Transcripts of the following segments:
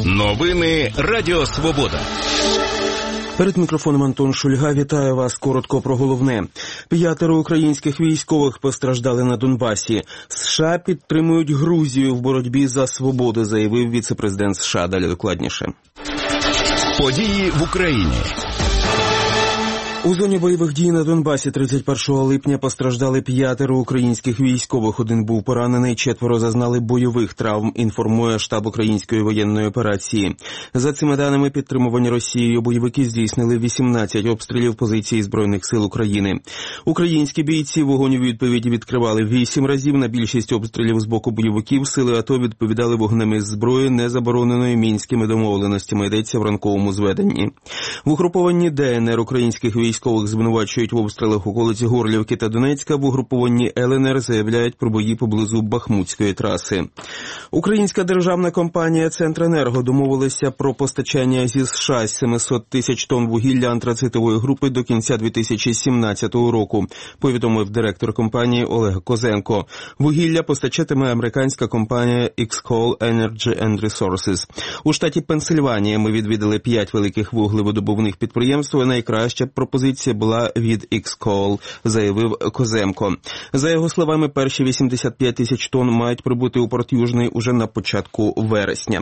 Новини Радіо Свобода. Перед мікрофоном Антон Шульга. Вітаю вас. Коротко про головне. 5 українських військових постраждали на Донбасі. США підтримують Грузію в боротьбі за свободу, заявив віце-президент США. Далі докладніше. Події в Україні. У зоні бойових дій на Донбасі 31 липня постраждали 5 українських військових. Один був поранений, 4 зазнали бойових травм, інформує штаб української воєнної операції. За цими даними, підтримувані Росією бойовики здійснили 18 обстрілів позицій Збройних сил України. Українські бійці вогонь у відповідь відкривали 8 разів. На більшість обстрілів з боку бойовиків сили АТО відповідали вогнем із зброї, не забороненої мінськими домовленостями, йдеться в ранковому зведенні. В угрупованні ДНР українських військових звинувачують в обстрілах околиці Горлівки та Донецька. В угрупованні ЛНР заявляють про бої поблизу Бахмутської траси. Українська державна компанія «Центренерго» домовилася про постачання зі США 700 тисяч тонн вугілля антрацитової групи до кінця 2017 року, повідомив директор компанії Олег Козенко. Вугілля постачатиме американська компанія Xcoal Energy and Resources. У штаті Пенсильванія ми відвідали 5 великих вуглеводобувних підприємств. Найкраща пропозиція була від Xcoal, заявив Козенко. За його словами, перші 85 тисяч тонн мають прибути у порт Южний уже на початку вересня.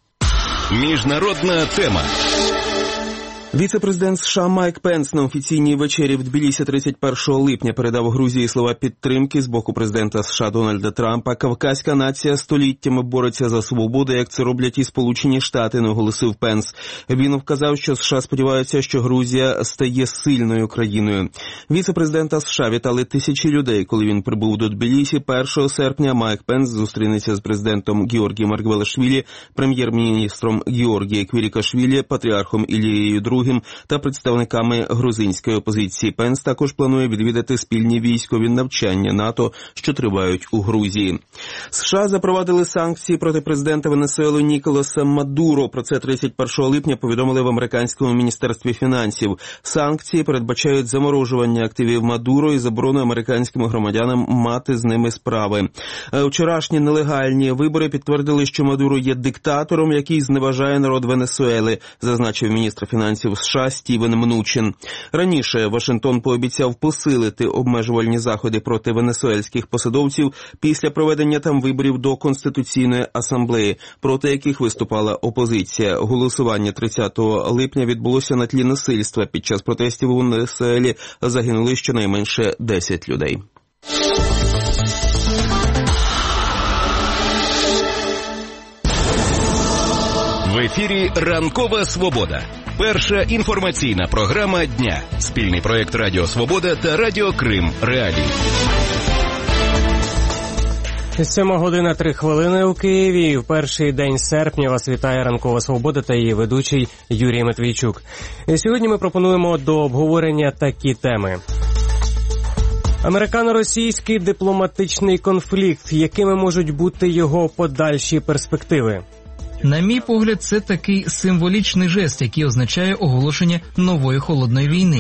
Міжнародна тема. Віце-президент США Майк Пенс на офіційній вечері в Тбілісі 31 липня передав Грузії слова підтримки з боку президента США Дональда Трампа. Кавказька нація століттями бореться за свободу, як це роблять і Сполучені Штати, наголосив Пенс. Він вказав, що США сподіваються, що Грузія стає сильною країною. Віце-президента США вітали тисячі людей, коли він прибув до Тбілісі. 1 серпня Майк Пенс зустрінеться з президентом Георгієм Маргвелашвілі, прем'єр-міністром Георгієм Квірікашвілі, патріархом Ілією II та представниками грузинської опозиції. Пенс також планує відвідати спільні військові навчання НАТО, що тривають у Грузії. США запровадили санкції проти президента Венесуели Ніколаса Мадуро. Про це 31 липня повідомили в американському міністерстві фінансів. Санкції передбачають заморожування активів Мадуро і заборону американським громадянам мати з ними справи. Вчорашні нелегальні вибори підтвердили, що Мадуро є диктатором, який зневажає народ Венесуели, зазначив міністр фінансів США Стівен Мнучин. Раніше Вашингтон пообіцяв посилити обмежувальні заходи проти венесуельських посадовців після проведення там виборів до Конституційної асамблеї, проти яких виступала опозиція. Голосування 30 липня відбулося на тлі насильства. Під час протестів у Венесуелі загинули щонайменше 10 людей. В ефірі «Ранкова свобода». Перша інформаційна програма дня. Спільний проєкт Радіо Свобода та Радіо Крим Реалії. 7:03 у Києві. В перший день серпня вас вітає «Ранкова свобода» та її ведучий Юрій Матвійчук. Сьогодні ми пропонуємо до обговорення такі теми. Американо-російський дипломатичний конфлікт. Якими можуть бути його подальші перспективи? На мій погляд, це такий символічний жест, який означає оголошення нової холодної війни.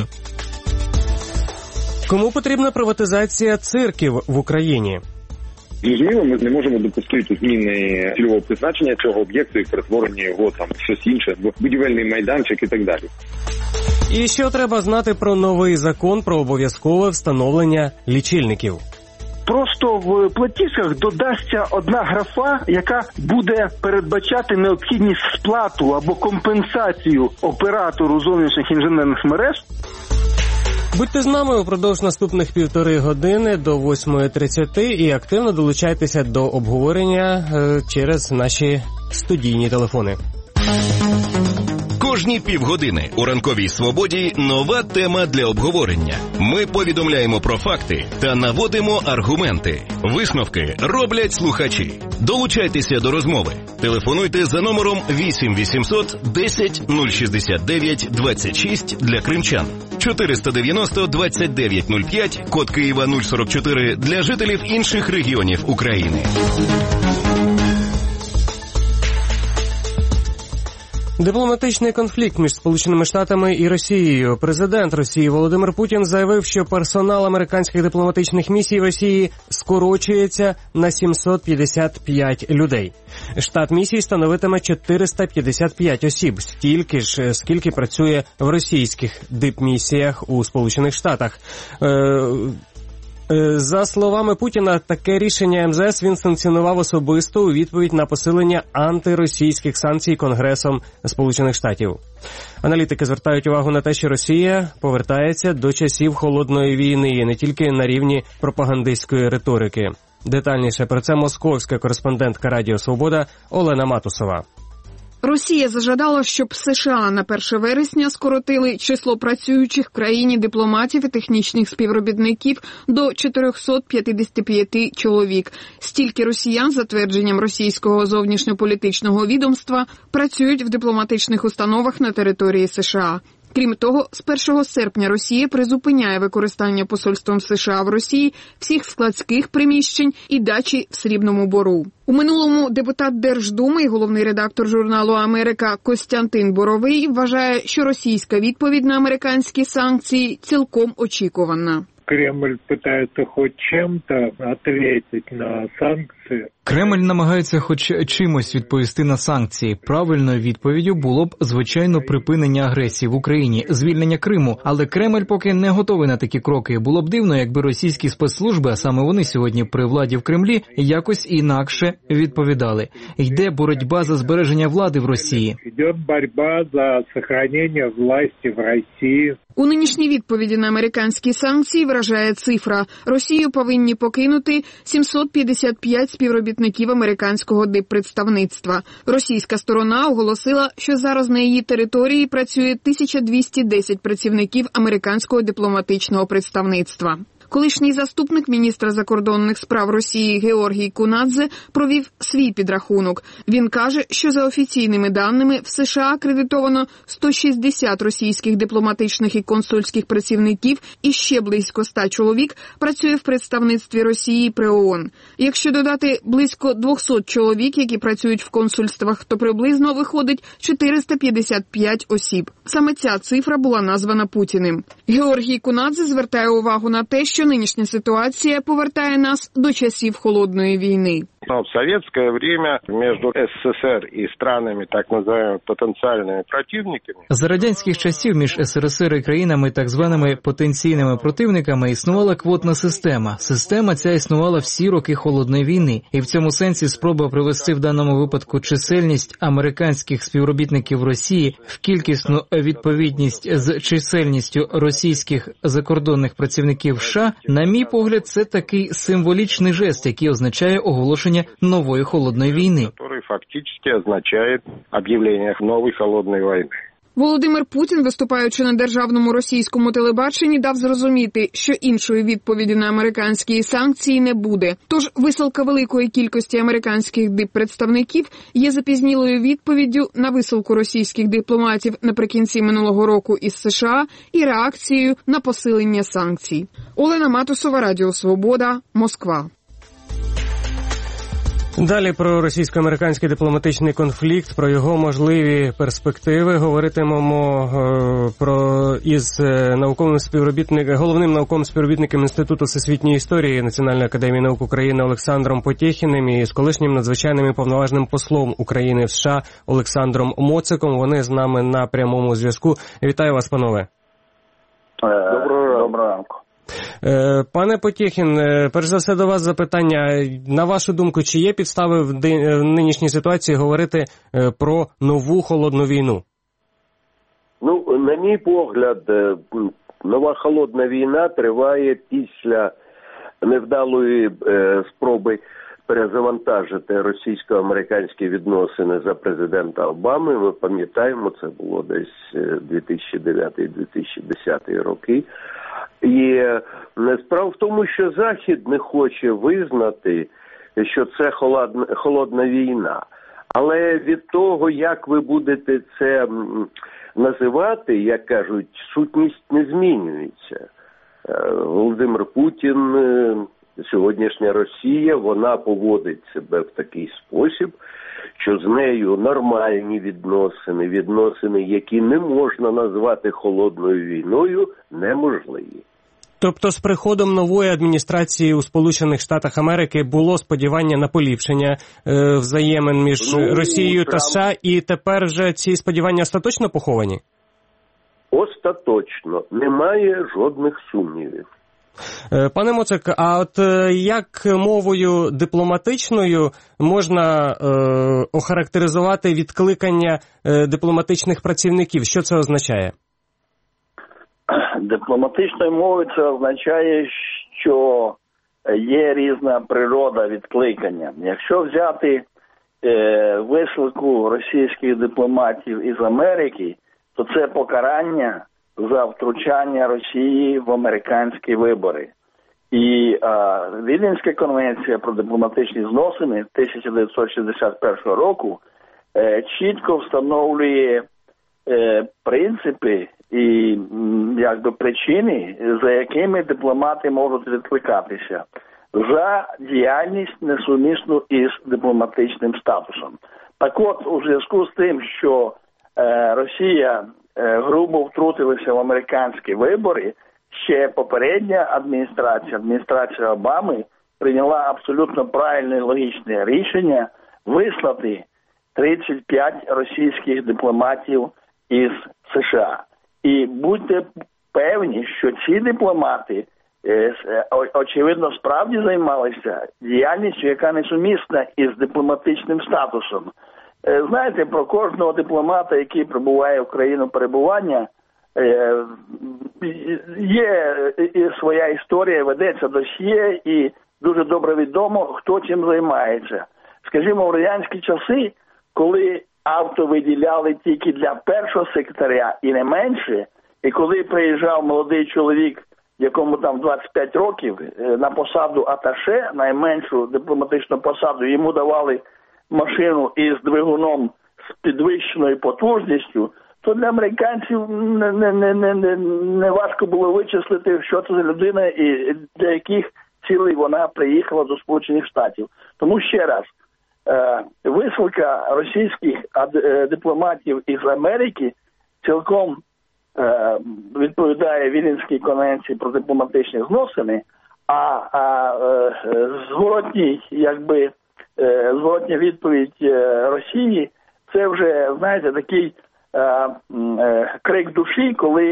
Кому потрібна приватизація цирків в Україні? Зрозуміло, ми не можемо допустити зміни цільового призначення цього об'єкту і перетворення його там в щось інше, в будівельний майданчик і так далі. І що треба знати про новий закон про обов'язкове встановлення лічильників? Просто в платіжках додасться одна графа, яка буде передбачати необхідність сплату або компенсацію оператору зовнішніх інженерних мереж. Будьте з нами упродовж наступних 1,5 години до 8:30 і активно долучайтеся до обговорення через наші студійні телефони. Кожні півгодини у «Ранковій свободі» нова тема для обговорення. Ми повідомляємо про факти та наводимо аргументи. Висновки роблять слухачі. Долучайтеся до розмови. Телефонуйте за номером 8 800 10 069 26 для кримчан. 490 29 05, код Києва 044 для жителів інших регіонів України. Дипломатичний конфлікт між Сполученими Штатами і Росією. Президент Росії Володимир Путін заявив, що персонал американських дипломатичних місій в Росії скорочується на 755 людей. Штат місій становитиме 455 осіб, стільки ж, скільки працює в російських дипмісіях у Сполучених Штатах. За словами Путіна, таке рішення МЗС він санкціонував особисто у відповідь на посилення антиросійських санкцій Конгресом Сполучених Штатів. Аналітики звертають увагу на те, що Росія повертається до часів холодної війни і не тільки на рівні пропагандистської риторики. Детальніше про це московська кореспондентка Радіо Свобода Олена Матусова. Росія зажадала, щоб США на 1 вересня скоротили число працюючих в країні дипломатів і технічних співробітників до 455 чоловік. Стільки росіян, за твердженням російського зовнішньополітичного відомства, працюють в дипломатичних установах на території США. Крім того, з 1 серпня Росія призупиняє використання посольством США в Росії всіх складських приміщень і дачі в Срібному Бору. У минулому депутат Держдуми і головний редактор журналу «Америка» Костянтин Боровий вважає, що російська відповідь на американські санкції цілком очікувана. Кремль пытается хоть чем-то ответить на санкции. Кремль намагається хоч чимось відповісти на санкції. Правильною відповіддю було б, звичайно, припинення агресії в Україні, звільнення Криму. Але Кремль поки не готовий на такі кроки. Було б дивно, якби російські спецслужби, а саме вони сьогодні при владі в Кремлі, якось інакше відповідали. Йде боротьба за збереження влади в Росії. Йде боротьба за збереження влади в Росії. У нинішній відповіді на американські санкції вражає цифра. Росію повинні покинути 755 співробітників американського диппредставництва. Російська сторона оголосила, що зараз на її території працює 1210 працівників американського дипломатичного представництва. Колишній заступник міністра закордонних справ Росії Георгій Кунадзе провів свій підрахунок. Він каже, що за офіційними даними в США акредитовано 160 російських дипломатичних і консульських працівників і ще близько 100 чоловік працює в представництві Росії при ООН. Якщо додати близько 200 чоловік, які працюють в консульствах, то приблизно виходить 455 осіб. Саме ця цифра була названа Путіним. Георгій Кунадзе звертає увагу на те, що нинішня ситуація повертає нас до часів холодної війни. Но в советское время между СССР и странами, так называемыми потенциальными противниками... За радянських часів між СРСР і країнами, так званими потенційними противниками, існувала квотна система. Система ця існувала всі роки холодної війни. І в цьому сенсі спроба привести в даному випадку чисельність американських співробітників Росії в кількісну відповідність з чисельністю російських закордонних працівників США, на мій погляд, це такий символічний жест, який означає оголошення нової холодної війни. Який фактично означає об'явлення нової холодної війни. Володимир Путін, виступаючи на державному російському телебаченні, дав зрозуміти, що іншої відповіді на американські санкції не буде. Тож висилка великої кількості американських диппредставників є запізнілою відповіддю на висилку російських дипломатів наприкінці минулого року із США і реакцією на посилення санкцій. Олена Матусова, Радіо Свобода, Москва. Далі про російсько-американський дипломатичний конфлікт, про його можливі перспективи говоритимемо із головним науковим співробітником Інституту всесвітньої історії Національної академії наук України Олександром Потєхіним і з колишнім надзвичайним і повноважним послом України в США Олександром Моциком. Вони з нами на прямому зв'язку. Вітаю вас, панове. Доброго ранку. Пане Потєхін, перш за все до вас запитання. На вашу думку, чи є підстави в нинішній ситуації говорити про нову холодну війну? Ну, на мій погляд, нова холодна війна триває після невдалої спроби перезавантажити російсько-американські відносини за президента Обами. Ми пам'ятаємо, це було десь 2009-2010 роки. І справа в тому, що Захід не хоче визнати, що це холодна війна. Але від того, як ви будете це називати, як кажуть, сутність не змінюється. Володимир Путін, сьогоднішня Росія, вона поводить себе в такий спосіб, що з нею нормальні відносини, які не можна назвати холодною війною, неможливі. Тобто з приходом нової адміністрації у Сполучених Штатах Америки було сподівання на поліпшення взаємин між Росією та США, і тепер вже ці сподівання остаточно поховані? Остаточно. Немає жодних сумнівів. Пане Моцик, а от як мовою дипломатичною можна охарактеризувати відкликання дипломатичних працівників? Що це означає? Дипломатичною мовою це означає, що є різна природа відкликання. Якщо взяти висилку російських дипломатів із Америки, то це покарання за втручання Росії в американські вибори. І Віденська конвенція про дипломатичні зносини 1961 року чітко встановлює принципи і причини, за якими дипломати можуть відкликатися за діяльність несумісну із дипломатичним статусом. Так от, у зв'язку з тим, що Росія грубо втрутилася в американські вибори, ще попередня адміністрація Обами, прийняла абсолютно правильне і логічне рішення вислати 35 російських дипломатів із США. І будьте певні, що ці дипломати, очевидно, справді займалися діяльністю, яка несумісна із дипломатичним статусом. Знаєте, про кожного дипломата, який прибуває в країну перебування, є своя історія, ведеться досьє, і дуже добре відомо, хто чим займається. Скажімо, в радянські часи, коли авто виділяли тільки для першого секретаря і не менше, і коли приїжджав молодий чоловік, якому там 25 років, на посаду аташе, найменшу дипломатичну посаду, йому давали машину із двигуном з підвищеною потужністю, то для американців не важко було вичислити, що це за людина і для яких цілей вона приїхала до Сполучених Штатів. Тому ще раз, висилка російських дипломатів із Америки цілком відповідає Віденській конвенції про дипломатичні зносини, а зворотня відповідь Росії – це вже, знаєте, такий крик душі,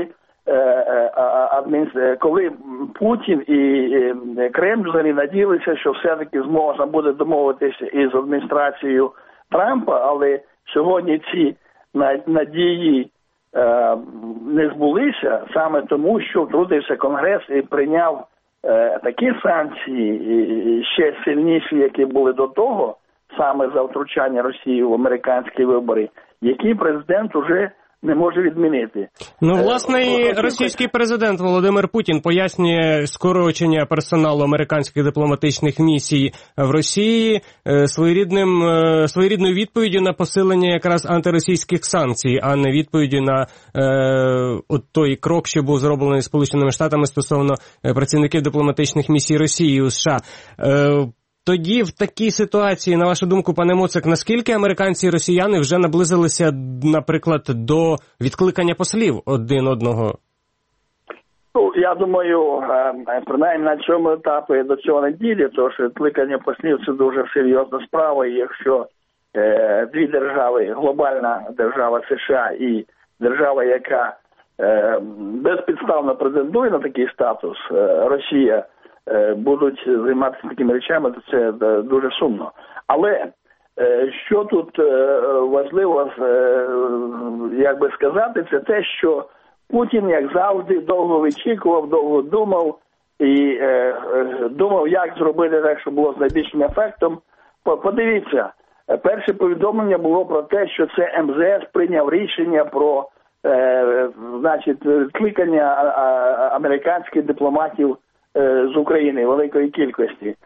коли Путін і Кремль взагалі надіялися, що все-таки можна буде домовитися із адміністрацією Трампа, але сьогодні ці надії не збулися саме тому, що втрутився Конгрес і прийняв такі санкції, ще сильніші, які були до того, саме за втручання Росії в американські вибори, які президент уже не може відмінити. Власне, і російський президент Володимир Путін пояснює скорочення персоналу американських дипломатичних місій в Росії своєрідною відповіддю на посилення якраз антиросійських санкцій, а не відповіддю на той крок, що був зроблений Сполученими Штатами стосовно працівників дипломатичних місій Росії у США. Тоді в такій ситуації, на вашу думку, пане Моцик, наскільки американці і росіяни вже наблизилися, наприклад, до відкликання послів один одного? Я думаю, принаймні на цьому етапі до цього не дійде, тому що відкликання послів – це дуже серйозна справа, і якщо дві держави, глобальна держава США і держава, яка безпідставно претендує на такий статус, Росія, будуть займатися такими речами, то це дуже сумно. Але що тут важливо сказати, це те, що Путін, як завжди, довго вичікував, довго думав і думав, як зробити так, щоб було з найбільшим ефектом. Подивіться, перше повідомлення було про те, що це МЗС прийняв рішення про відкликання американських дипломатів з України великої кількості.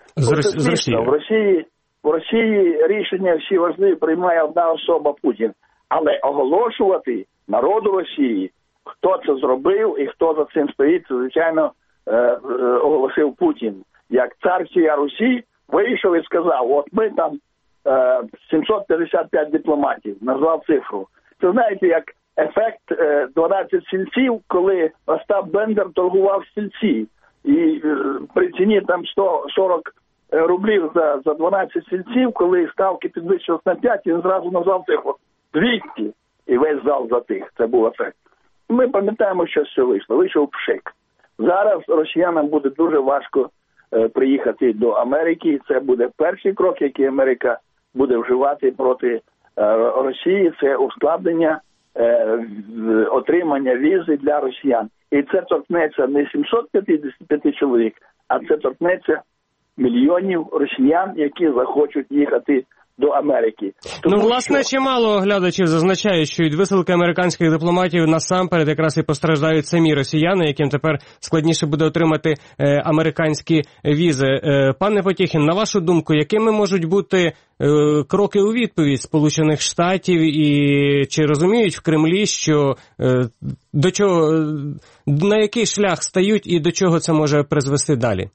В Росії рішення всі важливі приймає одна особа – Путін. Але оголошувати народу Росії, хто це зробив і хто за цим стоїть, це, звичайно, оголосив Путін. Як цар всієї Русі вийшов і сказав, от ми там 755 дипломатів, назвав цифру. Це знаєте, як ефект 12 стільців, коли Остап Бендер торгував стільці. І при ціні там 140 рублів за 12 стільців, коли ставки підвищились на 5, він зразу назвав цифру 200. І весь зал затих. Це був ефект. Ми пам'ятаємо, що з цього вийшло. Вийшов пшик. Зараз росіянам буде дуже важко приїхати до Америки. І це буде перший крок, який Америка буде вживати проти Росії. Це ускладнення отримання візи для росіян. І це торкнеться не 755 чоловік, а це торкнеться мільйонів росіян, які захочуть їхати до Америки. Тому, власне, чимало глядачів зазначають, що від висилки американських дипломатів насамперед якраз і постраждають самі росіяни, яким тепер складніше буде отримати американські візи. Пане Потєхін, на вашу думку, якими можуть бути кроки у відповідь Сполучених Штатів, і чи розуміють в Кремлі, що до чого, на який шлях стають і до чого це може призвести далі?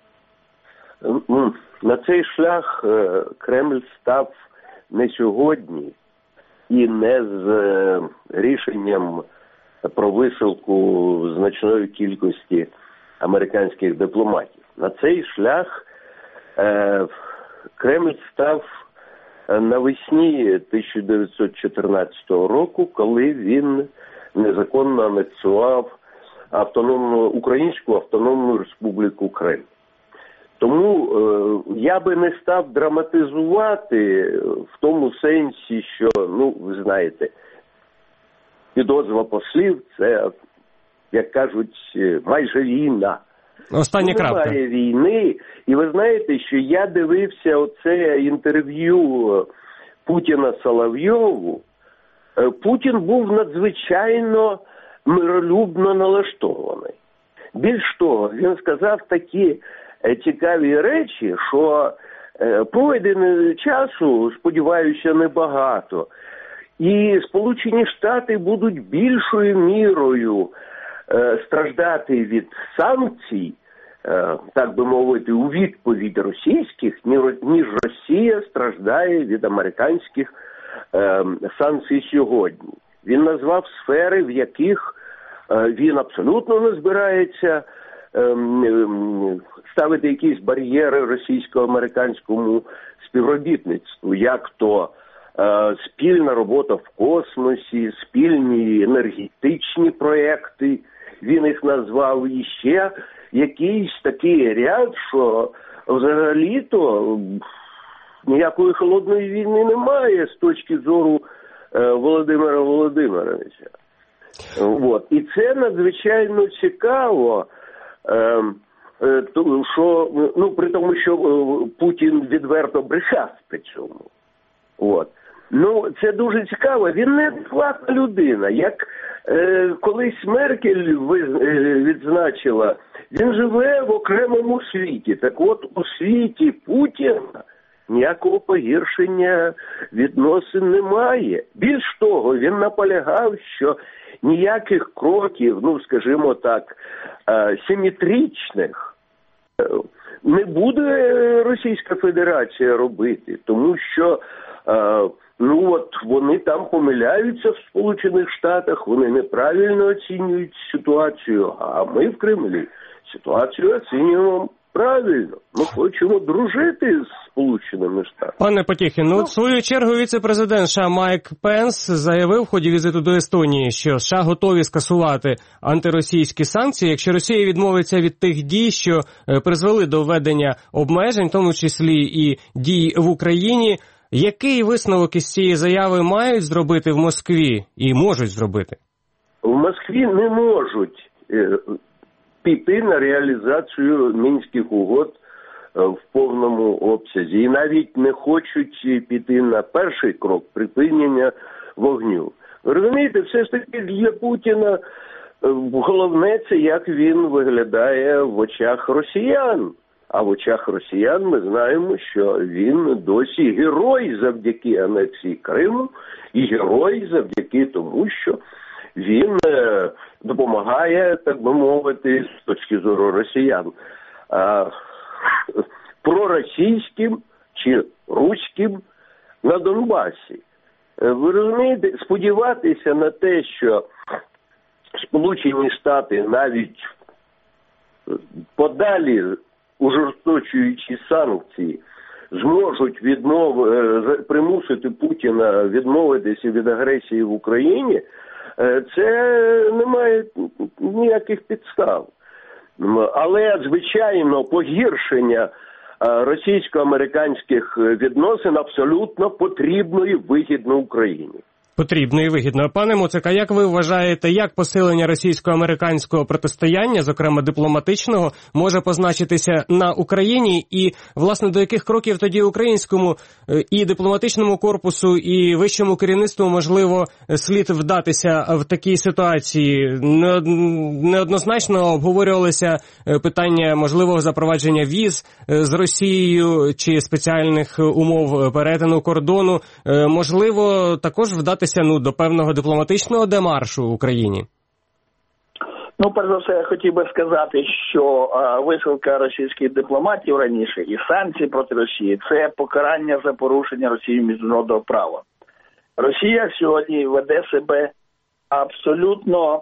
На цей шлях Кремль став не сьогодні і не з рішенням про висилку значної кількості американських дипломатів. На цей шлях Кремль став навесні 1914 року, коли він незаконно анексував Українську Автономну Республіку Крим. Тому я би не став драматизувати в тому сенсі, що, ви знаєте, підозва послів – це, як кажуть, майже війна. Остання крапка. Немає війни. І ви знаєте, що я дивився оце інтерв'ю Путіна Соловйову. Путін був надзвичайно миролюбно налаштований. Більш того, він сказав такі цікаві речі, що пройде часу, сподіваюся, небагато, і Сполучені Штати будуть більшою мірою страждати від санкцій, так би мовити, у відповідь російських, ніж Росія страждає від американських санкцій сьогодні. Він назвав сфери, в яких він абсолютно не збирається ставити якісь бар'єри російсько-американському співробітництву, як то спільна робота в космосі, спільні енергетичні проекти, він їх назвав, і ще якийсь такий ряд, що взагалі-то ніякої холодної війни немає з точки зору Володимира Володимировича. І це надзвичайно цікаво, що, при тому, що Путін відверто брехав при цьому. Це дуже цікаво. Він неадекватна людина. Як колись Меркель відзначила, він живе в окремому світі. Так от, у світі Путіна ніякого погіршення відносин немає. Більш того, він наполягав, що ніяких кроків, скажімо так, симетричних не буде Російська Федерація робити, тому що вони там помиляються в Сполучених Штатах, вони неправильно оцінюють ситуацію, а ми в Кремлі ситуацію оцінюємо правильно. Ми хочемо дружити з Сполученими Штатами. Пане Потєхін, в свою чергу віце-президент США Майк Пенс заявив в ході візиту до Естонії, що США готові скасувати антиросійські санкції, якщо Росія відмовиться від тих дій, що призвели до введення обмежень, в тому числі і дій в Україні. Який висновок із цієї заяви мають зробити в Москві і можуть зробити? В Москві не можуть піти на реалізацію Мінських угод в повному обсязі. І навіть не хочуть піти на перший крок припинення вогню. Ви розумієте, все ж таки для Путіна головне це як він виглядає в очах росіян. А в очах росіян ми знаємо, що він досі герой завдяки анексії Криму і герой завдяки тому, що він допомагає, так би мовити, з точки зору росіян, проросійським чи руським на Донбасі. Ви розумієте, сподіватися на те, що Сполучені Штати навіть подалі ужорсточуючи санкції зможуть примусити Путіна відмовитися від агресії в Україні, це не має ніяких підстав. Але, звичайно, погіршення російсько-американських відносин абсолютно потрібно і вигідно Україні. Потрібно і вигідно. Пане Муцик, а як ви вважаєте, як посилення російсько-американського протистояння, зокрема дипломатичного, може позначитися на Україні? І, власне, до яких кроків тоді українському і дипломатичному корпусу, і вищому керівництву, можливо, слід вдатися в такій ситуації? Неоднозначно обговорювалися питання можливого запровадження віз з Росією чи спеціальних умов перетину кордону. Можливо, також вдатися до певного дипломатичного демаршу в Україні? Перш за все, я хотів би сказати, що висилка російських дипломатів раніше і санкції проти Росії – це покарання за порушення Росією міжнародного права. Росія сьогодні веде себе абсолютно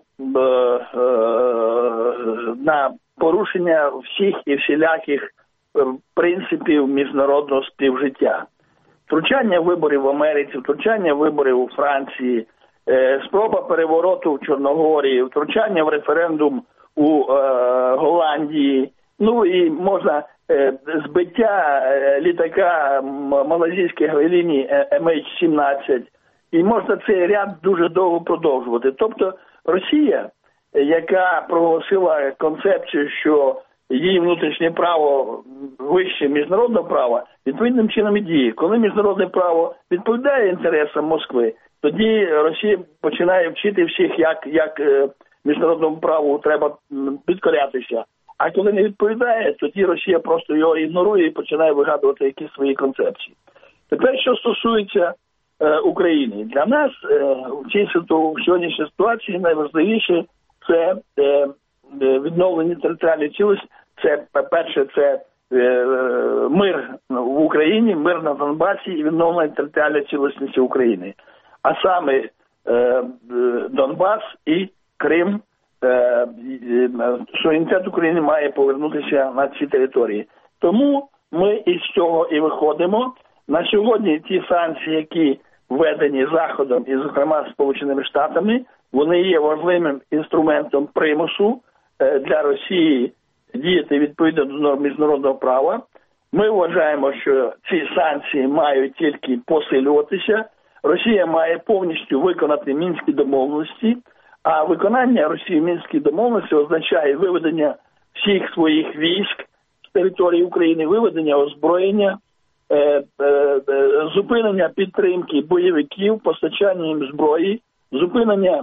на порушення всіх і всіляких принципів міжнародного співжиття. Втручання виборів в Америці, втручання виборів у Франції, спроба перевороту в Чорногорії, втручання в референдум у Голландії, і можна збиття літака малайзійських авіаліній MH17, і можна цей ряд дуже довго продовжувати. Тобто Росія, яка проголосила концепцію, що її внутрішнє право вище міжнародного права, відповідним чином і діє. Коли міжнародне право відповідає інтересам Москви, тоді Росія починає вчити всіх, як міжнародному праву треба підкорятися. А коли не відповідає, тоді Росія просто його ігнорує і починає вигадувати якісь свої концепції. Тепер, що стосується України. Для нас в сьогоднішній ситуації найважливіше – це відновлення територіальної цілісності. Це, перше, це мир в Україні, мир на Донбасі і відновлення територіальної цілісності України. А саме Донбас і Крим, суверенітет України має повернутися на ці території. Тому ми із цього і виходимо. На сьогодні ті санкції, які введені Заходом і, зокрема, Сполученими Штатами, вони є важливим інструментом примусу для Росії діяти відповідно до норм міжнародного права. Ми вважаємо, що ці санкції мають тільки посилюватися. Росія має повністю виконати Мінські домовленості, а виконання Росії Мінських домовленостей означає виведення всіх своїх військ з території України, виведення озброєння, зупинення підтримки бойовиків, постачання їм зброї, зупинення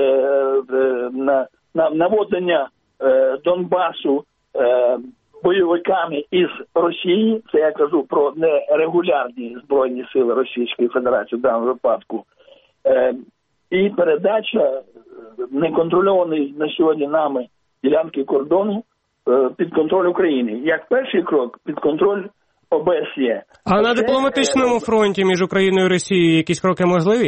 наводення Донбасу бойовиками із Росії, це я кажу про нерегулярні збройні сили Російської Федерації в даному випадку, і передача неконтрольованої на сьогодні нами ділянки кордону під контроль України. Як перший крок під контроль ОБСЄ. А на дипломатичному фронті між Україною і Росією якісь кроки можливі?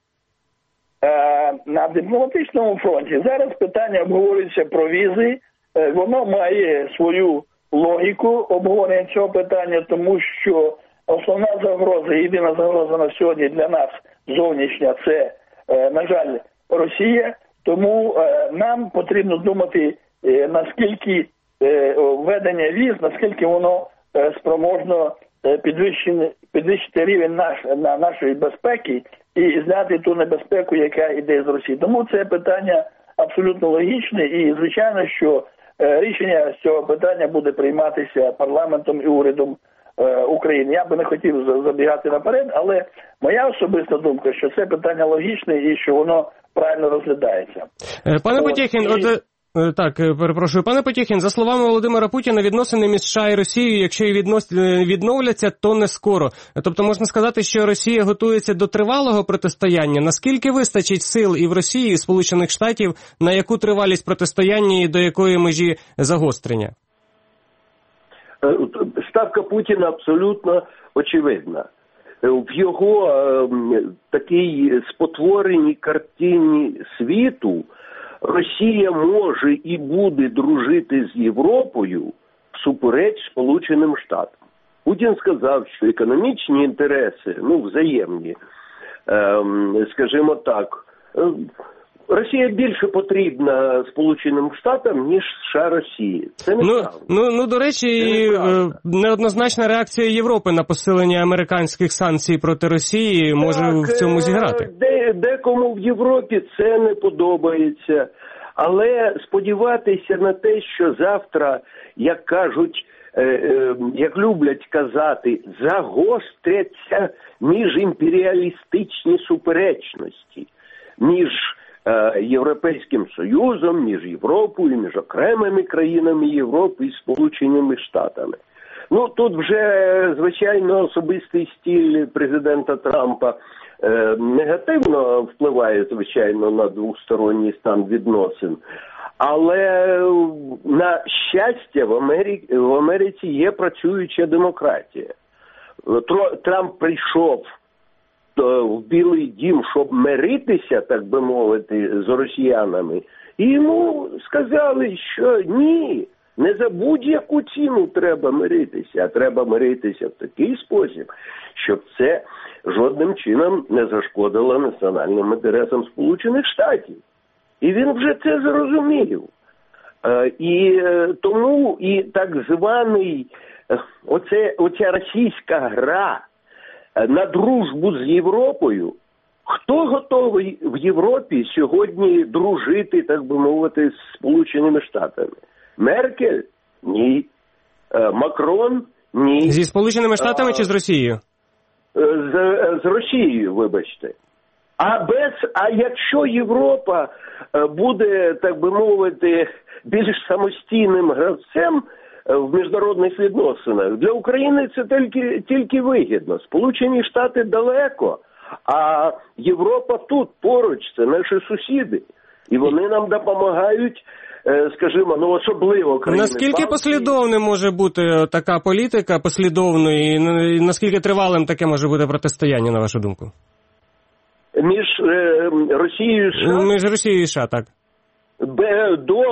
На дипломатичному фронті зараз питання обговорюється про візи. Воно має свою логіку обговорення цього питання, тому що основна загроза, єдина загроза на сьогодні для нас зовнішня – це, на жаль, Росія. Тому нам потрібно думати, наскільки введення віз, наскільки воно спроможно підвищити рівень нашої безпеки і зняти ту небезпеку, яка йде з Росії. Тому це питання абсолютно логічне і, звичайно, що рішення з цього питання буде прийматися парламентом і урядом України. Я би не хотів забігати наперед, але моя особиста думка, що це питання логічне і що воно правильно розглядається. Пане Потєхін, Пане Потєхін, за словами Володимира Путіна, відносини між США і Росією, якщо і відновляться, то не скоро. Тобто можна сказати, що Росія готується до тривалого протистояння. Наскільки вистачить сил і в Росії, і в Сполучених Штатів, на яку тривалість протистояння і до якої межі загострення? Ставка Путіна абсолютно очевидна. в його такій спотвореній картині світу Росія може і буде дружити з Європою всупереч Сполученим Штатам. Путін сказав, що економічні інтереси, взаємні, скажімо так, Росія більше потрібна Сполученим Штатам, ніж США Росії. Це неправда. До речі, неоднозначна реакція Європи на посилення американських санкцій проти Росії може в цьому зіграти. Декому в Європі це не подобається. Але сподіватися на те, що завтра, як кажуть, як люблять казати, загостряться міжімперіалістичні суперечності між Європейським Союзом, між Європою, між окремими країнами Європи і Сполученими Штатами. Тут вже, звичайно, особистий стиль президента Трампа негативно впливає, звичайно, на двосторонній стан відносин. Але, на щастя, в Америці є працююча демократія. Трамп прийшов в Білий дім, щоб миритися, так би мовити, з росіянами. І йому сказали, що ні, не за будь-яку ціну треба миритися, а треба миритися в такий спосіб, щоб це жодним чином не зашкодило національним інтересам Сполучених Штатів. І він вже це зрозумів. І тому і так званий, оця російська гра на дружбу з Європою, хто готовий в Європі сьогодні дружити, так би мовити, з Сполученими Штатами? Меркель? Ні. Макрон? Ні. Зі Сполученими Штатами чи з Росією? З Росією, вибачте. А якщо Європа буде, так би мовити, більш самостійним гравцем в міжнародних відносинах, для України це тільки вигідно. Сполучені Штати далеко, а Європа тут, поруч, це наші сусіди. І вони нам допомагають, скажімо, особливо країни. Наскільки послідовним може бути така політика, послідовною, і наскільки тривалим таке може бути протистояння, на вашу думку? Між Росією і США? Між Росією і США, так. До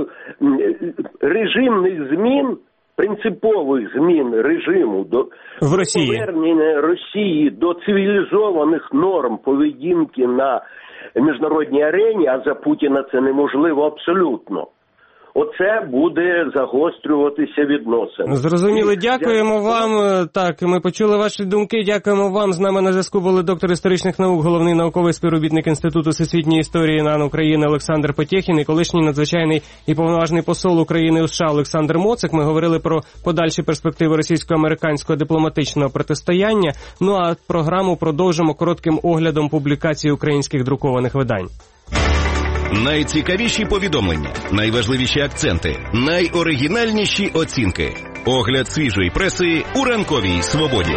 режимних змін, принципових змін режиму, до повернення Росії до цивілізованих норм поведінки на міжнародній арені, а за Путіна це неможливо абсолютно. Оце буде загострюватися відносини. Зрозуміло, дякуємо вам. Так, ми почули ваші думки, дякуємо вам. З нами на зв'язку були доктор історичних наук, головний науковий співробітник Інституту всесвітньої історії НАН України Олександр Потєхін і колишній надзвичайний і повноважний посол України у США Олександр Моцик. Ми говорили про подальші перспективи російсько-американського дипломатичного протистояння. А програму продовжимо коротким оглядом публікацій українських друкованих видань. Найцікавіші повідомлення, найважливіші акценти, найоригінальніші оцінки. Огляд свіжої преси у ранковій свободі.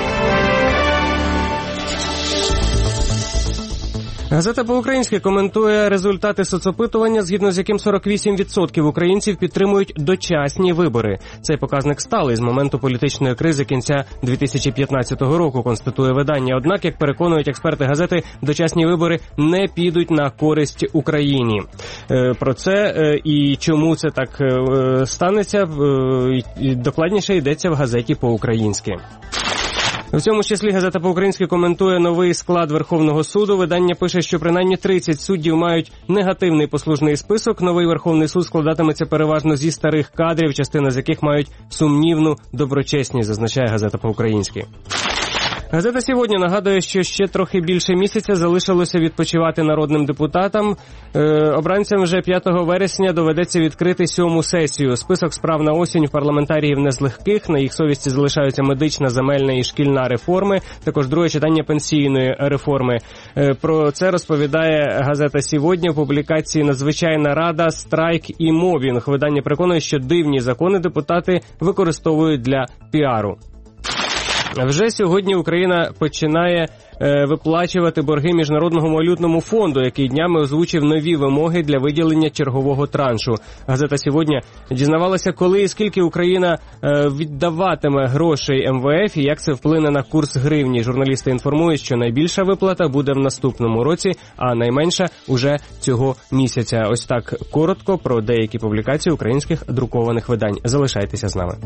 Газета по-українськи коментує результати соцопитування, згідно з яким 48% українців підтримують дочасні вибори. Цей показник сталий з моменту політичної кризи кінця 2015 року, констатує видання. Однак, як переконують експерти газети, дочасні вибори не підуть на користь Україні. Про це і чому це так станеться, докладніше йдеться в газеті по-українськи. В цьому числі газета по-українськи коментує новий склад Верховного суду. Видання пише, що принаймні 30 суддів мають негативний послужний список. Новий Верховний суд складатиметься переважно зі старих кадрів, частина з яких мають сумнівну доброчесність, зазначає газета по-українськи. Газета «Сьогодні» нагадує, що ще трохи більше місяця залишилося відпочивати народним депутатам. Обранцям вже 5 вересня доведеться відкрити 7-му сесію. Список справ на осінь в парламентаріїв не з легких. На їх совісті залишаються медична, земельна і шкільна реформи, також друге читання пенсійної реформи. Про це розповідає газета «Сьогодні» в публікації «Надзвичайна рада, страйк і мобінг». Видання переконує, що дивні закони депутати використовують для піару. Вже сьогодні Україна починає виплачувати борги Міжнародному валютному фонду, який днями озвучив нові вимоги для виділення чергового траншу. Газета «Сьогодні» дізнавалася, коли і скільки Україна віддаватиме грошей МВФ і як це вплине на курс гривні. Журналісти інформують, що найбільша виплата буде в наступному році, а найменша уже цього місяця. Ось так коротко про деякі публікації українських друкованих видань. Залишайтеся з нами.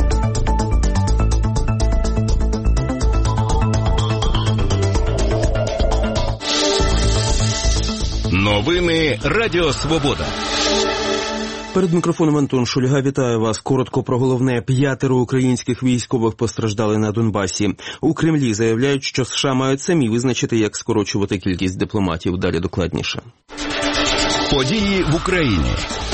Новини Радіо Свобода. Перед мікрофоном Антон Шульга. Вітаю вас. Коротко про головне. 5 українських військових постраждали на Донбасі. У Кремлі заявляють, що США мають самі визначити, як скорочувати кількість дипломатів. Далі докладніше. Події в Україні.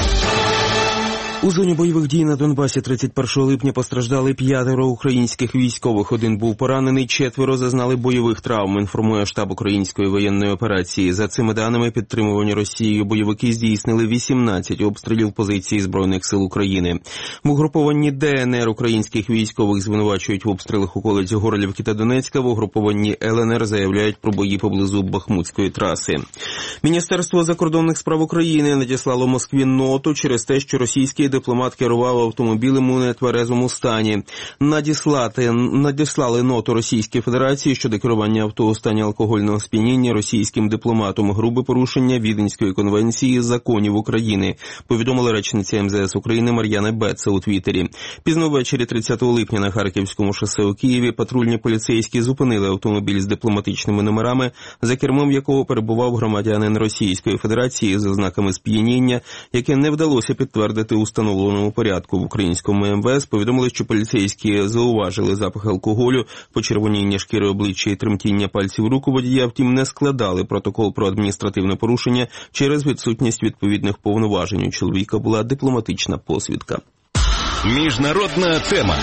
У зоні бойових дій на Донбасі 31 липня постраждали 5 українських військових. Один був поранений, 4 зазнали бойових травм, інформує штаб української воєнної операції. За цими даними, підтримувані Росією бойовики здійснили 18 обстрілів позицій Збройних сил України. В угрупованні ДНР українських військових звинувачують в обстрілах околиць Горлівки та Донецька. В угрупованні ЛНР заявляють про бої поблизу Бахмутської траси. Міністерство закордонних справ України надіслало Москві ноту через те, що російський дипломат керував автомобілем у нетверезому стані. Надіслали ноту Російській Федерації щодо керування авто у стані алкогольного сп'яніння російським дипломатом. Грубе порушення Віденської конвенції законів України, повідомила речниця МЗС України Мар'яна Беца у Твіттері. Пізно ввечері 30 липня на Харківському шосе у Києві патрульні поліцейські зупинили автомобіль з дипломатичними номерами, за кермом якого перебував громадянин Російської Федерації з ознаками сп'яніння, яке не вдалося підтвердити у встановленому порядку. В українському МВС повідомили, що поліцейські зауважили запах алкоголю, почервоніння шкіри обличчя і тремтіння пальців рук у водія, втім не складали протокол про адміністративне порушення через відсутність відповідних повноважень. У чоловіка була дипломатична посвідка. Міжнародна тема.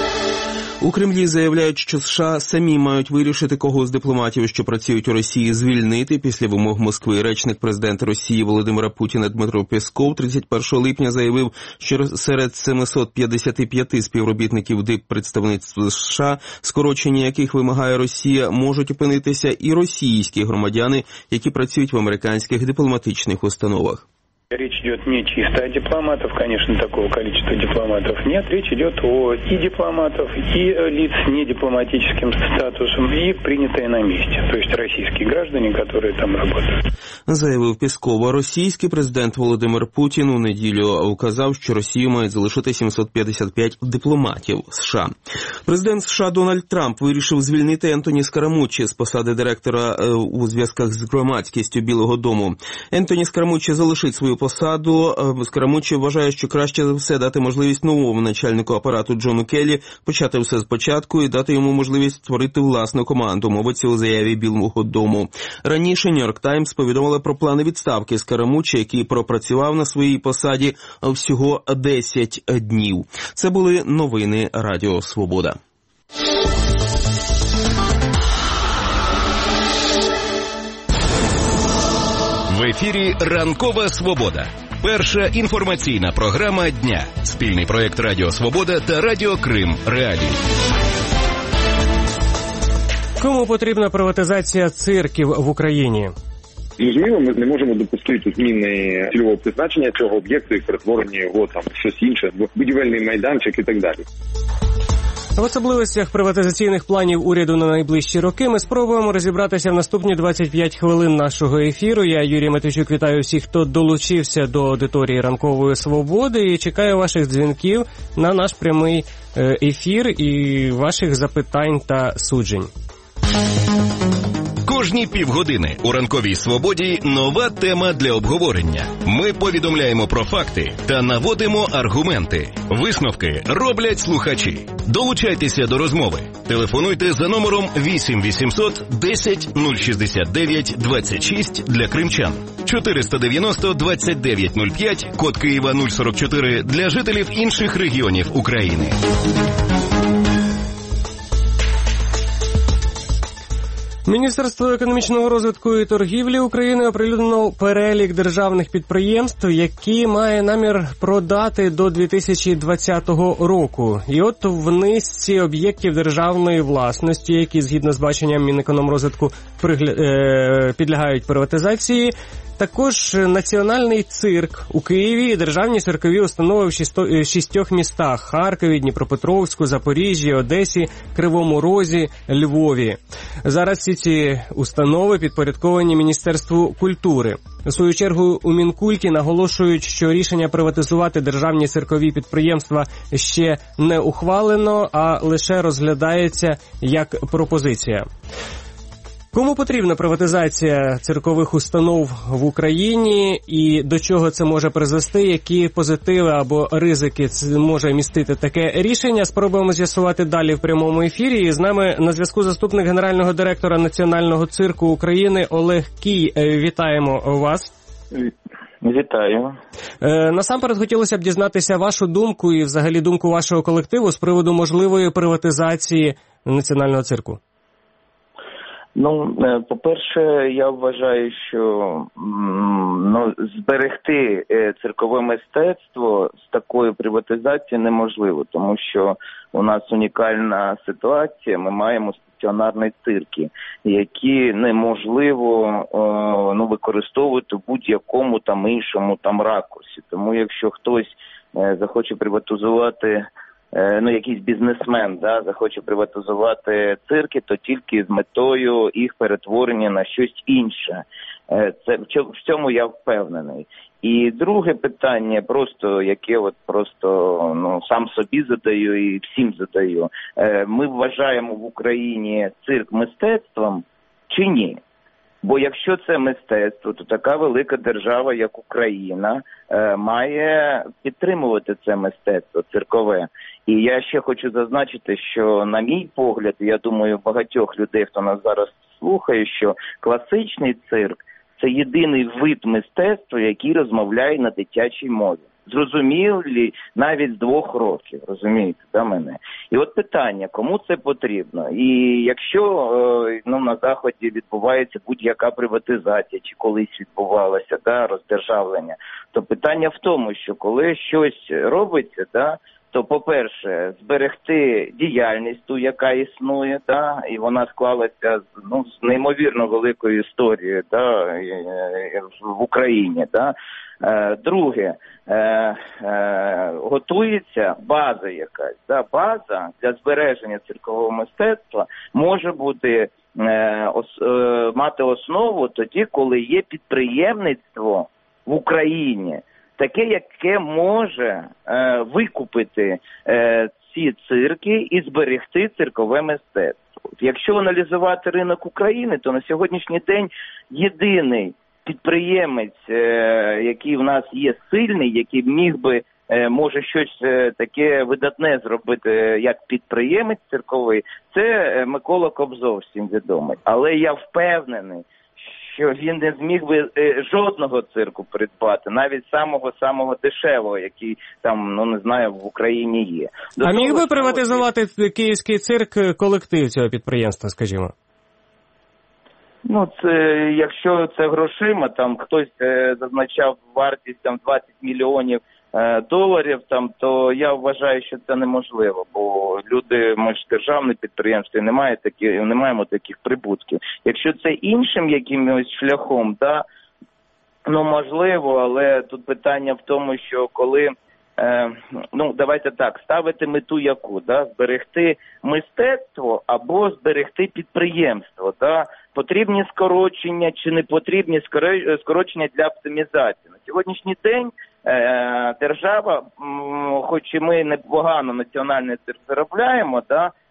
У Кремлі заявляють, що США самі мають вирішити, кого з дипломатів, що працюють у Росії, звільнити після вимог Москви. Речник президента Росії Володимира Путіна Дмитро Пєсков 31 липня заявив, що серед 755 співробітників диппредставництва США, скорочення яких вимагає Росія, можуть опинитися і російські громадяни, які працюють в американських дипломатичних установах. Речь идет не чисто о дипломатов, конечно, такого количества дипломатов нет. Речь идет о и дипломатов, и лиц с недипломатическим статусом, и принятые на месте, то есть российские граждане, которые там работают. Заявив Пєсков. Російський президент Володимир Путін у неділю указав, що Росію мають залишити 755 дипломатів США. Президент США Дональд Трамп вирішив звільнити Ентоні Скарамуччі з посади директора у зв'язках з громадськістю Білого дому. Ентоні Скарамуччі залишить свою посаду. Скарамуччі вважає, що краще за все дати можливість новому начальнику апарату Джону Келлі почати все спочатку і дати йому можливість створити власну команду, мовиться у заяві Білого дому. Раніше Нью-Йорк Таймс повідомила про плани відставки Скарамуччі, який пропрацював на своїй посаді всього 10 днів. Це були новини Радіо Свобода. В ефірі «Ранкова Свобода». Перша інформаційна програма дня. Спільний проєкт Радіо Свобода та Радіо Крим Реалії. Кому потрібна приватизація цирків в Україні? Зрозуміло, ми не можемо допустити зміни цільового призначення цього об'єкту і перетворення його там в щось інше, в будівельний майданчик і так далі. В особливостях приватизаційних планів уряду на найближчі роки ми спробуємо розібратися в наступні 25 хвилин нашого ефіру. Я, Юрій Матвійчук, вітаю всіх, хто долучився до аудиторії Ранкової Свободи і чекаю ваших дзвінків на наш прямий ефір і ваших запитань та суджень. Кожні півгодини у «Ранковій Свободі» нова тема для обговорення. Ми повідомляємо про факти та наводимо аргументи. Висновки роблять слухачі. Долучайтеся до розмови. Телефонуйте за номером 8 800 10 069 26 для кримчан. 490 29 05, код Києва 044 для жителів інших регіонів України. Міністерство економічного розвитку і торгівлі України оприлюднило перелік державних підприємств, які має намір продати до 2020 року. І от в низці об'єктів державної власності, які згідно з баченням Мінекономрозвитку підлягають приватизації, також національний цирк у Києві і державні циркові установи в 6 містах – Харкові, Дніпропетровську, Запоріжжі, Одесі, Кривому Розі, Львові. Зараз всі ці установи підпорядковані Міністерству культури. У свою чергу у Мінкульті наголошують, що рішення приватизувати державні циркові підприємства ще не ухвалено, а лише розглядається як пропозиція. Кому потрібна приватизація циркових установ в Україні і до чого це може призвести, які позитиви або ризики може містити таке рішення, спробуємо з'ясувати далі в прямому ефірі. І з нами на зв'язку заступник генерального директора Національного цирку України Олег Кій. Вітаємо вас. Вітаю. Насамперед хотілося б дізнатися вашу думку і взагалі думку вашого колективу з приводу можливої приватизації Національного цирку. Ну, по-перше, я вважаю, що зберегти циркове мистецтво з такою приватизацією неможливо, тому що у нас унікальна ситуація, ми маємо стаціонарні цирки, які неможливо використовувати в будь-якому там іншому там ракурсі. Тому якщо хтось захоче приватизувати, якийсь бізнесмен, захоче приватизувати цирки, то тільки з метою їх перетворення на щось інше. В цьому я впевнений. І друге питання, яке сам собі задаю і всім задаю. Ми вважаємо в Україні цирк мистецтвом чи ні? Бо якщо це мистецтво, то така велика держава, як Україна, має підтримувати це мистецтво циркове. І я ще хочу зазначити, що, на мій погляд, я думаю, багатьох людей, хто нас зараз слухає, що класичний цирк – це єдиний вид мистецтва, який розмовляє на дитячій мові. Зрозумілі навіть з 2 років, розумієте, мене. І от питання, кому це потрібно? І якщо на Заході відбувається будь-яка приватизація, чи колись відбувалося, роздержавлення, то питання в тому, що коли щось робиться, то, по-перше, зберегти діяльність ту, яка існує, і вона склалася з неймовірно великою історією в Україні. Друге, готується база якась. База для збереження циркового мистецтва може бути мати основу тоді, коли є підприємництво в Україні, таке, яке може викупити ці цирки і зберегти циркове мистецтво. Якщо аналізувати ринок України, то на сьогоднішній день єдиний підприємець, який в нас є сильний, який міг би, може, щось таке видатне зробити, як підприємець цирковий, це Микола Кобзов, всім відомий. Але я впевнений, що він не зміг би жодного цирку придбати, навіть самого дешевого, який там, в Україні є. А міг би приватизувати київський цирк колектив цього підприємства, скажімо? Якщо це грошима, там хтось зазначав вартість 20 мільйонів доларів, то я вважаю, що це неможливо, бо ми ж державне підприємство, не маємо таких прибутків. Якщо це іншим якимось шляхом, можливо, але тут питання в тому, що коли, давайте так, ставити мету яку, зберегти мистецтво або зберегти підприємство, потрібні скорочення чи не потрібні скорочення для оптимізації. На сьогоднішній день держава, хоч і ми непогано національний цирк заробляємо,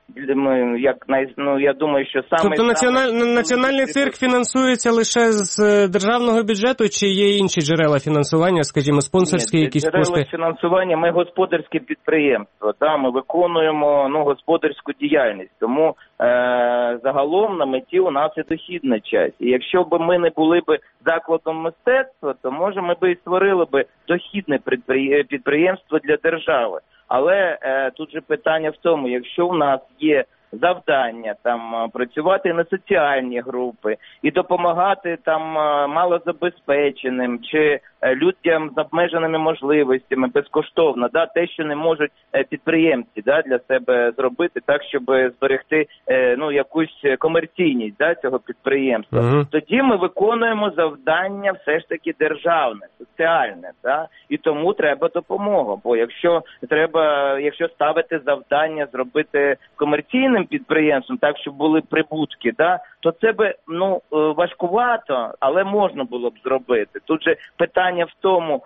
я думаю, що саме... Тобто національний цирк фінансується лише з державного бюджету, чи є інші джерела фінансування, скажімо, спонсорські якісь кошти? Джерела фінансування, ми господарське підприємство, ми виконуємо господарську діяльність, тому загалом на меті у нас і дохідна часть. І якщо б ми не були б закладом мистецтва, то може ми б і створили б дохідне підприємство для держави. Але тут же питання в тому, якщо в нас є завдання там працювати на соціальні групи і допомагати там малозабезпеченим чи людям з обмеженими можливостями безкоштовно, да, те, що не можуть підприємці, да, для себе зробити так, щоб зберегти якусь комерційність, да, цього підприємства. Тоді ми виконуємо завдання все ж таки державне, соціальне, да, і тому треба допомога. Бо якщо ставити завдання зробити комерційним підприємством, так, щоб були прибутки, да, то це би важкувато, але можна було б зробити. Тут же питання в тому,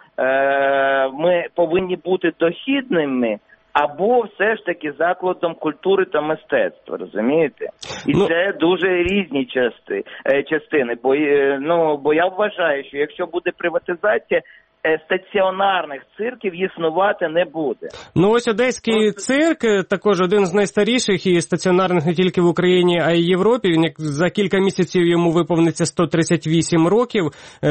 ми повинні бути дохідними, або все ж таки закладом культури та мистецтва, розумієте? І це дуже різні частини, бо я вважаю, що якщо буде приватизація, стаціонарних цирків існувати не буде. Ось Одеський цирк, також один з найстаріших і стаціонарних не тільки в Україні, а й в Європі. Він за кілька місяців йому виповниться 138 років.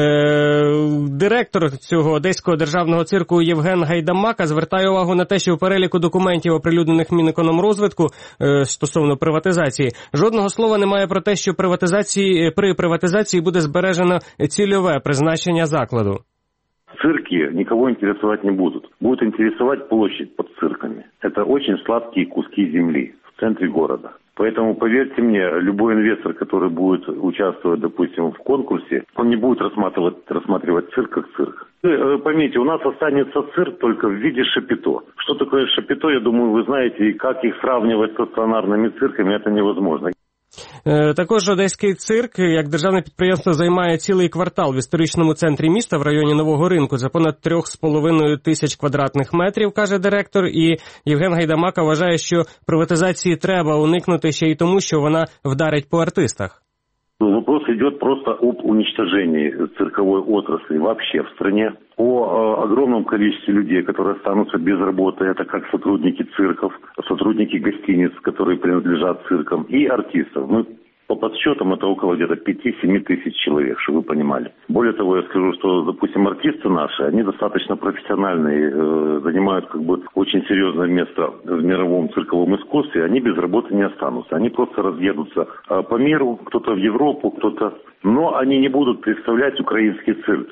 Директор цього Одеського державного цирку Євген Гайдамака звертає увагу на те, що в переліку документів, оприлюднених Мінекономрозвитку стосовно приватизації, жодного слова немає про те, що при приватизації буде збережено цільове призначення закладу. Цирки никого интересовать не будут. Будут интересовать площадь под цирками. Это очень сладкие куски земли в центре города. Поэтому, поверьте мне, любой инвестор, который будет участвовать, допустим, в конкурсе, он не будет рассматривать цирк как цирк. Вы поймите, у нас останется цирк только в виде шапито. Что такое шапито, я думаю, вы знаете, и как их сравнивать с стационарными цирками, это невозможно. Також Одеський цирк, як державне підприємство, займає цілий квартал в історичному центрі міста в районі Нового ринку за понад 3,5 тисяч квадратних метрів, каже директор. І Євген Гайдамака вважає, що приватизації треба уникнути ще й тому, що вона вдарить по артистах. Вопрос идет просто об уничтожении цирковой отрасли вообще в стране, о огромном количестве людей, которые останутся без работы. Это как сотрудники цирков, сотрудники гостиниц, которые принадлежат циркам, и артистов. Мы по подсчетам это около где-то 5-7 тысяч человек, чтобы вы понимали. Более того, я скажу, что, допустим, артисты наши, они достаточно профессиональные, занимают очень серьезное место в мировом цирковом искусстве, они без работы не останутся. Они просто разъедутся по миру, кто-то в Европу, кто-то... Но они не будут представлять украинский цирк.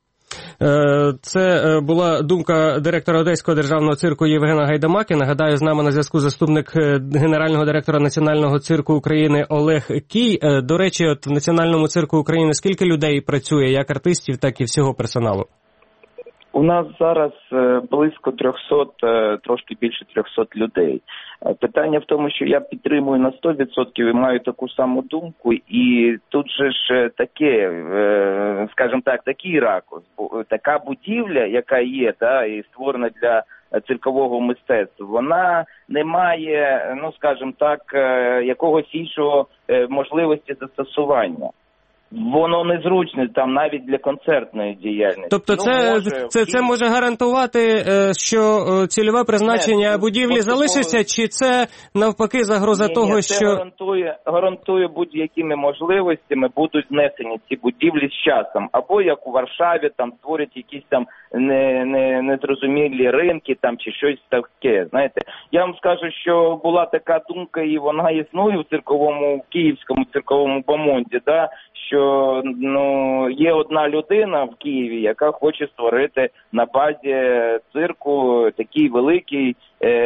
Це була думка директора Одеського державного цирку Євгена Гайдамаки. Нагадаю, з нами на зв'язку заступник генерального директора Національного цирку України Олег Кій. До речі, в Національному цирку України скільки людей працює, як артистів, так і всього персоналу? У нас зараз близько 300, трошки більше 300 людей. Питання в тому, що я підтримую на 100% і маю таку саму думку, і тут же ж таке, скажімо так, такий ракурс, така будівля, яка є, да, і створена для циркового мистецтва, вона не має, скажімо так, якогось іншого можливості застосування. Воно незручне там навіть для концертної діяльності. Тобто це може гарантувати, що цільове призначення будівлі залишиться, чи це навпаки загроза того, що... Це гарантує будь-якими можливостями будуть знесені ці будівлі з часом. Або як у Варшаві, там створять якісь там незрозумілі ринки там чи щось таке. Знаєте, я вам скажу, що була така думка, і вона існує в київському цирковому бомонді, да, що є одна людина в Києві, яка хоче створити на базі цирку такий великий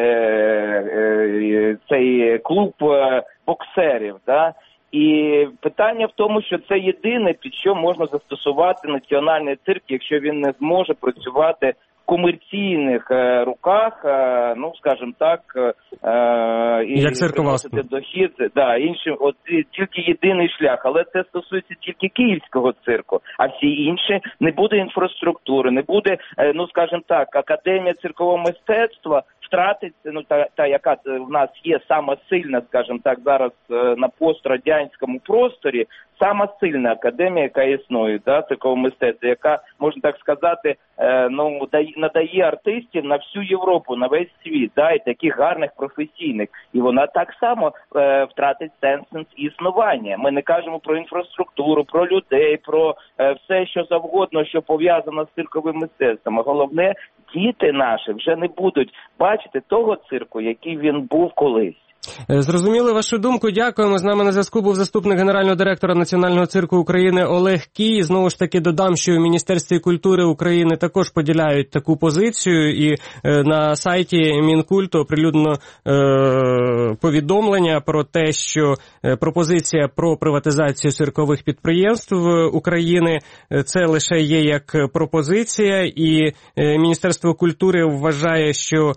цей клуб боксерів, да? І питання в тому, що це єдине, під що можна застосувати національний цирк, якщо він не зможе працювати в комерційних руках, скажімо так, і приносити дохід, іншим, тільки єдиний шлях, але це стосується тільки київського цирку, а всі інші не буде інфраструктури, не буде, скажімо так, академія циркового мистецтва втратиться, та яка в нас є сама сильна, скажімо так, зараз на пострадянському просторі, сама сильна академія, яка існує, да, циркового мистецтва, яка, можна так сказати, надає артистів на всю Європу, на весь світ, да, і таких гарних професійних. І вона так само втратить сенс існування. Ми не кажемо про інфраструктуру, про людей, про все, що завгодно, що пов'язано з цирковим мистецтвом. А головне, діти наші вже не будуть бачити того цирку, який він був колись. Зрозуміли вашу думку, дякуємо. З нами на зв'язку був заступник генерального директора Національного цирку України Олег Кій. Знову ж таки додам, що в Міністерстві культури України також поділяють таку позицію, і на сайті Мінкульту оприлюднено повідомлення про те, що пропозиція про приватизацію циркових підприємств України – це лише є як пропозиція, і Міністерство культури вважає, що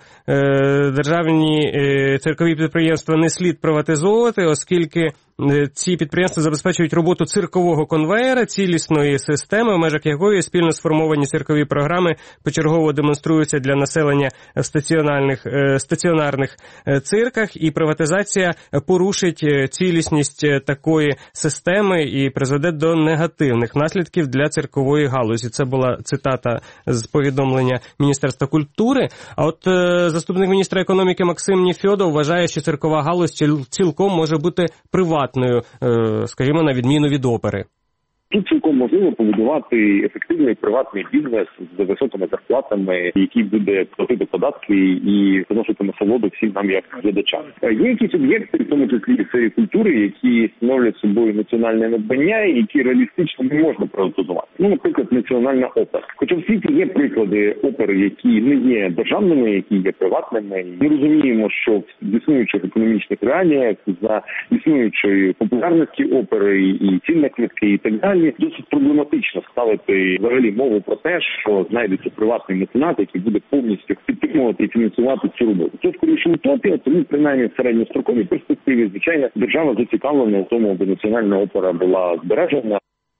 державні циркові підприємства не слід приватизовувати, оскільки ці підприємства забезпечують роботу циркового конвеєра, цілісної системи, в межах якої спільно сформовані циркові програми почергово демонструються для населення в стаціонарних цирках, і приватизація порушить цілісність такої системи і призведе до негативних наслідків для циркової галузі. Це була цитата з повідомлення Міністерства культури. А от заступник міністра економіки Максим Нефьодов вважає, що циркова галузь цілком може бути приватною, скажімо, на відміну від опери. Тут цілком можливо побудувати ефективний приватний бізнес з високими зарплатами, який буде платити податки і приносити насолоду всім нам як глядачам. Є якісь об'єкти, в тому числі цієї культури, які становлять собою національне надбання і які реалістично не можна приватизувати. Наприклад, національна опера. Хоча в світі є приклади опер, які не є державними, які є приватними. Ми розуміємо, що в існуючих економічних реаліях, за існуючої популярності опери і цін на квитки і так далі, досить проблематично ставити взагалі мову про те, що знайдеться приватний меценат, який буде повністю підтримувати і фінансувати цю роботу. Це скоріше утопія, тому принаймні в середньостроковій перспективі, звичайно, держава зацікавлена в тому, аби національна опера була збережена.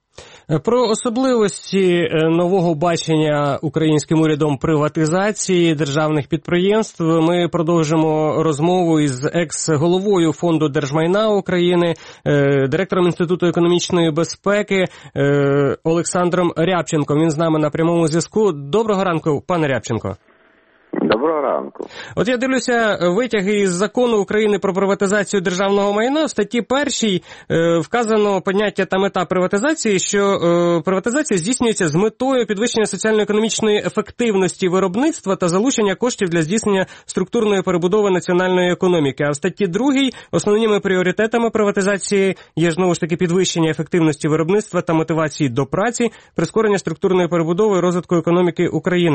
Про особливості нового бачення українським урядом приватизації державних підприємств ми продовжимо розмову із екс-головою Фонду держмайна України, директором Інституту економічної безпеки Олександром Рябченком. Він з нами на прямому зв'язку. Доброго ранку, пане Рябченко. Доброго ранку. От я дивлюся витяги із Закону України про приватизацію державного майна. В статті 1 вказано поняття та мета приватизації, що приватизація здійснюється з метою підвищення соціально-економічної ефективності виробництва та залучення коштів для здійснення структурної перебудови національної економіки. А в статті 2 основними пріоритетами приватизації є, знову ж таки, підвищення ефективності виробництва та мотивації до праці, прискорення структурної перебудови і розвитку економіки України.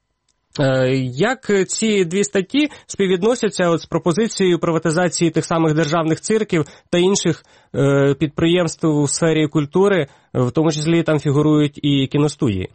Як ці дві статті співвідносяться з пропозицією приватизації тих самих державних цирків та інших підприємств у сфері культури, в тому числі там фігурують і кіностудії?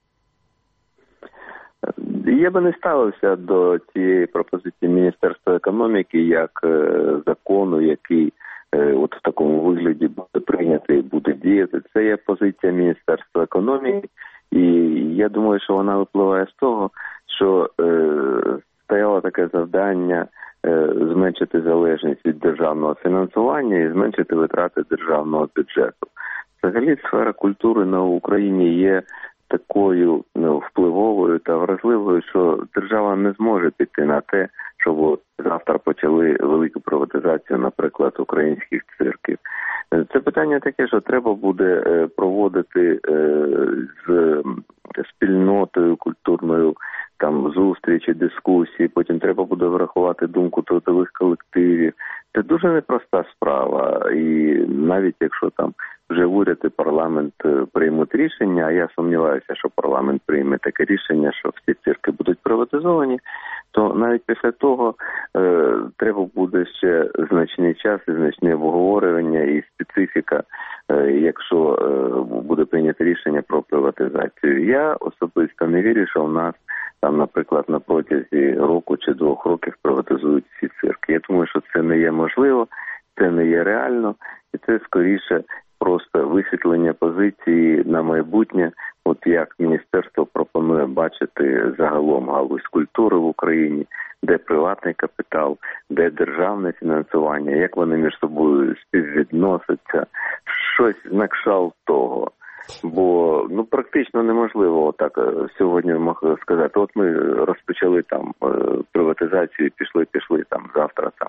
Я би не ставився до цієї пропозиції Міністерства економіки як закону, який от в такому вигляді буде прийнятий і буде діяти. Це є позиція Міністерства економіки, і я думаю, що вона випливає з того, що стояло таке завдання зменшити залежність від державного фінансування і зменшити витрати державного бюджету. Взагалі сфера культури на Україні є такою впливовою та вразливою, що держава не зможе піти на те, щоб завтра почали велику приватизацію, наприклад, українських цирків. Це питання таке, що треба буде проводити з спільнотою культурною там зустрічі, дискусії, потім треба буде врахувати думку трудових колективів. Це дуже непроста справа, і навіть якщо там вже уряд і парламент приймуть рішення, а я сумніваюся, що парламент прийме таке рішення, що всі цирки будуть приватизовані, то навіть після того треба буде ще значний час і значне обговорювання і специфіка, якщо буде прийнято рішення про приватизацію. Я особисто не вірю, що в нас там, наприклад, на протязі року чи 2 років приватизують всі цирки. Я думаю, що це не є можливо, це не є реально, і це скоріше просто висвітлення позиції на майбутнє, от як міністерство пропонує бачити загалом галузь культури в Україні, де приватний капітал, де державне фінансування, як вони між собою співвідносяться, щось на кшталт того. Бо практично неможливо отак сьогодні сказати, от ми розпочали там приватизацію, пішли там завтра там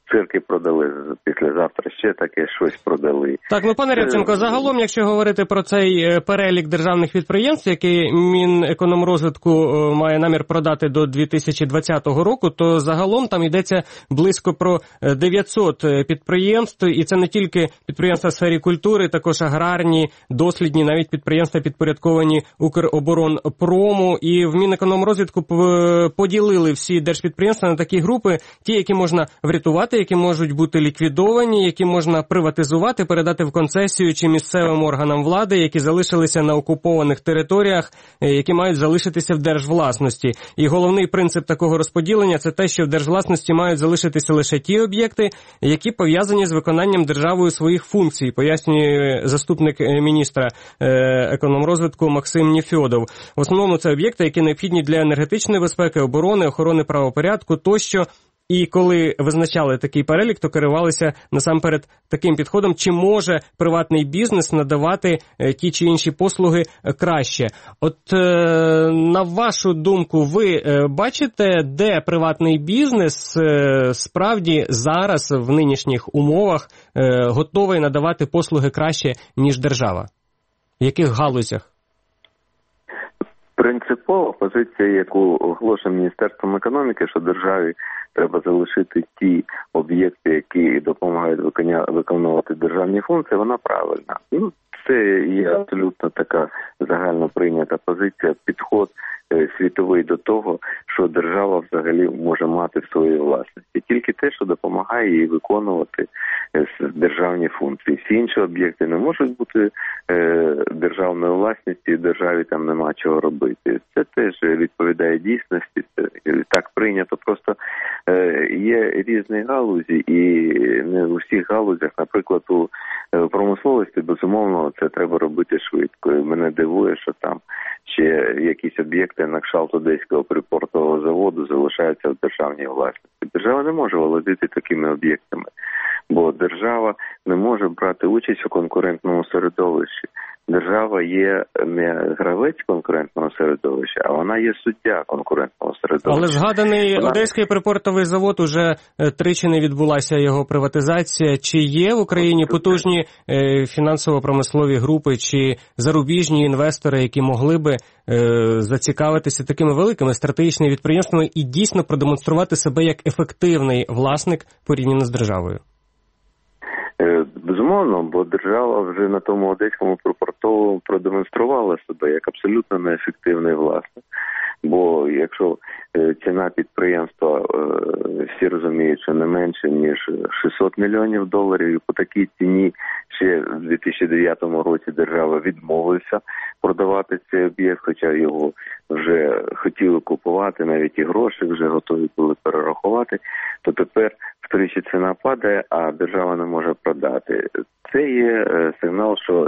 цирки продали, післязавтра ще таке щось продали. Так, ну пане Рябченко, загалом, якщо говорити про цей перелік державних підприємств, який Мінекономрозвитку має намір продати до 2020 року, то загалом там йдеться близько про 900 підприємств, і це не тільки підприємства в сфері культури, також аграрні, дослідні, навіть підприємства підпорядковані Укроборонпрому, і в Мінекономрозвитку поділили всі держпідприємства на такі групи, ті, які можна врятувати, які можуть бути ліквідовані, які можна приватизувати, передати в концесію чи місцевим органам влади, які залишилися на окупованих територіях, які мають залишитися в держвласності. І головний принцип такого розподілення – це те, що в держвласності мають залишитися лише ті об'єкти, які пов'язані з виконанням державою своїх функцій, пояснює заступник міністра економрозвитку Максим Нефьодов. В основному це об'єкти, які необхідні для енергетичної безпеки, оборони, охорони правопорядку тощо. І коли визначали такий перелік, то керувалися насамперед таким підходом, чи може приватний бізнес надавати ті чи інші послуги краще. От на вашу думку, ви бачите, де приватний бізнес справді зараз в нинішніх умовах готовий надавати послуги краще, ніж держава? В яких галузях? Принципова позиція, яку оголошує Міністерством економіки, що державі треба залишити ті об'єкти, які допомагають виконувати державні функції, вона правильна. Ну, це є абсолютно така загально прийнята позиція, підход світовий до того, що держава взагалі може мати в своїй власності. Тільки те, що допомагає їй виконувати державні функції. Всі інші об'єкти не можуть бути державною власністю, і державі там нема чого робити. Це теж відповідає дійсності, це так прийнято. Просто є різні галузі, і не у всіх галузях, наприклад, у промисловості, безумовно, це треба робити швидко. І мене дивує, що там ще якісь об'єкти на кшталт Одеського припортового заводу залишаються в державній власності. Держава не може володіти такими об'єктами, бо держава не може брати участь у конкурентному середовищі. Держава є не гравець конкурентного середовища, а вона є суддя конкурентного середовища. Але згаданий Одеський припортовий завод, уже тричі не відбулася його приватизація. Чи є в Україні потужні фінансово-промислові групи чи зарубіжні інвестори, які могли би зацікавитися такими великими стратегічними підприємствами і дійсно продемонструвати себе як ефективний власник порівняно з державою? Безумовно, бо держава вже на тому Одеському припортовому продемонструвала себе як абсолютно неефективний власник. Бо якщо ціна підприємства, всі розуміють, що не менше, ніж $600 мільйонів, і по такій ціні ще в 2009 році держава відмовилася продавати цей об'єкт, хоча його вже хотіли купувати, навіть і гроші вже готові були перерахувати, то тепер втричі ціна падає, а держава не може продати. Це є сигнал, що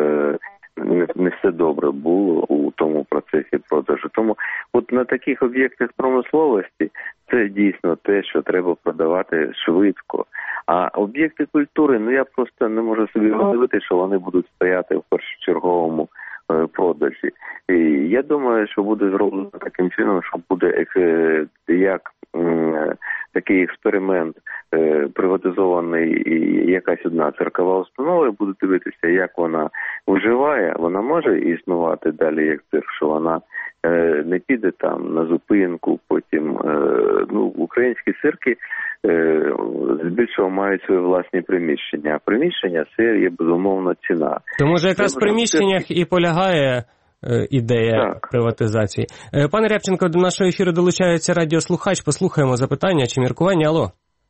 не все добре було у тому процесі продажу. Тому от на таких об'єктах промисловості це дійсно те, що треба продавати швидко. А об'єкти культури, я просто не можу собі уявити, що вони будуть стояти в першочерговому продажі. І я думаю, що буде зроблено таким чином, що буде як такий експеримент приватизований і якась одна циркова установа, і буде дивитися, як вона вживає. Вона може існувати далі як цирк, що вона не піде там на зупинку, потім українські цирки здебільшого мають свої власні приміщення. А приміщення – це є безумовно ціна. То може якраз в приміщеннях і полягає ідея приватизації. Пане Рябченко, до нашого ефіру долучається радіослухач. Послухаємо запитання чи міркування. Алло.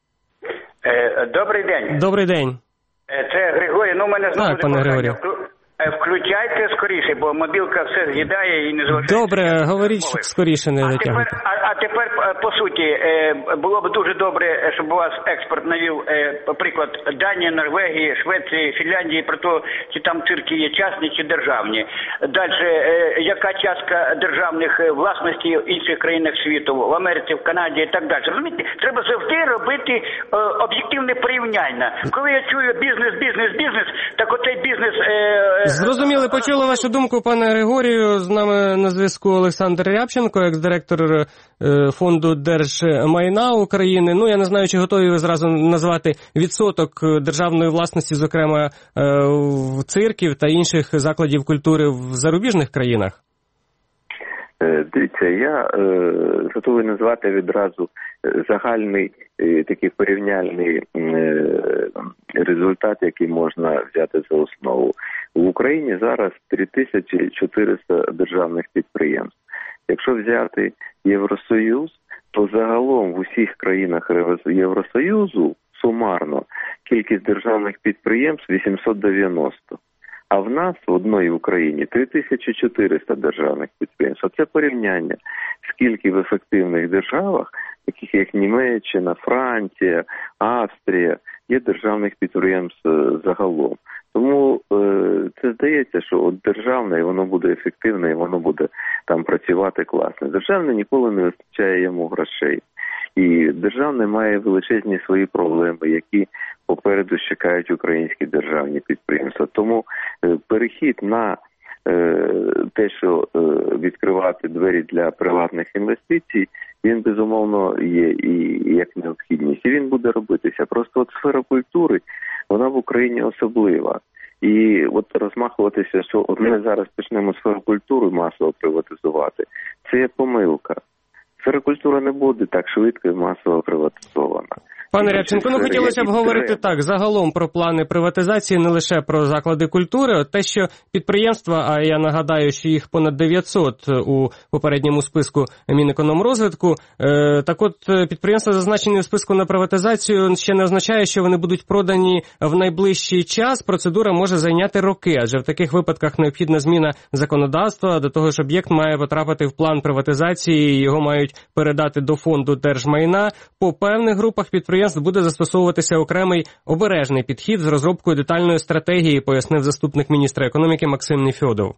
Добрий день. Добрий день. Це Григорій. Мене знову так, пане Григорій. Включайте скоріше, бо мобілка все з'їдає і не зважає. Добре, говоріть скоріше, не затягуйте. А тепер, по суті, було б дуже добре, щоб у вас експерт навів приклад Данії, Норвегії, Швеції, Фінляндії, про те, чи там цирки є частні чи державні. Далі, яка частка державних власностей в інших країнах світу, в Америці, в Канаді і так далі. Розумієте, треба завжди робити об'єктивне порівняння. Коли я чую бізнес, так отей бізнес... Зрозуміли, почули вашу думку, пане Григорію. З нами на зв'язку Олександр Рябченко, екс-директор Фонду держмайна України. Ну, я не знаю, чи готові ви зразу назвати відсоток державної власності, зокрема, в цирків та інших закладів культури в зарубіжних країнах? Дивіться, я готовий назвати відразу загальний такий порівняльний результат, який можна взяти за основу. В Україні зараз 3400 державних підприємств. Якщо взяти Євросоюз, то загалом в усіх країнах Євросоюзу сумарно кількість державних підприємств 890. А в нас в одній Україні 3400 державних підприємств. Це порівняння, скільки в ефективних державах, таких як Німеччина, Франція, Австрія, є державних підприємств загалом. Тому це здається, що от державне, і воно буде ефективне, і воно буде там працювати класно. Державне ніколи не вистачає йому грошей. І державне має величезні свої проблеми, які попереду чекають українські державні підприємства. Тому перехід на те, що відкривати двері для приватних інвестицій, він, безумовно, є і як необхідність. І він буде робитися. Просто от сфера культури, вона в Україні особлива. І от розмахуватися, що от ми зараз почнемо сферу культури масово приватизувати, це є помилка. Сфера культури не буде так швидко і масово приватизована. Пане Рябченко, хотілося б говорити так, загалом про плани приватизації, не лише про заклади культури. От те, що підприємства, а я нагадаю, що їх понад 900 у попередньому списку Мінекономрозвитку, так от підприємства, зазначені у списку на приватизацію, ще не означає, що вони будуть продані в найближчий час. Процедура може зайняти роки, адже в таких випадках необхідна зміна законодавства, до того ж об'єкт має потрапити в план приватизації, його мають передати до фонду держмайна. По певних групах підприємств буде застосовуватися окремий обережний підхід з розробкою детальної стратегії, пояснив заступник міністра економіки Максим Нефьодов.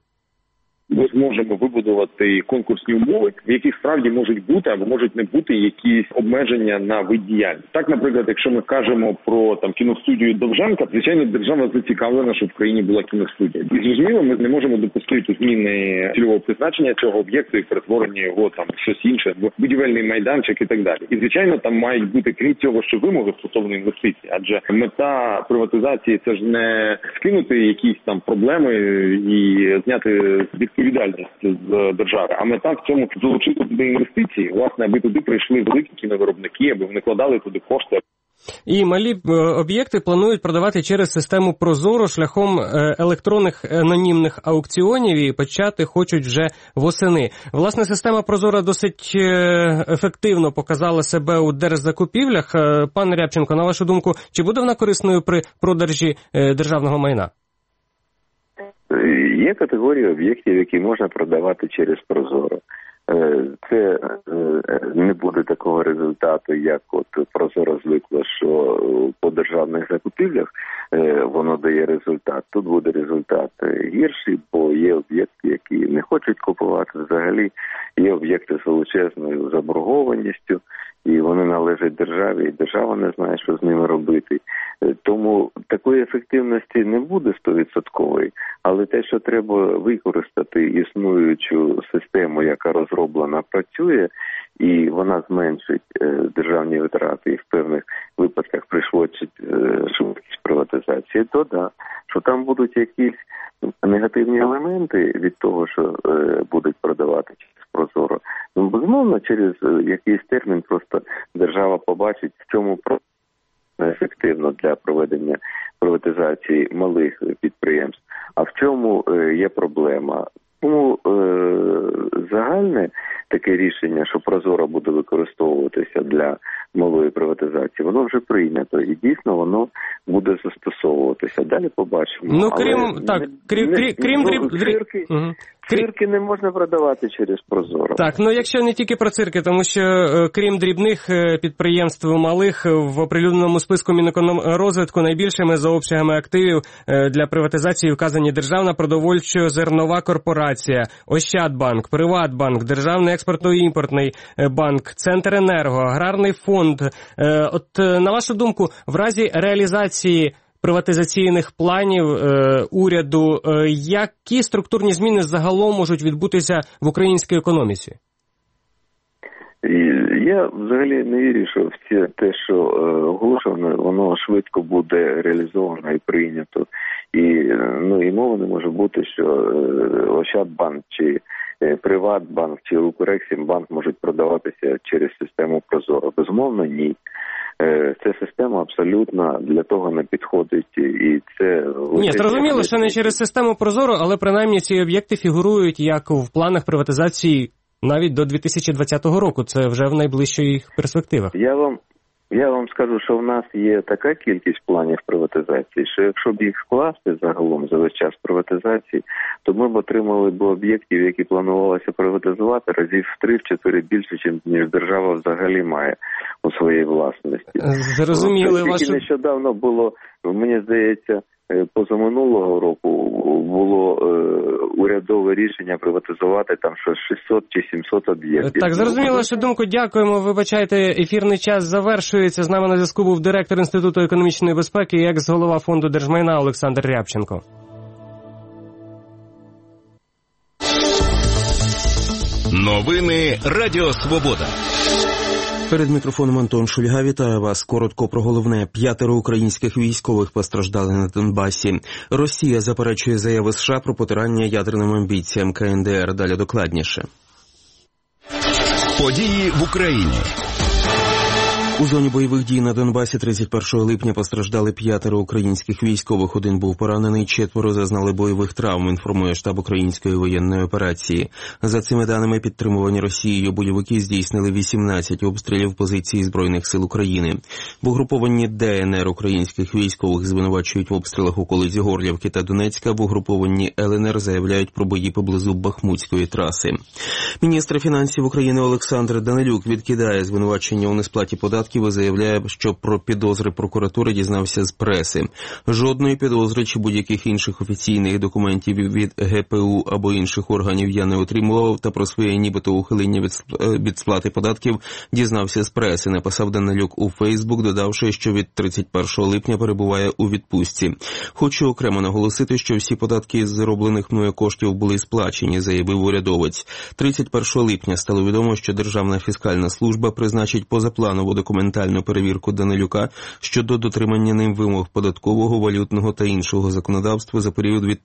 Ми зможемо вибудувати конкурсні умови, в яких справді можуть бути або можуть не бути якісь обмеження на вид діяльності. Так, наприклад, якщо ми кажемо про кіностудію Довженка, звичайно, держава зацікавлена, щоб в країні була кіностудія. І зрозуміло, ми не можемо допустити зміни цільового призначення цього об'єкту і перетворення його в щось інше, в будівельний майданчик і так далі. І звичайно, там мають бути, крім цього, що вимоги стосовно інвестицій, адже мета приватизації це ж не скинути якісь проблеми і зняти відповідальність з держави, а мета в цьому залучити туди інвестиції, власне, аби туди прийшли великі кіновиробники, аби вони вкладали туди кошти. І малі об'єкти планують продавати через систему ProZorro шляхом електронних анонімних аукціонів і почати хочуть вже восени. Власне, система ProZorro досить ефективно показала себе у держзакупівлях. Пане Рябченко, на вашу думку, чи буде вона корисною при продажі державного майна? Є категорії об'єктів, які можна продавати через ProZorro. Це не буде такого результату, як от ProZorro звикло, що по державних закупівлях воно дає результат. Тут буде результат гірший, бо є об'єкти, які не хочуть купувати взагалі, є об'єкти з величезною заборгованістю, і вони належать державі, і держава не знає, що з ними робити. Тому такої ефективності не буде 100%, але те, що треба використати існуючу систему, яка розроблена, працює, і вона зменшить державні витрати і в певних випадках пришвидшить швидкість приватизації, то да, що там будуть якісь негативні елементи від того, що будуть продавати через ProZorro. Безумовно, через якийсь термін просто держава побачить, в чому ефективно для проведення приватизації малих підприємств, а в чому є проблема. Тому загальне таке рішення, що ProZorro буде використовуватися для малої приватизації, воно вже прийнято і дійсно воно буде застосовуватися. Далі побачимо. Цирки не можна продавати через ProZorro. Так, якщо не тільки про цирки, тому що крім дрібних підприємств малих, в оприлюдненому списку Мінекономрозвитку найбільшими за обсягами активів для приватизації вказані Державна продовольчо-зернова корпорація, Ощадбанк, Приватбанк, Державний експортно-імпортний банк, Центренерго, Аграрний фонд. От на вашу думку, в разі реалізації приватизаційних планів уряду, які структурні зміни загалом можуть відбутися в українській економіці? І я взагалі не вірю, що те, що оголошено, воно швидко буде реалізовано і прийнято. І мови не може бути, що Ощадбанк чи Приватбанк чи Укрексімбанк можуть продаватися через систему Прозоро. Безумовно, ні. Ця система абсолютно для того не підходить. І це... Ні, зрозуміло, що не через систему Прозоро, але принаймні ці об'єкти фігурують як в планах приватизації навіть до 2020 року. Це вже в найближчих перспективах. Я вам скажу, що в нас є така кількість планів приватизації, що якщо б їх скласти загалом за весь час приватизації, то ми б отримали б об'єктів, які планувалося приватизувати, разів в 3-4 більше, ніж держава взагалі має у своїй власності. Зрозуміли вашу... Тільки нещодавно було, мені здається, позаминулого року було урядове рішення приватизувати там щось 600 чи 700 об'єктів. Так, зрозуміло вашу думку, дякуємо. Вибачайте, ефірний час завершується. З нами на зв'язку був директор Інституту економічної безпеки і екс-голова Фонду держмайна Олександр Рябченко. Новини Радіо Свобода. Перед мікрофоном Антон Шульга, вітаю вас. Коротко про головне. 5 українських військових постраждали на Донбасі. Росія заперечує заяви США про потурання ядерним амбіціям КНДР. Далі докладніше. Події в Україні. У зоні бойових дій на Донбасі 31 липня постраждали 5 українських військових. Один був поранений, 4 зазнали бойових травм, інформує штаб української воєнної операції. За цими даними, підтримувані Росією бойовики здійснили 18 обстрілів позицій Збройних сил України. В угрупованні ДНР українських військових звинувачують в обстрілах околиць Горлівки та Донецька. В угрупованні ЛНР заявляють про бої поблизу Бахмутської траси. Міністр фінансів України Олександр Данилюк відкидає звинувачення у несплаті податків і заявляє, що про підозри прокуратури дізнався з преси. Жодної підозри чи будь-яких інших офіційних документів від ГПУ або інших органів я не отримував, та про своє нібито ухилення від сплати податків дізнався з преси, написав Данилюк у Фейсбук, додавши, що від 31 липня перебуває у відпустці. Хочу окремо наголосити, що всі податки з зароблених мною коштів були сплачені, заявив урядовець. 31 липня стало відомо, що Державна фіскальна служба призначить позапланову документальну перевірку Данилюка щодо дотримання ним вимог податкового, валютного та іншого законодавства за період від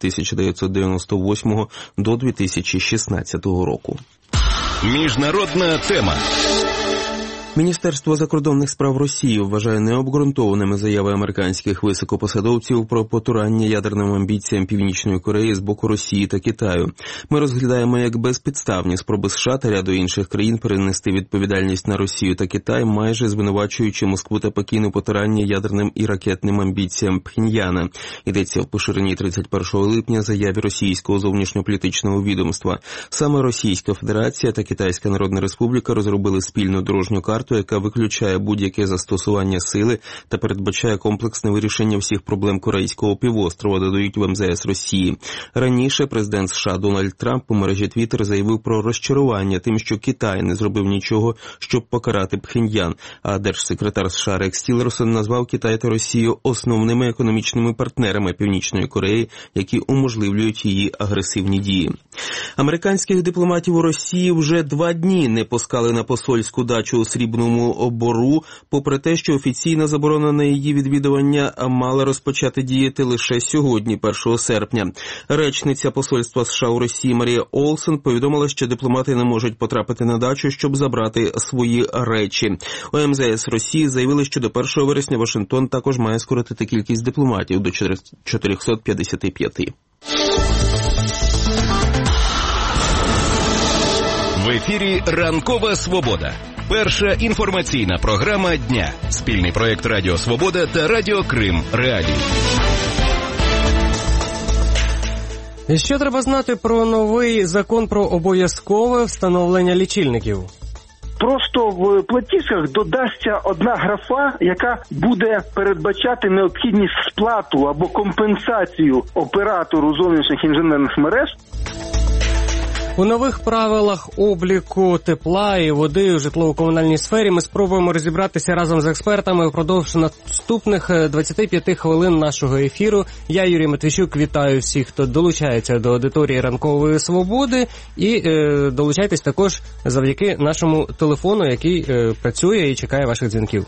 1998 до 2016 року. Міжнародна тема. Міністерство закордонних справ Росії вважає необґрунтованими заяви американських високопосадовців про потурання ядерним амбіціям Північної Кореї з боку Росії та Китаю. Ми розглядаємо як безпідставні спроби США та ряду інших країн перенести відповідальність на Росію та Китай, майже звинувачуючи Москву та Пекін у потуранні ядерним і ракетним амбіціям Пхеньяна. Йдеться в поширеній 31 липня заяві російського зовнішньополітичного відомства. Саме Російська Федерація та Китайська Народна Республіка розробили спільну дорожню карту, яка виключає будь-яке застосування сили та передбачає комплексне вирішення всіх проблем Корейського півострова, додають в МЗС Росії. Раніше президент США Дональд Трамп у мережі Твіттер заявив про розчарування тим, що Китай не зробив нічого, щоб покарати Пхеньян, а держсекретар США Рекс Тіллерсон назвав Китай та Росію основними економічними партнерами Північної Кореї, які уможливлюють її агресивні дії. Американських дипломатів у Росії вже 2 дні не пускали на посольську дачу у Срібному Бору, попри те, що офіційна заборона на її відвідування мала розпочати діяти лише сьогодні, 1 серпня. Речниця посольства США у Росії Марія Олсен повідомила, що дипломати не можуть потрапити на дачу, щоб забрати свої речі. У МЗС Росії заявили, що до 1 вересня Вашингтон також має скоротити кількість дипломатів до 455. В ефірі «Ранкова Свобода». Перша інформаційна програма дня. Спільний проєкт Радіо Свобода та Радіо Крим Реалії. Що треба знати про новий закон про обов'язкове встановлення лічильників? Просто в платіжках додасться одна графа, яка буде передбачати необхідність сплату або компенсацію оператору зовнішніх інженерних мереж У нових правилах обліку тепла і води у житлово-комунальній сфері ми спробуємо розібратися разом з експертами впродовж наступних 25 хвилин нашого ефіру. Я, Юрій Матвійчук, вітаю всіх, хто долучається до аудиторії Ранкової Свободи. І долучайтесь також завдяки нашому телефону, який працює і чекає ваших дзвінків.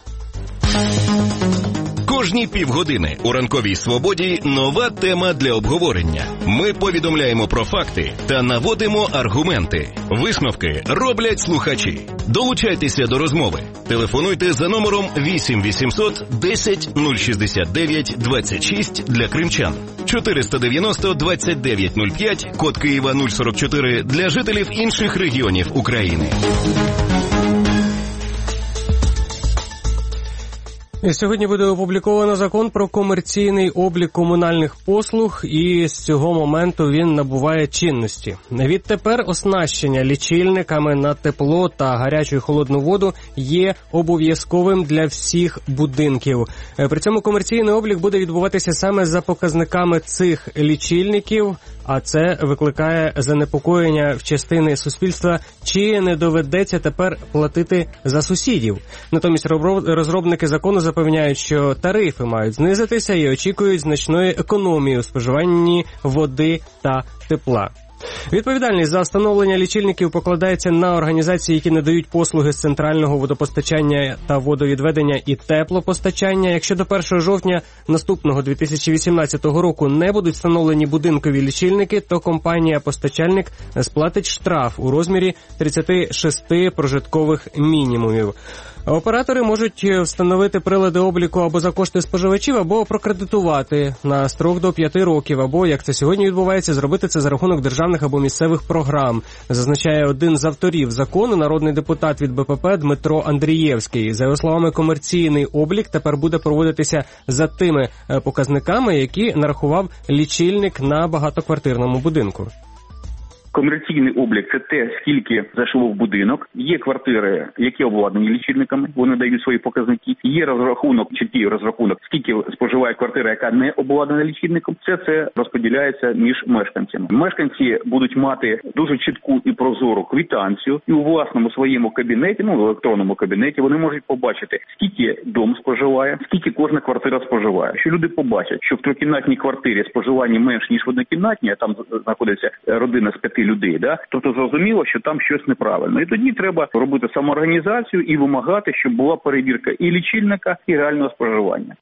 Кожні півгодини у Ранковій Свободі нова тема для обговорення. Ми повідомляємо про факти та наводимо аргументи. Висновки роблять слухачі. Долучайтеся до розмови. Телефонуйте за номером 8 800 10 069 26 для кримчан. 490 29 05, код Києва 044 для жителів інших регіонів України. Сьогодні буде опубліковано закон про комерційний облік комунальних послуг, і з цього моменту він набуває чинності. Відтепер оснащення лічильниками на тепло та гарячу і холодну воду є обов'язковим для всіх будинків. При цьому комерційний облік буде відбуватися саме за показниками цих лічильників, а це викликає занепокоєння в частини суспільства, чи не доведеться тепер платити за сусідів. Натомість розробники закону запевняють, що тарифи мають знизитися і очікують значної економії у споживанні води та тепла. Відповідальність за встановлення лічильників покладається на організації, які надають послуги з центрального водопостачання та водовідведення і теплопостачання. Якщо до 1 жовтня наступного 2018 року не будуть встановлені будинкові лічильники, то компанія-постачальник сплатить штраф у розмірі 36 прожиткових мінімумів. Оператори можуть встановити прилади обліку або за кошти споживачів, або прокредитувати на строк до 5 років, або, як це сьогодні відбувається, зробити це за рахунок державних або місцевих програм, зазначає один з авторів закону, народний депутат від БПП Дмитро Андрієвський. За його словами, комерційний облік тепер буде проводитися за тими показниками, які нарахував лічильник на багатоквартирному будинку. Комерційний облік – це те, скільки зайшло в будинок. Є квартири, які обладнані лічильниками, вони дають свої показники. Є розрахунок, чіткий розрахунок, скільки споживає квартира, яка не обладнана лічильником. Це розподіляється між мешканцями. Мешканці будуть мати дуже чітку і прозору квитанцію, і у власному своєму кабінеті, в електронному кабінеті, вони можуть побачити, скільки дом споживає, скільки кожна квартира споживає. Що люди побачать, що в трикімнатній квартирі споживання менш, ніж в однокімнатній, а там знаходиться родина з 5 людей, да? Тобто зрозуміло, що там щось неправильно. І тоді треба робити самоорганізацію і вимагати, щоб була перевірка і лічильника, і реального споживання.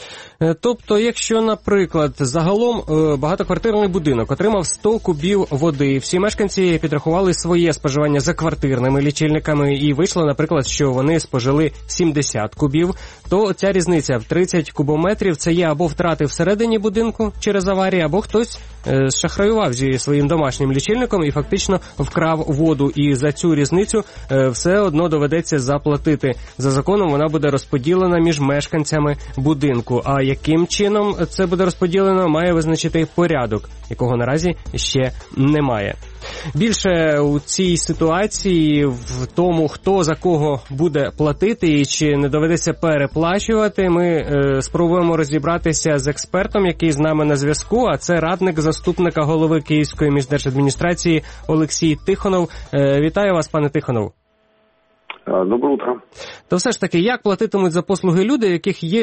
Тобто, якщо, наприклад, загалом багатоквартирний будинок отримав 100 кубів води, всі мешканці підрахували своє споживання за квартирними лічильниками і вийшло, наприклад, що вони спожили 70 кубів, то ця різниця в 30 кубометрів – це є або втрати всередині будинку через аварію, або хтось шахраював зі своїм домашнім лічильником і фактично вкрав воду. І за цю різницю все одно доведеться заплатити. За законом вона буде розподілена між мешканцями будинку. А яким чином це буде розподілено, має визначити порядок, якого наразі ще немає. Більше у цій ситуації в тому, хто за кого буде платити і чи не доведеться переплачувати, ми спробуємо розібратися з експертом, який з нами на зв'язку, а це радник заступника голови Київської міськдержадміністрації Олексій Тихонов. Вітаю вас, пане Тихонов. Доброе утро. То все ж таки, як платитимуть за послуги люди, яких є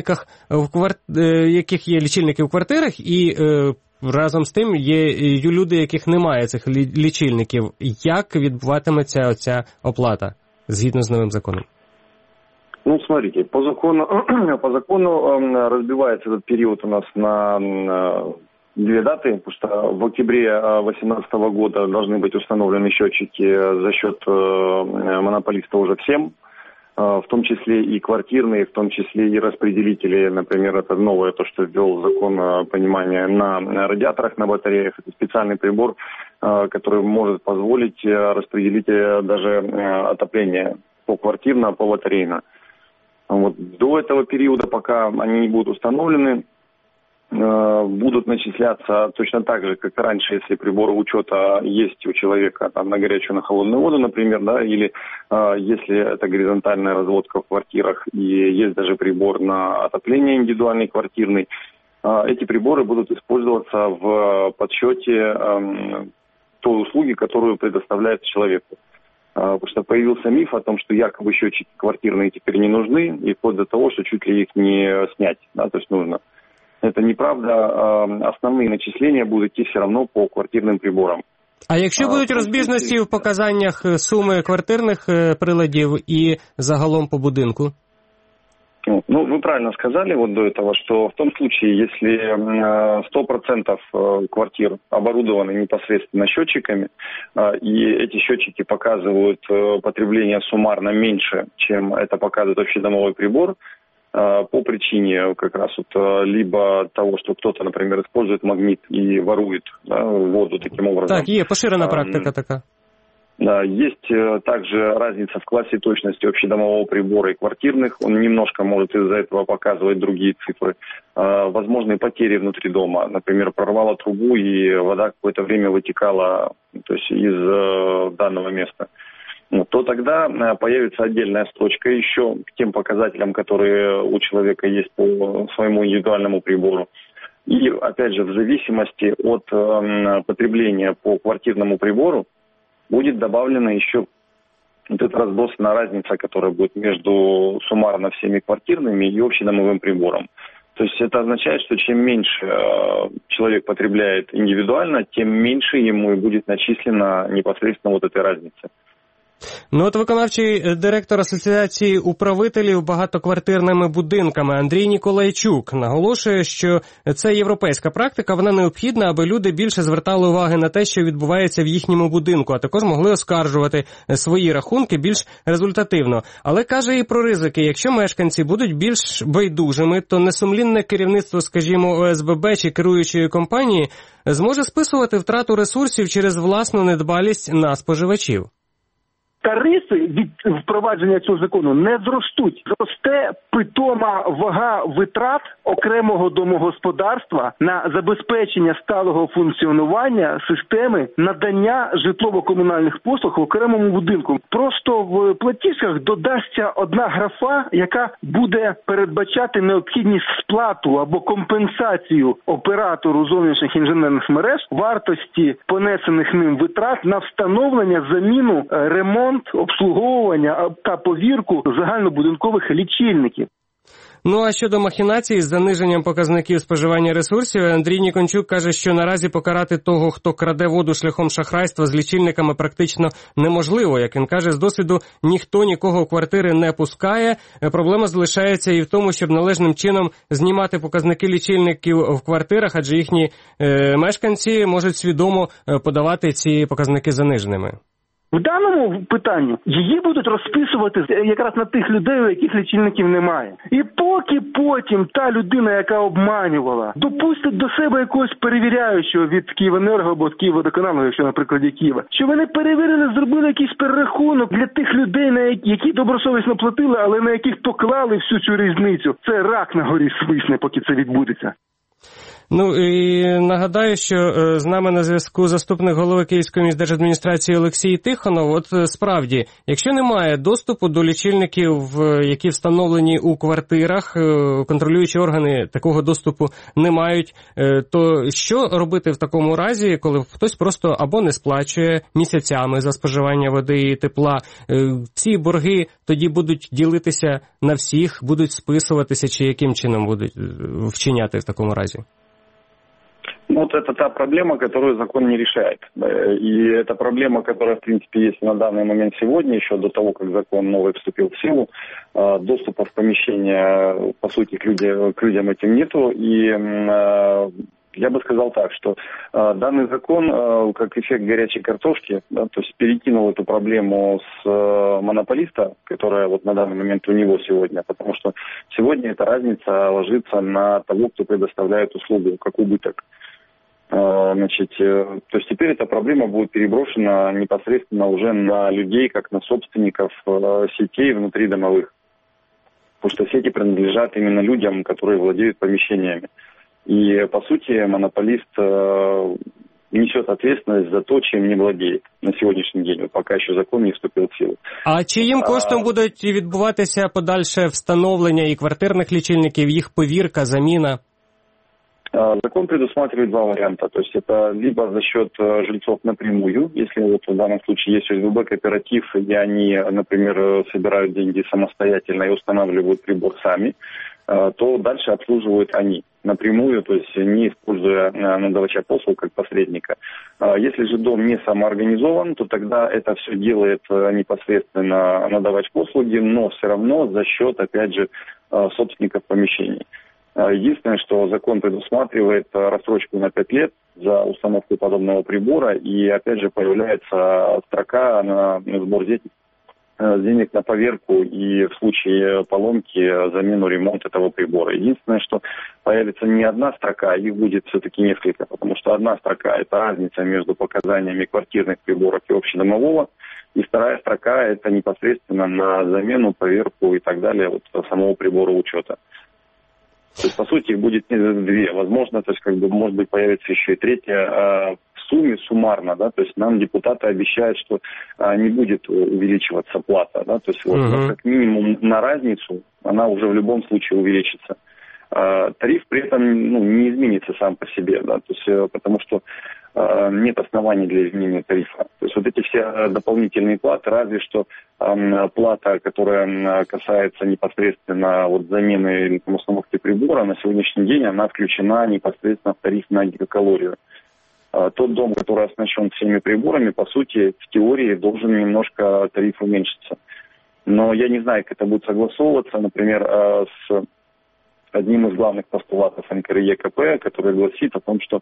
лічильники в квартирах, і разом з тим є люди, яких немає цих лічильників? Як відбуватиметься оця оплата згідно з новим законом? Ну, смотрите, по закону разбивается этот период у нас на 2 даты, потому что в октябре 2018 года должны быть установлены счетчики за счет монополиста уже всем, в том числе и квартирные, в том числе и распределители. Например, это новое, то, что ввел закон, понимание, на радиаторах, на батареях. Это специальный прибор, который может позволить распределить даже отопление поквартирно, побатарейно. Вот. До этого периода, пока они не будут установлены, будут начисляться точно так же, как и раньше, если приборы учета есть у человека там, на горячую, на холодную воду, например, да, или если это горизонтальная разводка в квартирах и есть даже прибор на отопление индивидуальный квартирный, эти приборы будут использоваться в подсчете той услуги, которую предоставляет человеку. Потому что появился миф о том, что якобы счетчики квартирные теперь не нужны, и вплоть до того, что чуть ли их не снять, да, то есть нужно. Это неправда. Основные начисления будут идти все равно по квартирным приборам. А якщо будуть розбіжності в показаннях суми квартирних приладів і загалом по будинку? Ну, вы правильно сказали вот до этого, что в том случае, если 100% квартир оборудованы непосредственно счетчиками, и эти счетчики показывают потребление суммарно меньше, чем это показывает общедомовой прибор, по причине как раз вот либо того, что кто-то, например, использует магнит и ворует, да, воду таким образом. Так, є поширена практика така. Есть также разница в классе точности общедомового прибора и квартирных. Он немножко может из-за этого показывать другие цифры. Возможные потери внутри дома. Например, прорвало трубу, и вода какое-то время вытекала, то есть из данного места. То тогда появится отдельная строчка еще к тем показателям, которые у человека есть по своему индивидуальному прибору. И, опять же, в зависимости от потребления по квартирному прибору будет добавлена еще вот эта разбросанная разница, которая будет между суммарно всеми квартирными и общедомовым прибором. То есть это означает, что чем меньше человек потребляет индивидуально, тем меньше ему и будет начислено непосредственно вот этой разницы. Ну от виконавчий директор Асоціації управителів багатоквартирними будинками Андрій Ніколайчук наголошує, що це європейська практика, вона необхідна, аби люди більше звертали уваги на те, що відбувається в їхньому будинку, а також могли оскаржувати свої рахунки більш результативно. Але каже і про ризики. Якщо мешканці будуть більш байдужими, то несумлінне керівництво, скажімо, ОСББ чи керуючої компанії зможе списувати втрату ресурсів через власну недбалість на споживачів. Тарифи від впровадження цього закону не зростуть. Зросте питома вага витрат окремого домогосподарства на забезпечення сталого функціонування системи надання житлово-комунальних послуг в окремому будинку. Просто в платіжках додасться одна графа, яка буде передбачати необхідність сплату або компенсацію оператору зовнішніх інженерних мереж вартості понесених ним витрат на встановлення, заміну, ремонт, обслуговування та повірку загальнобудинкових лічильників. Ну а щодо махінацій з заниженням показників споживання ресурсів, Андрій Ніколайчук каже, що наразі покарати того, хто краде воду шляхом шахрайства з лічильниками, практично неможливо. Як він каже, з досвіду ніхто нікого в квартири не пускає. Проблема залишається і в тому, щоб належним чином знімати показники лічильників в квартирах, адже їхні мешканці можуть свідомо подавати ці показники заниженими. В даному питанні її будуть розписувати якраз на тих людей, у яких лічильників немає. І поки потім та людина, яка обманювала, допустить до себе якогось перевіряючого від Київенерго або від Київводоканалу, якщо на прикладі Києва, що вони перевірили, зробили якийсь перерахунок для тих людей, які добросовісно платили, але на яких поклали всю цю різницю. Це рак на горі свисне, поки це відбудеться. Ну і нагадаю, що з нами на зв'язку заступник голови Київської міськдержадміністрації Олексій Тихонов. От справді, якщо немає доступу до лічильників, які встановлені у квартирах, контролюючі органи такого доступу не мають, то що робити в такому разі, коли хтось просто або не сплачує місяцями за споживання води і тепла? Ці борги тоді будуть ділитися на всіх, будуть списуватися, чи яким чином будуть вчиняти в такому разі? Вот это та проблема, которую закон не решает. И это проблема, которая, в принципе, есть на данный момент сегодня, еще до того, как закон новый вступил в силу. Доступа в помещение, по сути, к людям этим нету. И я бы сказал так, что данный закон, как эффект горячей картошки, да, то есть перекинул эту проблему с монополиста, которая вот на данный момент у него сегодня, потому что сегодня эта разница ложится на того, кто предоставляет услугу, как убыток. Значит, то есть теперь эта проблема будет переброшена непосредственно уже на людей, как на собственников сетей внутридомовых. Потому что сети принадлежат именно людям, которые владеют помещениями. И, по сути, монополист несет ответственность за то, чем не владеет на сегодняшний день, пока ще закон не вступив в силу. А чиїм коштом будуть відбуватися подальше встановлення і квартирних лічильників, їх повірка, заміна? Закон предусматривает два варианта. То есть это либо за счет жильцов напрямую, если вот в данном случае есть ОСББ кооператив, и они, например, собирают деньги самостоятельно и устанавливают прибор сами, то дальше обслуживают они напрямую, то есть не используя надавача послуг как посредника. Если же дом не самоорганизован, то тогда это все делает непосредственно надавач послуги, но все равно за счет, опять же, собственников помещений. Единственное, что закон предусматривает рассрочку на 5 лет за установку подобного прибора, и опять же появляется строка на сбор денег на поверку и в случае поломки замену, ремонт этого прибора. Единственное, что появится не одна строка, их будет все-таки несколько, потому что одна строка – это разница между показаниями квартирных приборов и общедомового, и вторая строка – это непосредственно на замену, поверку и так далее вот самого прибора учета. То есть, по сути, их будет две. Возможно, то есть, может быть, появится еще и третья в сумме, суммарно, да, то есть нам депутаты обещают, что не будет увеличиваться плата, да, то есть, вот, как минимум на разницу она уже в любом случае увеличится. Тариф при этом не изменится сам по себе, да, то есть, потому что нет оснований для изменения тарифа. То есть вот эти все дополнительные платы, разве что плата, которая касается непосредственно вот замены или установки прибора, на сегодняшний день она включена непосредственно в тариф на гигакалорию. Тот дом, который оснащен всеми приборами, по сути, в теории должен немножко тариф уменьшиться. Но я не знаю, как это будет согласовываться, например, с одним из главных постулатов НКРЕКП, который гласит о том, что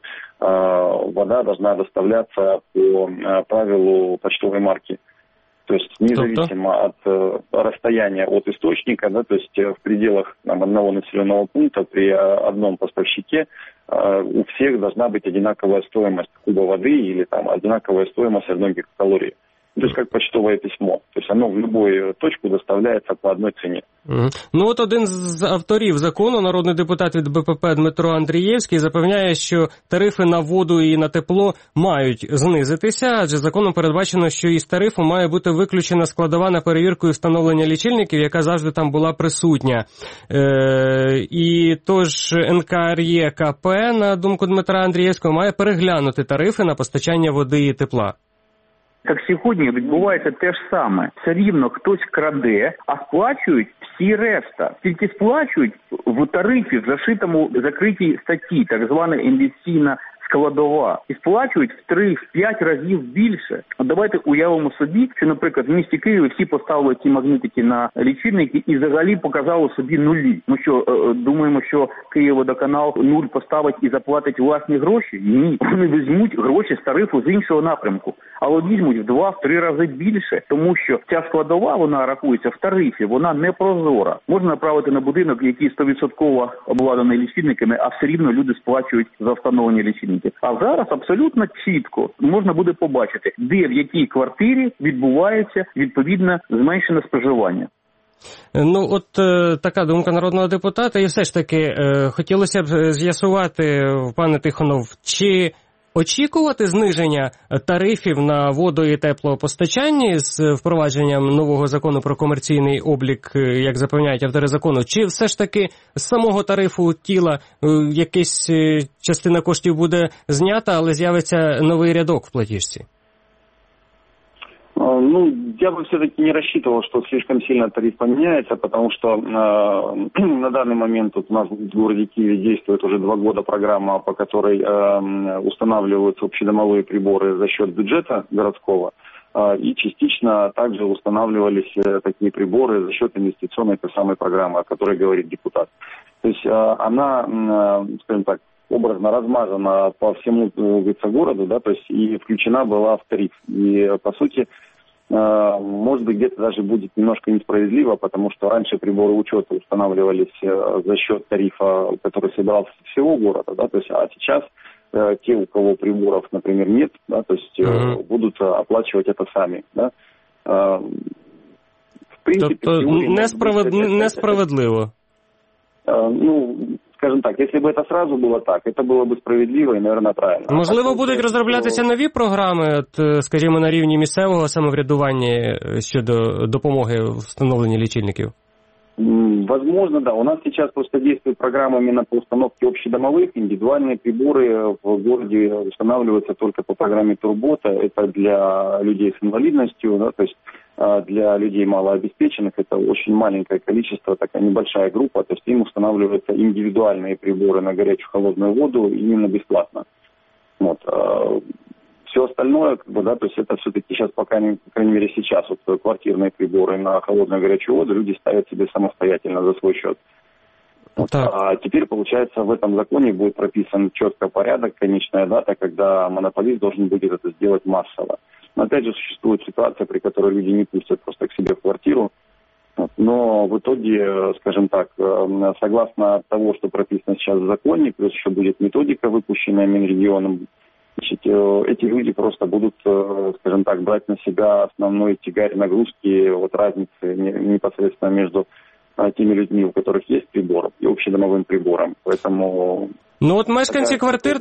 вода должна доставляться по правилу почтовой марки. То есть независимо от расстояния от источника, да, то есть в пределах одного населенного пункта при одном поставщике у всех должна быть одинаковая стоимость куба воды или там одинаковая стоимость 1 гигакалории. То есть как почтовое письмо. То есть оно в любую точку доставляється по одній ціні. Ну от один з авторів закону, народний депутат від БПП Дмитро Андрієвський, запевняє, що тарифи на воду і на тепло мають знизитися, адже законом передбачено, що із тарифу має бути виключена складова на перевірку і встановлення лічильників, яка завжди там була присутня. І тож НКРЕКП, на думку Дмитра Андрієвського, має переглянути тарифи на постачання води і тепла. Так сьогодні відбувається те ж саме. Все рівно хтось краде, а сплачують всі решта. Тільки сплачують в тарифі, в зашитому закритій статті, так звана інвестиційна складова. І сплачують в 3-5 разів більше. От давайте уявимо собі, що, наприклад, в місті Києві всі поставили ті магнітики на лічильники і взагалі показали собі нулі. Ми що, думаємо, що Київводоканал нуль поставить і заплатить власні гроші? Ні. Вони візьмуть гроші з тарифу з іншого напрямку. Але візьмуть в 2-3 рази більше, тому що ця складова, вона рахується в тарифі, вона не прозора. Можна направити на будинок, який 100% обладнаний лічильниками, а все рівно люди сплачують за встановлені лічильники. А зараз абсолютно чітко можна буде побачити, де в якій квартирі відбувається відповідне зменшене споживання. Ну, от така думка народного депутата. І все ж таки хотілося б з'ясувати, пане Тихонов, чи очікувати зниження тарифів на воду і теплопостачання з впровадженням нового закону про комерційний облік, як запевняють автори закону, чи все ж таки з самого тарифу тіла якась частина коштів буде знята, але з'явиться новий рядок в платіжці? Ну, я бы все-таки не рассчитывал, что слишком сильно тариф поменяется, потому что на данный момент тут у нас в городе Киеве действует уже 2 года программа, по которой устанавливаются общедомовые приборы за счет бюджета городского, и частично также устанавливались такие приборы за счет инвестиционной той самой программы, о которой говорит депутат. То есть она, скажем так, образно размазана по всему городу, да, то есть и включена была в тариф. И, по сути, может быть, где-то даже будет немножко несправедливо, потому что раньше приборы учета устанавливались за счет тарифа, который собирался со всего города, да, то есть, а сейчас те, у кого приборов, например, нет, да, то есть будут оплачивать это сами, да. В принципе, несправедливо. Ну, скажем так, если бы это сразу было так, это было бы справедливо і, наверное, правильно. Можливо, будуть розроблятися нові програми, от, скажімо, на рівні місцевого самоврядування щодо допомоги в встановленні лічильників? Возможно, да. У нас сейчас просто действует программа именно по установке общедомовых. Индивидуальные приборы в городе устанавливаются только по программе Турбота. Это для людей с инвалидностью, да, то есть для людей малообеспеченных. Это очень маленькое количество, такая небольшая группа. То есть им устанавливаются индивидуальные приборы на горячую холодную воду именно бесплатно. Вот. Все остальное, да, то есть это все-таки сейчас, по крайней мере сейчас, вот квартирные приборы на холодную горячую воду люди ставят себе самостоятельно за свой счет. Вот. А теперь, получается, в этом законе будет прописан четко порядок, конечная дата, когда монополист должен будет это сделать массово. Но опять же существует ситуация, при которой люди не пустят просто к себе в квартиру. Вот. Но в итоге, скажем так, согласно того, что прописано сейчас в законе, плюс еще будет методика, выпущенная Минрегионом, значит, эти люди просто будут, скажем так, брать на себя основной тягарь нагрузки, вот разницы непосредственно между теми людьми, у которых есть прибор, і общедомовим прибором. Поэтому... Ну от мешканці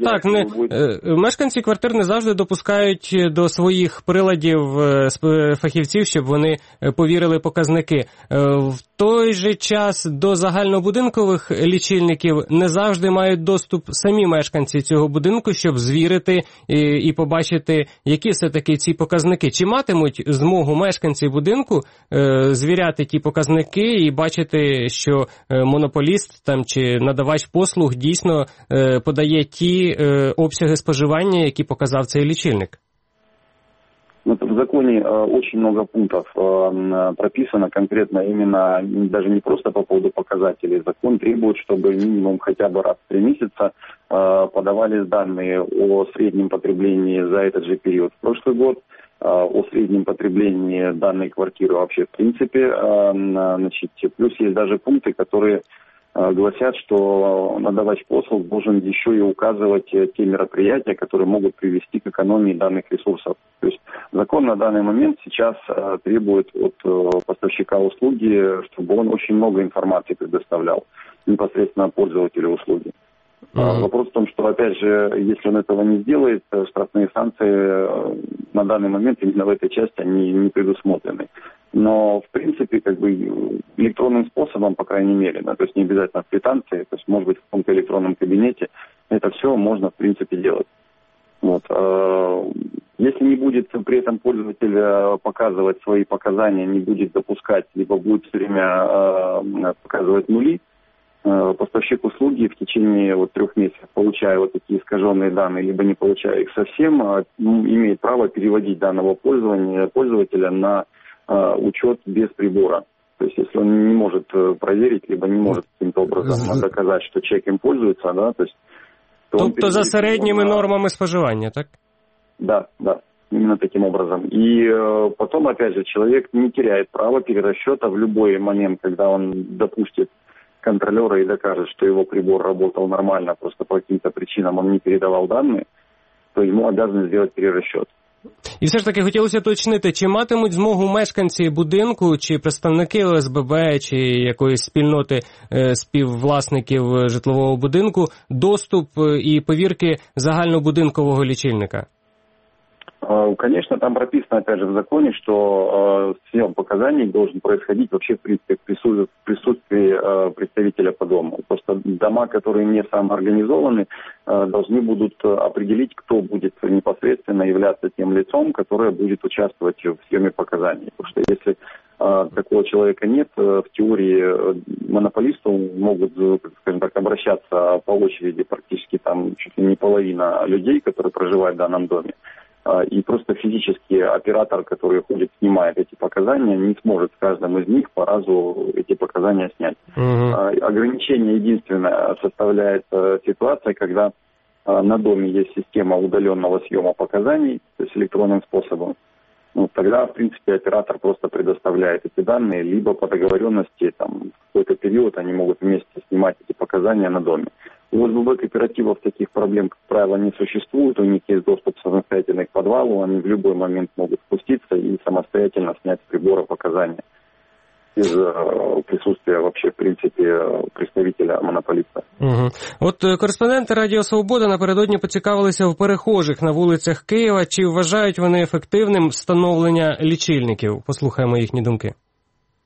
квартир не завжди допускають до своїх приладів фахівців, щоб вони повірили показники. В той же час до загальнобудинкових лічильників не завжди мають доступ самі мешканці цього будинку, щоб звірити і побачити, які все-таки ці показники. Чи матимуть змогу мешканці будинку звіряти ті показники і бачити, що монополіст там чи надавач послуг дійсно подає ті обсяги споживання, які показав цей лічильник? В законе очень много пунктов прописано конкретно, именно даже не просто по поводу показателей. Закон требует, чтобы минимум хотя бы раз в 3 месяца подавались данные о среднем потреблении за этот же период в прошлый год, о среднем потреблении данной квартиры вообще в принципе. Значит, плюс есть даже пункты, которые гласят, что надавач послуг должен еще и указывать те мероприятия, которые могут привести к экономии данных ресурсов. То есть закон на данный момент сейчас требует от поставщика услуги, чтобы он очень много информации предоставлял непосредственно пользователю услуги. Вопрос в том, что, опять же, если он этого не сделает, штрафные санкции на данный момент именно в этой части они не предусмотрены. Но, в принципе, как бы электронным способом, по крайней мере, да, то есть не обязательно в квитанции, то есть, может быть, в каком-то электронном кабинете, это все можно, в принципе, делать. Вот. Если не будет при этом пользователь показывать свои показания, не будет допускать, либо будет все время показывать нули, поставщик услуги в течение 3 месяцев, получая вот такие искаженные данные, либо не получая их совсем, имеет право переводить данного пользователя на учет без прибора. То есть, если он не может проверить, либо не может каким-то образом доказать, что человек им пользуется, да, то есть... Тобто за середніми нормами споживання, так? Да, именно таким образом. И потом, опять же, человек не теряет права перерасчета в любой момент, когда он допустит контролера и докажет, что его прибор работал нормально, просто по каким-то причинам он не передавал данные, то ему обязаны сделать перерасчет. І все ж таки хотілося уточнити, чи матимуть змогу мешканці будинку, чи представники ОСББ, чи якоїсь спільноти співвласників житлового будинку доступ і повірки загальнобудинкового лічильника? Конечно, там прописано, опять же, в законе, что съем показаний должен происходить вообще, в принципе, в присутствии представителя по дому. Просто дома, которые не самоорганизованы, должны будут определить, кто будет непосредственно являться тем лицом, которое будет участвовать в съеме показаний. Потому что если такого человека нет, в теории монополисту могут, скажем так, обращаться по очереди практически там чуть ли не половина людей, которые проживают в данном доме. И просто физически оператор, который ходит, снимает эти показания, не сможет с каждым из них по разу эти показания снять. Ограничение единственное составляет ситуация, когда на доме есть система удаленного съема показаний, то есть электронным способом. Ну, тогда, в принципе, оператор просто предоставляет эти данные, либо по договоренности, там, в какой-то период они могут вместе снимать эти показания на доме. У ОСББ кооперативов таких проблем, как правило, не существует, у них есть доступ самостоятельно к подвалу, они в любой момент могут спуститься и самостоятельно снять с прибора показания из присутствия вообще, в принципе, представителя монополіста. От кореспонденти Радіо Свобода напередодні поцікавилися в перехожих на вулицях Києва, чи вважають вони ефективним встановлення лічильників. Послухаємо їхні думки.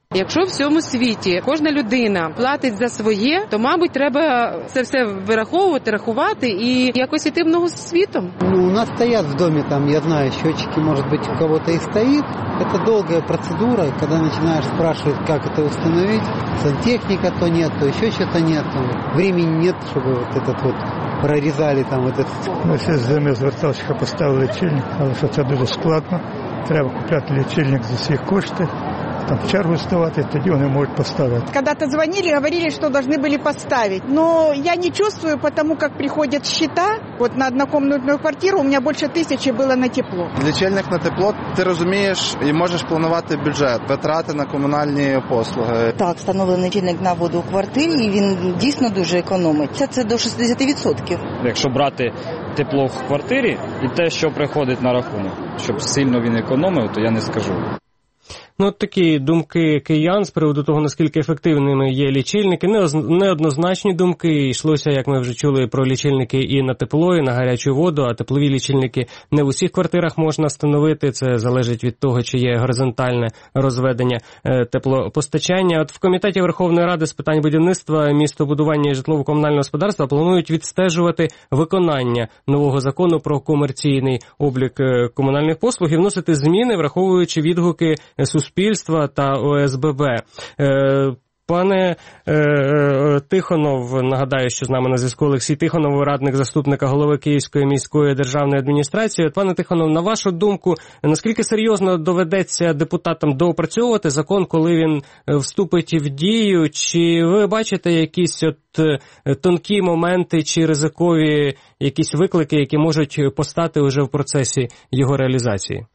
Якщо в всьому світі кожна людина платить за своє, то, мабуть, треба це все вираховувати, рахувати і якось іти в ногу з світом. У нас стоят в доме, там, я знаю, счетчики, может быть, у кого-то и стоит. Это долгая процедура, когда начинаешь спрашивать, как это установить. Сантехника то нет, то еще что-то нет. Времени нет, чтобы вот этот вот прорізали там вот этот. Ми всі з зими зверталися, поставили лічильник, але що це дуже складно. Треба купляти лічильник за свої кошти. Там в чергу ставати, тоді вони можуть поставити. Когда-то звонили, говорили, что должны были поставить. Но я не чувствую, потому как приходят счета. Вот на однокомнатную квартиру у меня больше 1000 было на тепло. Лічильник на тепло, ти розумієш і можеш планувати бюджет, витрати на комунальні послуги. Так, встановлений лічильник на воду у квартирі, і він дійсно дуже економить. Це до 60%. Якщо брати тепло в квартирі і те, що приходить на рахунок, щоб сильно він економив, то я не скажу. Ну, от такі думки киян з приводу того, наскільки ефективними є лічильники. Неоднозначні думки. Йшлося, як ми вже чули, про лічильники і на тепло, і на гарячу воду, а теплові лічильники не в усіх квартирах можна встановити. Це залежить від того, чи є горизонтальне розведення теплопостачання. От в Комітеті Верховної Ради з питань будівництва, містобудування і житлово-комунального господарства планують відстежувати виконання нового закону про комерційний облік комунальних послуг і вносити зміни, враховуючи відгуки суспільства та ОСББ. Пане Тихонов, нагадаю, що з нами на зв'язку Олексій Тихонов, радник заступника голови Київської міської державної адміністрації. Пане Тихонов, на вашу думку, наскільки серйозно доведеться депутатам доопрацьовувати закон, коли він вступить в дію? Чи ви бачите якісь тонкі моменти чи ризикові якісь виклики, які можуть постати уже в процесі його реалізації?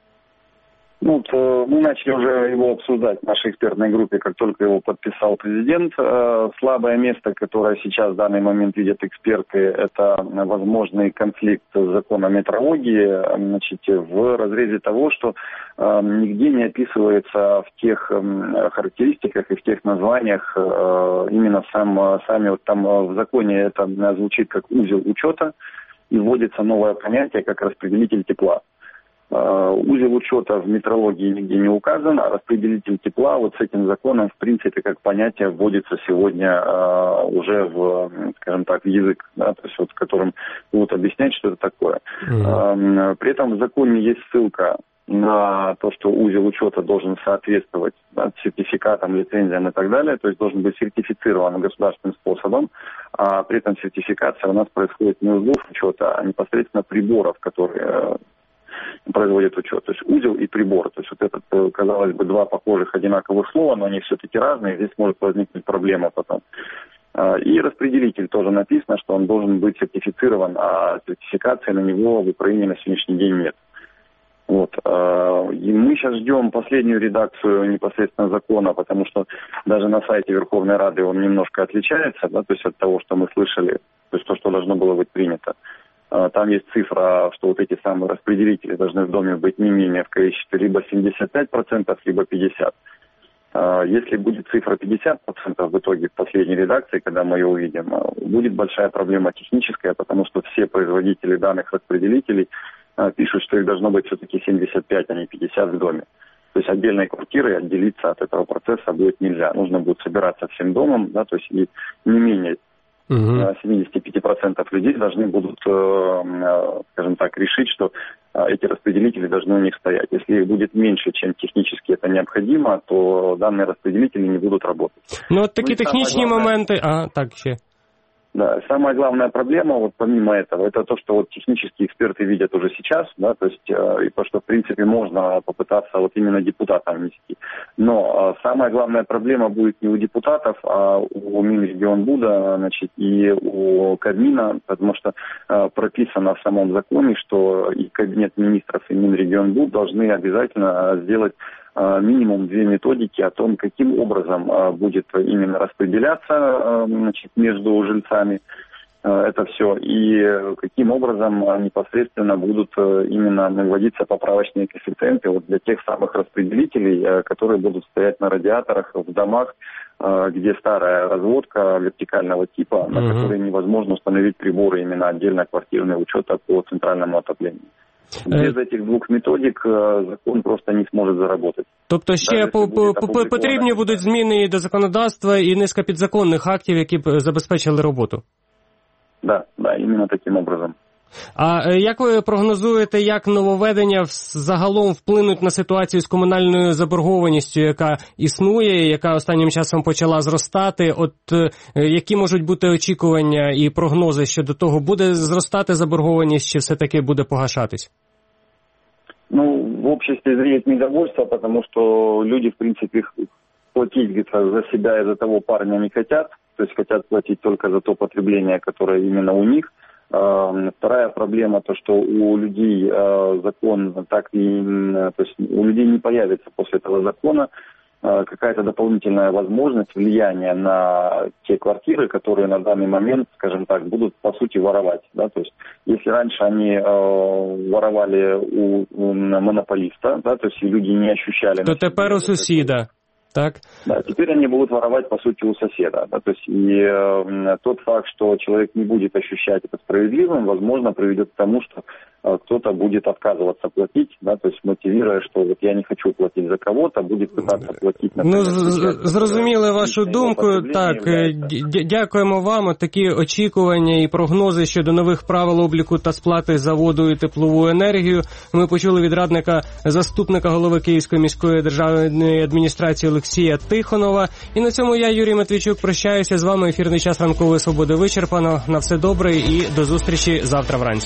Мы начали уже его обсуждать в нашей экспертной группе, как только его подписал президент. Слабое место, которое сейчас в данный момент видят эксперты, это возможный конфликт с законом метрологии, в разрезе того, что нигде не описывается в тех характеристиках и в тех названиях именно сами вот там в законе это звучит как узел учета, и вводится новое понятие как распределитель тепла. Узел учета в метрологии нигде не указан, а распределитель тепла вот с этим законом, в принципе, как понятие вводится сегодня уже в, скажем так, в язык, да, то есть вот, которым будут объяснять, что это такое. При этом в законе есть ссылка на то, что узел учета должен соответствовать сертификатам, лицензиям и так далее, то есть должен быть сертифицирован государственным способом, а при этом сертификация у нас происходит не узлов учета, а непосредственно приборов, которые производит учет. То есть узел и прибор. То есть вот это, казалось бы, два похожих одинаковых слова, но они все-таки разные. Здесь может возникнуть проблема потом. И распределитель тоже написано, что он должен быть сертифицирован, а сертификации на него в Украине на сегодняшний день нет. Вот. И мы сейчас ждем последнюю редакцию непосредственно закона, потому что даже на сайте Верховной Рады он немножко отличается, да, то есть от того, что мы слышали, то есть то, что должно было быть принято. Там есть цифра, что вот эти самые распределители должны в доме быть не менее в количестве либо 75%, либо 50%. Если будет цифра 50% в итоге в последней редакции, когда мы ее увидим, будет большая проблема техническая, потому что все производители данных распределителей пишут, что их должно быть все-таки 75, а не 50 в доме. То есть отдельной квартирой отделиться от этого процесса будет нельзя. Нужно будет собираться всем домом, да, то есть и не менее 75% людей должны будут, скажем так, решить, что эти распределители должны у них стоять. Если их будет меньше, чем технически это необходимо, то данные распределители не будут работать. Ну, вот такие технические моменты... так еще. Да, самая главная проблема, вот помимо этого, это то, что вот технические эксперты видят уже сейчас, да, то есть и то, что в принципе можно попытаться вот именно депутатам внести. Но самая главная проблема будет не у депутатов, а у Минрегионбуда, значит, и у Кабмина, потому что прописано в самом законе, что и Кабинет министров, и Минрегионбуд должны обязательно сделать минимум 2 методики о том, каким образом будет именно распределяться, значит, между жильцами это все, и каким образом непосредственно будут именно вводиться поправочные коэффициенты вот для тех самых распределителей, которые будут стоять на радиаторах в домах, где старая разводка вертикального типа, на которой невозможно установить приборы именно отдельно квартирного учета по центральному отоплению. Без этих двух методик закон просто не зможе заработати. Тобто ще потрібні будуть зміни і до законодавства, і низка підзаконних актів, які б забезпечили роботу? Да, іменно таким образом. А як ви прогнозуєте, як нововведення загалом вплинуть на ситуацію з комунальною заборгованістю, яка існує, яка останнім часом почала зростати? От які можуть бути очікування і прогнози щодо того, буде зростати заборгованість чи все-таки буде погашатись? Ну, в обществе зреет недовольство, потому что люди, в принципе, платить за себя и за того парня не хотят, то есть хотят платить только за то потребление, которое именно у них. Вторая проблема, то что у людей закон так и, то есть у людей не появится после этого закона какая-то дополнительная возможность влияния на те квартиры, которые на данный момент, скажем так, будут по сути воровать. Да? То есть если раньше они воровали у монополиста, да, то есть люди не ощущали... То тепер у сусіда. Так. Да, теперь они будут воровать, по сути, у соседа. Да, то есть и тот факт, что человек не будет ощущать это справедливым, возможно, приведет к тому, что кто-то будет отказываться платить, да, то есть мотивируя, что вот я не хочу платить за кого-то, будет пытаться платить на... Ну, зрозуміли вашу думку. Так, дякуємо вам. От такі очікування і прогнози щодо нових правил обліку та сплати за воду і теплову енергію ми почули від радника заступника голови Київської міської державної адміністрації Олексія Тихонова. І на цьому я, Юрій Матвійчук, прощаюся з вами. Ефірний час Ранкової Свободи вичерпано. На все добре і до зустрічі завтра вранці.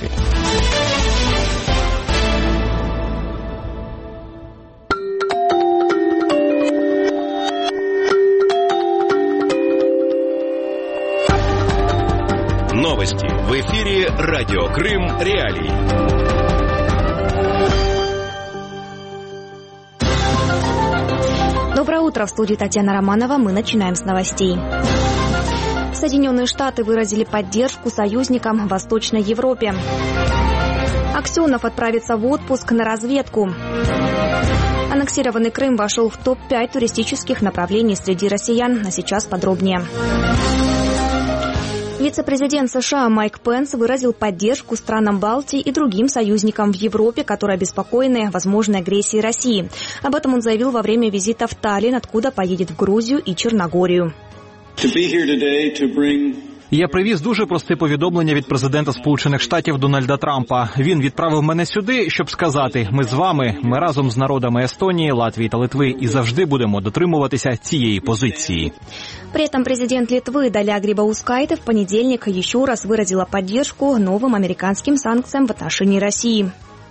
Новости в эфире Радио Крым Реалии. Доброе утро, в студии Татьяна Романова. Мы начинаем с новостей. Соединенные Штаты выразили поддержку союзникам в Восточной Европе. Аксенов отправится в отпуск на разведку. Аннексированный Крым вошел в топ-5 туристических направлений среди россиян. А сейчас подробнее. Вице-президент США Майк Пенс выразил поддержку странам Балтии и другим союзникам в Европе, которые обеспокоены возможной агрессией России. Об этом он заявил во время визита в Таллин, откуда поедет в Грузию и Черногорию. Я привіз дуже просте повідомлення від президента Сполучених Штатів Дональда Трампа. Він відправив мене сюди, щоб сказати: ми з вами, ми разом з народами Естонії, Латвії та Литви і завжди будемо дотримуватися цієї позиції. При этом президент Литвы Даля Грибаускайте в понедельник еще раз выразила поддержку новым американским санкциям в отношении России.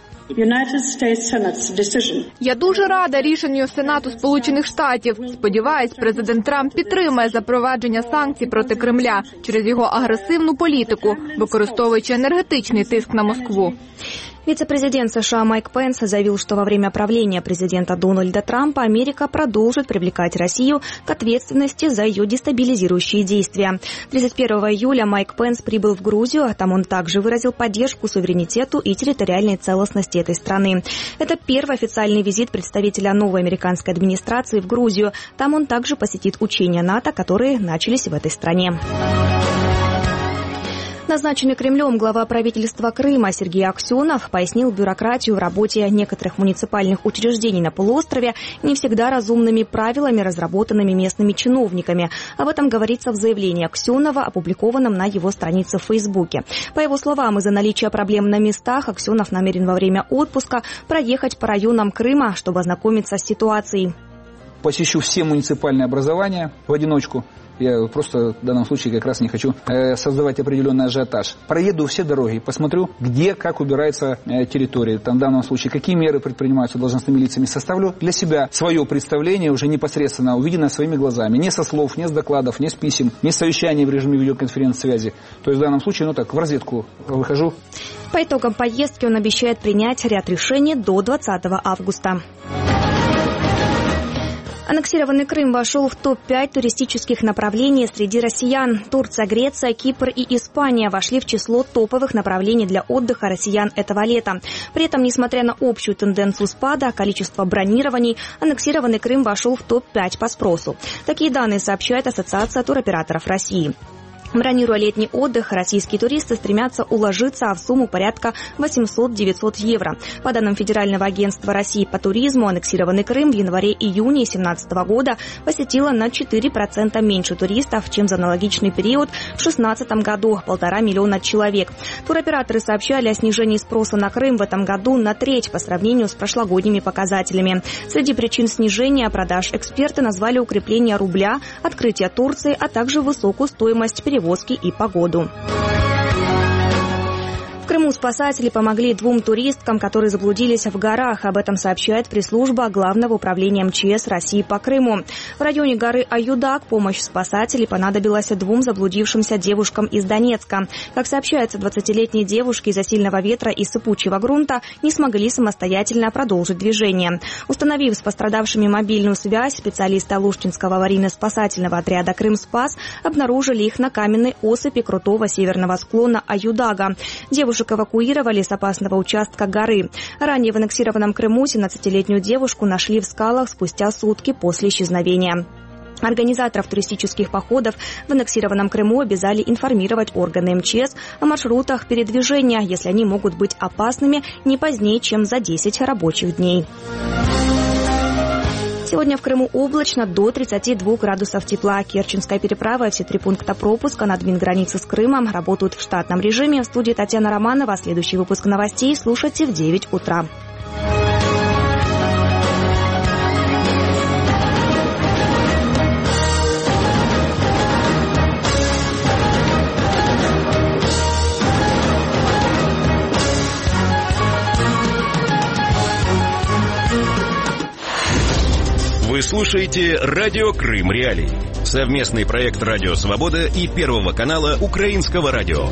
Я дуже рада рішенню Сенату Сполучених Штатів. Сподіваюсь, президент Трамп підтримає запровадження санкцій проти Кремля через його агресивну політику, використовуючи енергетичний тиск на Москву. Вице-президент США Майк Пенс заявил, что во время правления президента Дональда Трампа Америка продолжит привлекать Россию к ответственности за ее дестабилизирующие действия. 31 июля Майк Пенс прибыл в Грузию, там он также выразил поддержку суверенитету и территориальной целостности этой страны. Это первый официальный визит представителя новой американской администрации в Грузию. Там он также посетит учения НАТО, которые начались в этой стране. Назначенный Кремлем глава правительства Крыма Сергей Аксенов пояснил бюрократию в работе некоторых муниципальных учреждений на полуострове не всегда разумными правилами, разработанными местными чиновниками. Об этом говорится в заявлении Аксенова, опубликованном на его странице в Фейсбуке. По его словам, из-за наличия проблем на местах Аксенов намерен во время отпуска проехать по районам Крыма, чтобы ознакомиться с ситуацией. Посещу все муниципальные образования в одиночку. Я просто в данном случае как раз не хочу создавать определенный ажиотаж. Проеду все дороги, посмотрю, где, как убирается территория. Там в данном случае какие меры предпринимаются должностными лицами. Составлю для себя свое представление, уже непосредственно увиденное своими глазами. Не со слов, не с докладов, не с писем, не с совещаний в режиме видеоконференц-связи. То есть в данном случае, в разведку выхожу. По итогам поездки он обещает принять ряд решений до 20 августа. Аннексированный Крым вошел в топ-5 туристических направлений среди россиян. Турция, Греция, Кипр и Испания вошли в число топовых направлений для отдыха россиян этого лета. При этом, несмотря на общую тенденцию спада количества бронирований, аннексированный Крым вошел в топ-5 по спросу. Такие данные сообщает Ассоциация туроператоров России. Бронируя летний отдых, российские туристы стремятся уложиться в сумму порядка 800-900 евро. По данным Федерального агентства России по туризму, аннексированный Крым в январе-июне 2017 года посетило на 4% меньше туристов, чем за аналогичный период в 2016 году – 1,5 миллиона человек. Туроператоры сообщали о снижении спроса на Крым в этом году на треть по сравнению с прошлогодними показателями. Среди причин снижения продаж эксперты назвали укрепление рубля, открытие Турции, а также высокую стоимость перевозки и погоду. В Крыму спасатели помогли 2 туристкам, которые заблудились в горах. Об этом сообщает пресс-служба Главного управления МЧС России по Крыму. В районе горы Аюдак помощь спасателей понадобилась 2 заблудившимся девушкам из Донецка. Как сообщается, 20-летние девушки из-за сильного ветра и сыпучего грунта не смогли самостоятельно продолжить движение. Установив с пострадавшими мобильную связь, специалисты Алуштинского аварийно-спасательного отряда «Крымспас» обнаружили их на каменной осыпи крутого северного склона Аюдага. Девушек эвакуировали с опасного участка горы. Ранее в аннексированном Крыму 17-летнюю девушку нашли в скалах спустя сутки после исчезновения. Организаторов туристических походов в аннексированном Крыму обязали информировать органы МЧС о маршрутах передвижения, если они могут быть опасными, не позднее, чем за 10 рабочих дней. Сегодня в Крыму облачно до 32 градусов тепла. Керченская переправа и все 3 пункта пропуска на админгранице с Крымом работают в штатном режиме. В студии Татьяна Романова. Следующий выпуск новостей слушайте в 9 утра. Вы слушаете «Радио Крым Реалии». Совместный проект «Радио Свобода» и Первого канала Украинского радио.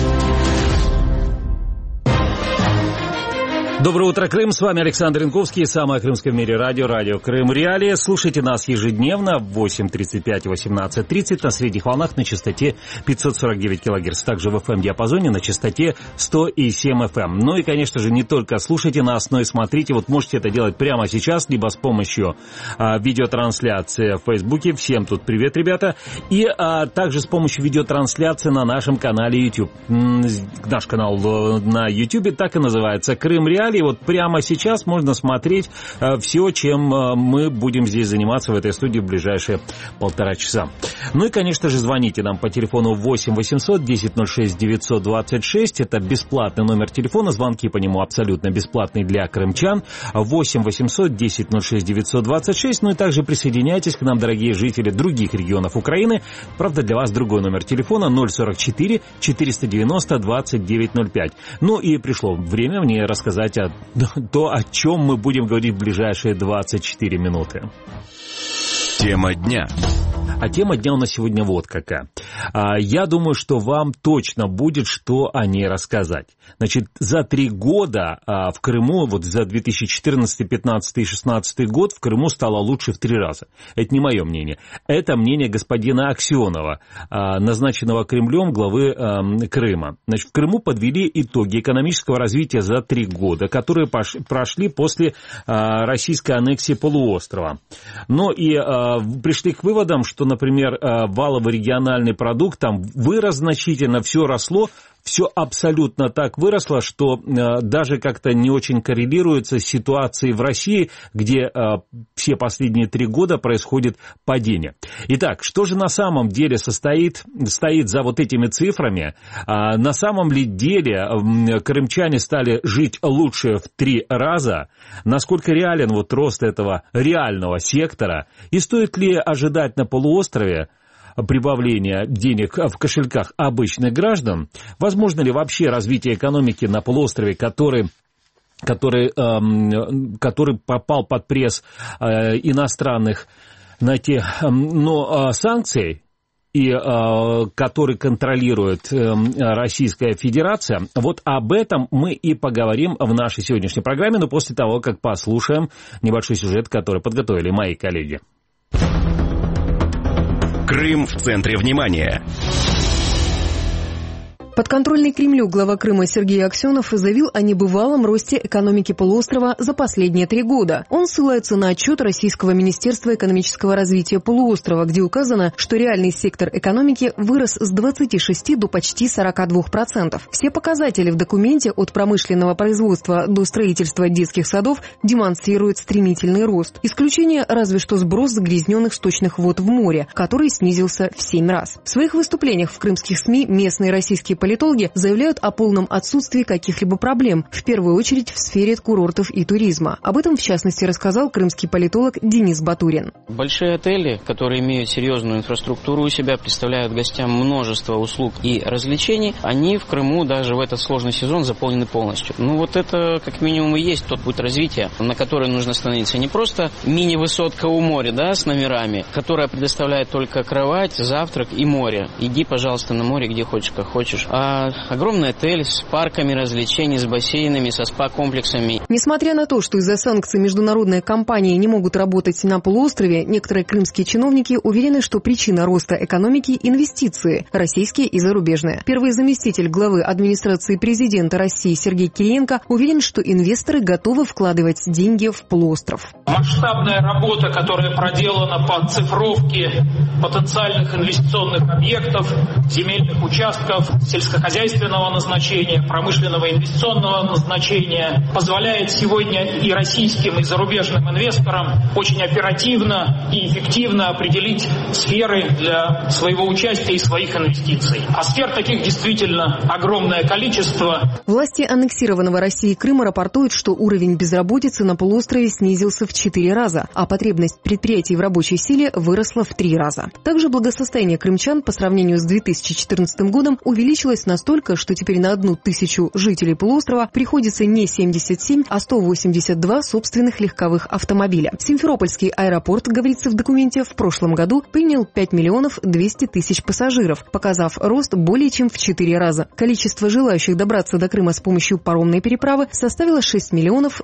Доброе утро, Крым. С вами Александр Янковский, самое крымское в мире радио, радио Крым Реалии. Слушайте нас ежедневно в 8:35 и 18:30 на средних волнах на частоте 549 кГц. Также в FM-диапазоне на частоте 100,7 FM. Ну и, конечно же, не только слушайте нас, но и смотрите. Вот можете это делать прямо сейчас, либо с помощью видеотрансляции в Фейсбуке. Всем тут привет, ребята. И также с помощью видеотрансляции на нашем канале YouTube. Наш канал на YouTube так и называется «Крым Реалии». И вот прямо сейчас можно смотреть все, чем мы будем здесь заниматься в этой студии в ближайшие 1,5 часа. Ну и, конечно же, звоните нам по телефону 8 800 10 06 926. Это бесплатный номер телефона. Звонки по нему абсолютно бесплатные для крымчан. 8 800 10 06 926. Ну и также присоединяйтесь к нам, дорогие жители других регионов Украины. Правда, для вас другой номер телефона 044 490 2905. Ну и пришло время мне рассказать то, о чем мы будем говорить в ближайшие 24 минуты. Тема дня. А тема дня у нас сегодня вот какая. Я думаю, что вам точно будет что о ней рассказать. Значит, за 3 года в Крыму, вот за 2014, 2015 и 2016 год в Крыму стало лучше в 3 раза. Это не мое мнение. Это мнение господина Аксенова, назначенного Кремлем главы Крыма. Значит, в Крыму подвели итоги экономического развития за 3 года, которые прошли после российской аннексии полуострова. Но и пришли к выводам, что, например, валовый региональный продукт там вырос значительно, все росло, все абсолютно так выросло, что даже как-то не очень коррелируется с ситуацией в России, где все последние 3 года происходит падение. Итак, что же на самом деле стоит за вот этими цифрами? На самом ли деле крымчане стали жить лучше в 3 раза? Насколько реален вот рост этого реального сектора? И стоит ли ожидать на полуострове прибавления денег в кошельках обычных граждан? Возможно ли вообще развитие экономики на полуострове, который попал под пресс иностранных санкций, и который контролирует Российская Федерация? Вот об этом мы и поговорим в нашей сегодняшней программе, но после того, как послушаем небольшой сюжет, который подготовили мои коллеги. Крым в центре внимания. Подконтрольный Кремлю глава Крыма Сергей Аксенов заявил о небывалом росте экономики полуострова за последние 3 года. Он ссылается на отчет Российского Министерства экономического развития полуострова, где указано, что реальный сектор экономики вырос с 26 до почти 42%. Все показатели в документе от промышленного производства до строительства детских садов демонстрируют стремительный рост. Исключение разве что сброс загрязненных сточных вод в море, который снизился в 7 раз. В своих выступлениях в крымских СМИ местные российские политологи заявляют о полном отсутствии каких-либо проблем, в первую очередь в сфере курортов и туризма. Об этом, в частности, рассказал крымский политолог Денис Батурин. Большие отели, которые имеют серьезную инфраструктуру у себя, представляют гостям множество услуг и развлечений, они в Крыму даже в этот сложный сезон заполнены полностью. Вот это как минимум и есть тот путь развития, на который нужно становиться. Не просто мини-высотка у моря, с номерами, которая предоставляет только кровать, завтрак и море. Иди, пожалуйста, на море, где хочешь, как хочешь. А огромный отель с парками развлечений, с бассейнами, со спа-комплексами. Несмотря на то, что из-за санкций международные компании не могут работать на полуострове, некоторые крымские чиновники уверены, что причина роста экономики – инвестиции, российские и зарубежные. Первый заместитель главы администрации президента России Сергей Кириенко уверен, что инвесторы готовы вкладывать деньги в полуостров. Масштабная работа, которая проделана по цифровке потенциальных инвестиционных объектов, земельных участков, сельскохозяйственного назначения, промышленного инвестиционного назначения, позволяет сегодня и российским, и зарубежным инвесторам очень оперативно и эффективно определить сферы для своего участия и своих инвестиций. А сфер таких действительно огромное количество. Власти аннексированного Россией Крыма рапортуют, что уровень безработицы на полуострове снизился в 4 раза, а потребность предприятий в рабочей силе выросла в 3 раза. Также благосостояние крымчан по сравнению с 2014 годом увеличилось настолько, что теперь на 1000 жителей полуострова приходится не 77, а 182 собственных легковых автомобиля. Симферопольский аэропорт, говорится в документе, в прошлом году принял 5 миллионов 200 тысяч пассажиров, показав рост более чем в 4 раза. Количество желающих добраться до Крыма с помощью паромной переправы составило 6 миллионов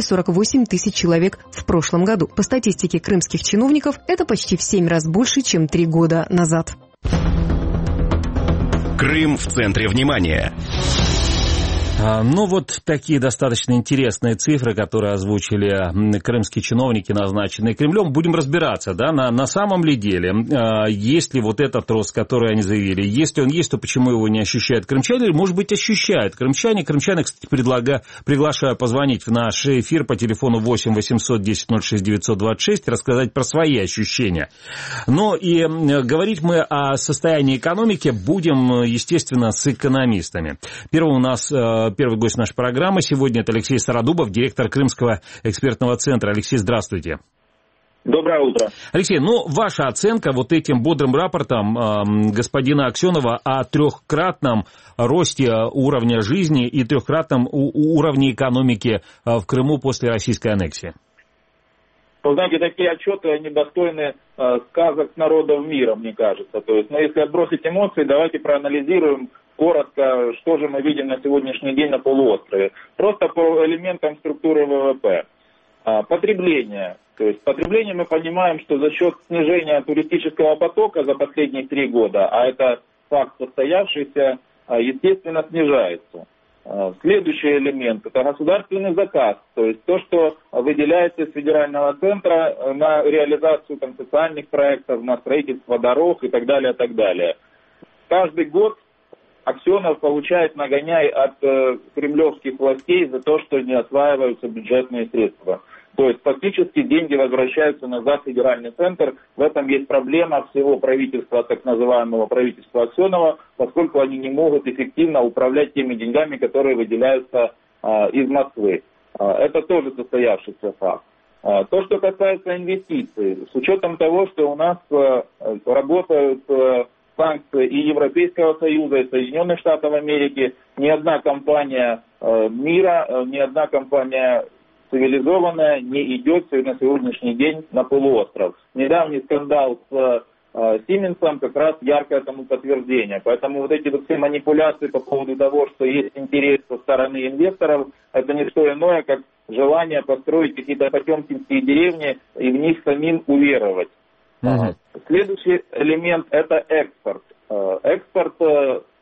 248 тысяч человек в прошлом году. По статистике крымских чиновников, это почти в 7 раз больше, чем 3 года назад. Крым в центре внимания. Такие достаточно интересные цифры, которые озвучили крымские чиновники, назначенные Кремлем. Будем разбираться, на самом ли деле, есть ли вот этот рост, который они заявили. Если он есть, то почему его не ощущают крымчане, или, может быть, ощущают крымчане. Крымчане, кстати, приглашаю позвонить в наш эфир по телефону 8 800 10 06 926, рассказать про свои ощущения. И говорить мы о состоянии экономики будем, естественно, с экономистами. Первый гость нашей программы сегодня – это Алексей Стародубов, директор Крымского экспертного центра. Алексей, здравствуйте. Доброе утро. Алексей, ваша оценка вот этим бодрым рапортом господина Аксенова о 3-кратном росте уровня жизни и 3-кратном уровне экономики в Крыму после российской аннексии? Вы знаете, такие отчеты, они достойны сказок народов мира, мне кажется. То есть, если отбросить эмоции, давайте проанализируем коротко, что же мы видим на сегодняшний день на полуострове. Просто по элементам структуры ВВП. Потребление. То есть потребление мы понимаем, что за счет снижения туристического потока за последние 3 года, а это факт состоявшийся, естественно, снижается. Следующий элемент – это государственный заказ, то есть то, что выделяется из федерального центра на реализацию социальных проектов, на строительство дорог и так далее, так далее. Каждый год Аксенов получает нагоняй от кремлевских властей за то, что не осваиваются бюджетные средства. То есть фактически деньги возвращаются назад в федеральный центр. В этом есть проблема всего правительства, так называемого правительства Аксенова, поскольку они не могут эффективно управлять теми деньгами, которые выделяются из Москвы. Это тоже состоявшийся факт. То, что касается инвестиций, с учетом того, что у нас работают санкции и Европейского Союза, и Соединенных Штатов Америки, ни одна компания мира, ни одна компания цивилизованная не идет на сегодняшний день на полуостров. Недавний скандал с Сименсом как раз яркое тому подтверждение. Поэтому вот эти все манипуляции по поводу того, что есть интерес со стороны инвесторов, это не что иное, как желание построить какие-то потемкинские деревни и в них самим уверовать. Следующий элемент – это экспорт. Экспорт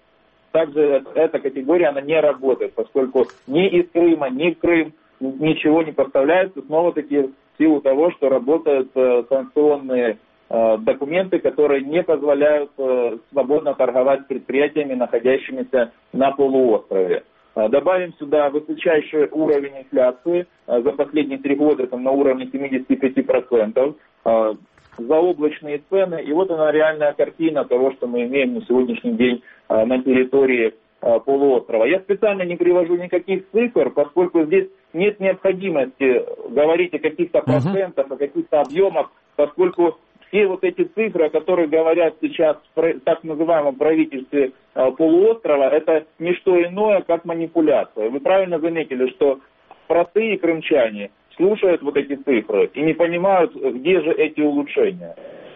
также эта категория, она не работает, поскольку ни из Крыма, ни в Крым ничего не поставляется, снова-таки в силу того, что работают санкционные документы, которые не позволяют свободно торговать с предприятиями, находящимися на полуострове. Добавим сюда высочайший уровень инфляции, за последние 3 года там на уровне 75%, заоблачные цены, и вот она реальная картина того, что мы имеем на сегодняшний день на территории полуострова. Я специально не привожу никаких цифр, поскольку здесь нет необходимости говорить о каких-то процентах, о каких-то объемах, поскольку все вот эти цифры, о которых говорят сейчас в так называемом правительстве полуострова, это не что иное, как манипуляция. Вы правильно заметили, что простые крымчане слушают вот эти цифры и не понимают, где же эти улучшения.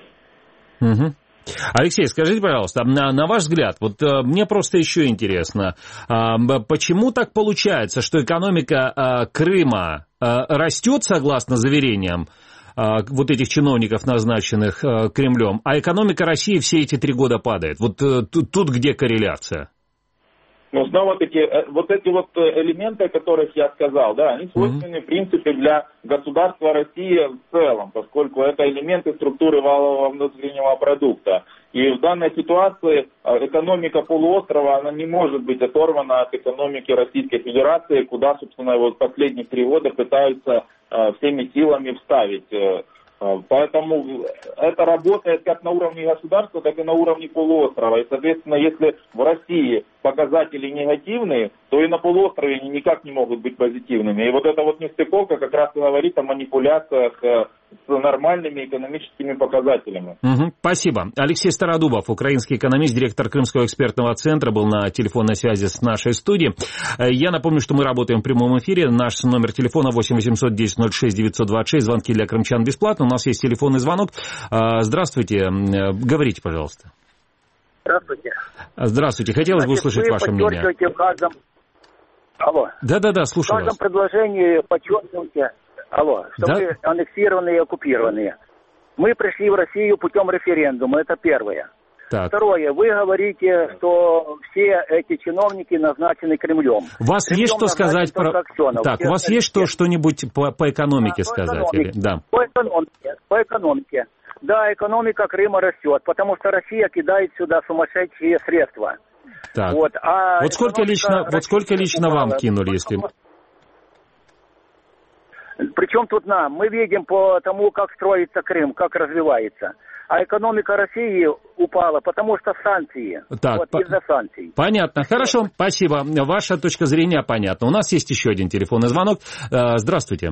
Алексей, скажите, пожалуйста, на ваш взгляд, вот мне просто еще интересно, почему так получается, что экономика Крыма растет, согласно заверениям вот этих чиновников, назначенных Кремлем, а экономика России все эти 3 года падает? Вот тут где корреляция? Но снова-таки, вот эти вот элементы, о которых я сказал, да, они свойственны, в принципе, для государства России в целом, поскольку это элементы структуры валового внутреннего продукта. И в данной ситуации экономика полуострова, она не может быть оторвана от экономики Российской Федерации, куда, собственно, вот последние 3 года пытаются всеми силами вставить. Поэтому это работает как на уровне государства, так и на уровне полуострова. И, соответственно, если в России показатели негативные, то и на полуострове они никак не могут быть позитивными. И вот эта вот нестыковка как раз и говорит о манипуляциях с нормальными экономическими показателями. Спасибо. Алексей Стародубов, украинский экономист, директор Крымского экспертного центра, был на телефонной связи с нашей студией. Я напомню, что мы работаем в прямом эфире. Наш номер телефона 8 800 10 06 926. Звонки для крымчан бесплатно. У нас есть телефонный звонок. Здравствуйте. Говорите, пожалуйста. Здравствуйте. Здравствуйте. Хотелось бы услышать ваше мнение. В каждом... Алло. Да, слушаю вас. В каждом предложении подчеркиваете, что мы аннексированные и оккупированные. Мы пришли в Россию путем референдума, это первое. Так. Второе, вы говорите, что все эти чиновники назначены Кремлем. У вас есть что сказать про... Так, у вас есть что-нибудь по экономике сказать? Да. По экономике. Да, экономика Крыма растет, потому что Россия кидает сюда сумасшедшие средства. Так. Вот сколько лично вам кинули, если... Причем тут нам? Мы видим по тому, как строится Крым, как развивается. А экономика России упала, потому что санкции. Так, из-за санкций. Понятно. Хорошо, спасибо. Ваша точка зрения понятна. У нас есть еще один телефонный звонок. Здравствуйте.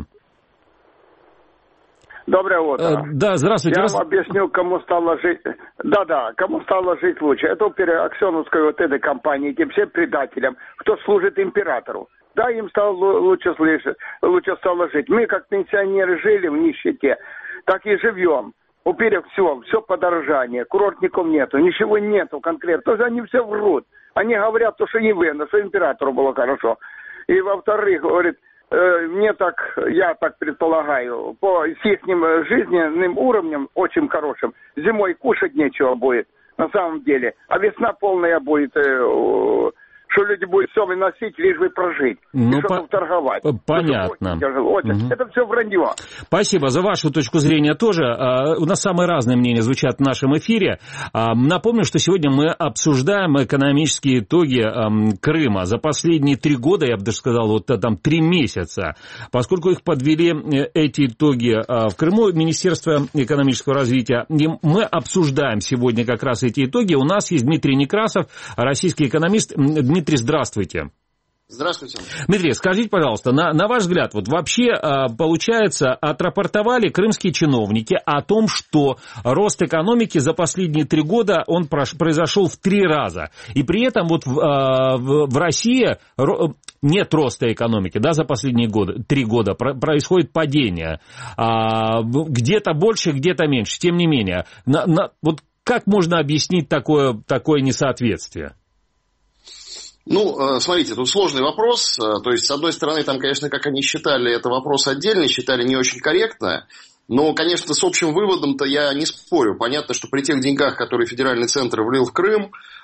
Доброе утро. Да, здравствуйте. Я вам объясню, кому стало жить... кому стало жить лучше. Это Аксеновской вот этой компании, этим всем предателям, кто служит императору. Да, им стало лучше стало жить. Мы, как пенсионеры, жили в нищете, так и живем. Уперев все подорожание, курортников нету, ничего нету конкретно. То есть они все врут. Они говорят, что не выгодно, что императору было хорошо. И во-вторых, говорит, я так предполагаю, с их жизненным уровнем очень хорошим, зимой кушать нечего будет, на самом деле. А весна полная будет, что люди будут все выносить, лишь бы прожить. И что-то торговать. Понятно. Это все вранье. Спасибо за вашу точку зрения тоже. У нас самые разные мнения звучат в нашем эфире. Напомню, что сегодня мы обсуждаем экономические итоги Крыма. За последние 3 года, я бы даже сказал, 3 месяца. Поскольку их подвели эти итоги в Крыму, Министерство экономического развития, и мы обсуждаем сегодня как раз эти итоги. У нас есть Дмитрий Некрасов, российский экономист. Дмитрий, здравствуйте. Здравствуйте. Дмитрий, скажите, пожалуйста, на ваш взгляд, вот вообще, получается, отрапортовали крымские чиновники о том, что рост экономики за последние 3 года, он произошел в 3 раза. И при этом вот в России нет роста экономики, да, за последние 3 года, происходит падение. Где-то больше, где-то меньше. Тем не менее, вот как можно объяснить такое несоответствие? Ну, смотрите, тут сложный вопрос. То есть, с одной стороны, там, конечно, как они считали, это вопрос отдельный, считали не очень корректно. Но, конечно, с общим выводом-то я не спорю. Понятно, что при тех деньгах, которые федеральный центр влил в Крым,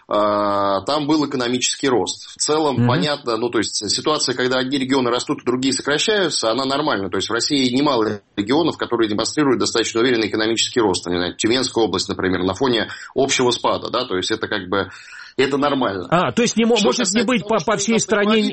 там был экономический рост. В целом, понятно, ну, то есть ситуация, когда одни регионы растут, другие сокращаются, она нормальна. То есть в России немало регионов, которые демонстрируют достаточно уверенный экономический рост. Не знаю, Тюменская область, например, на фоне общего спада, да, то есть это как бы, это нормально. То есть может не быть по всей стране...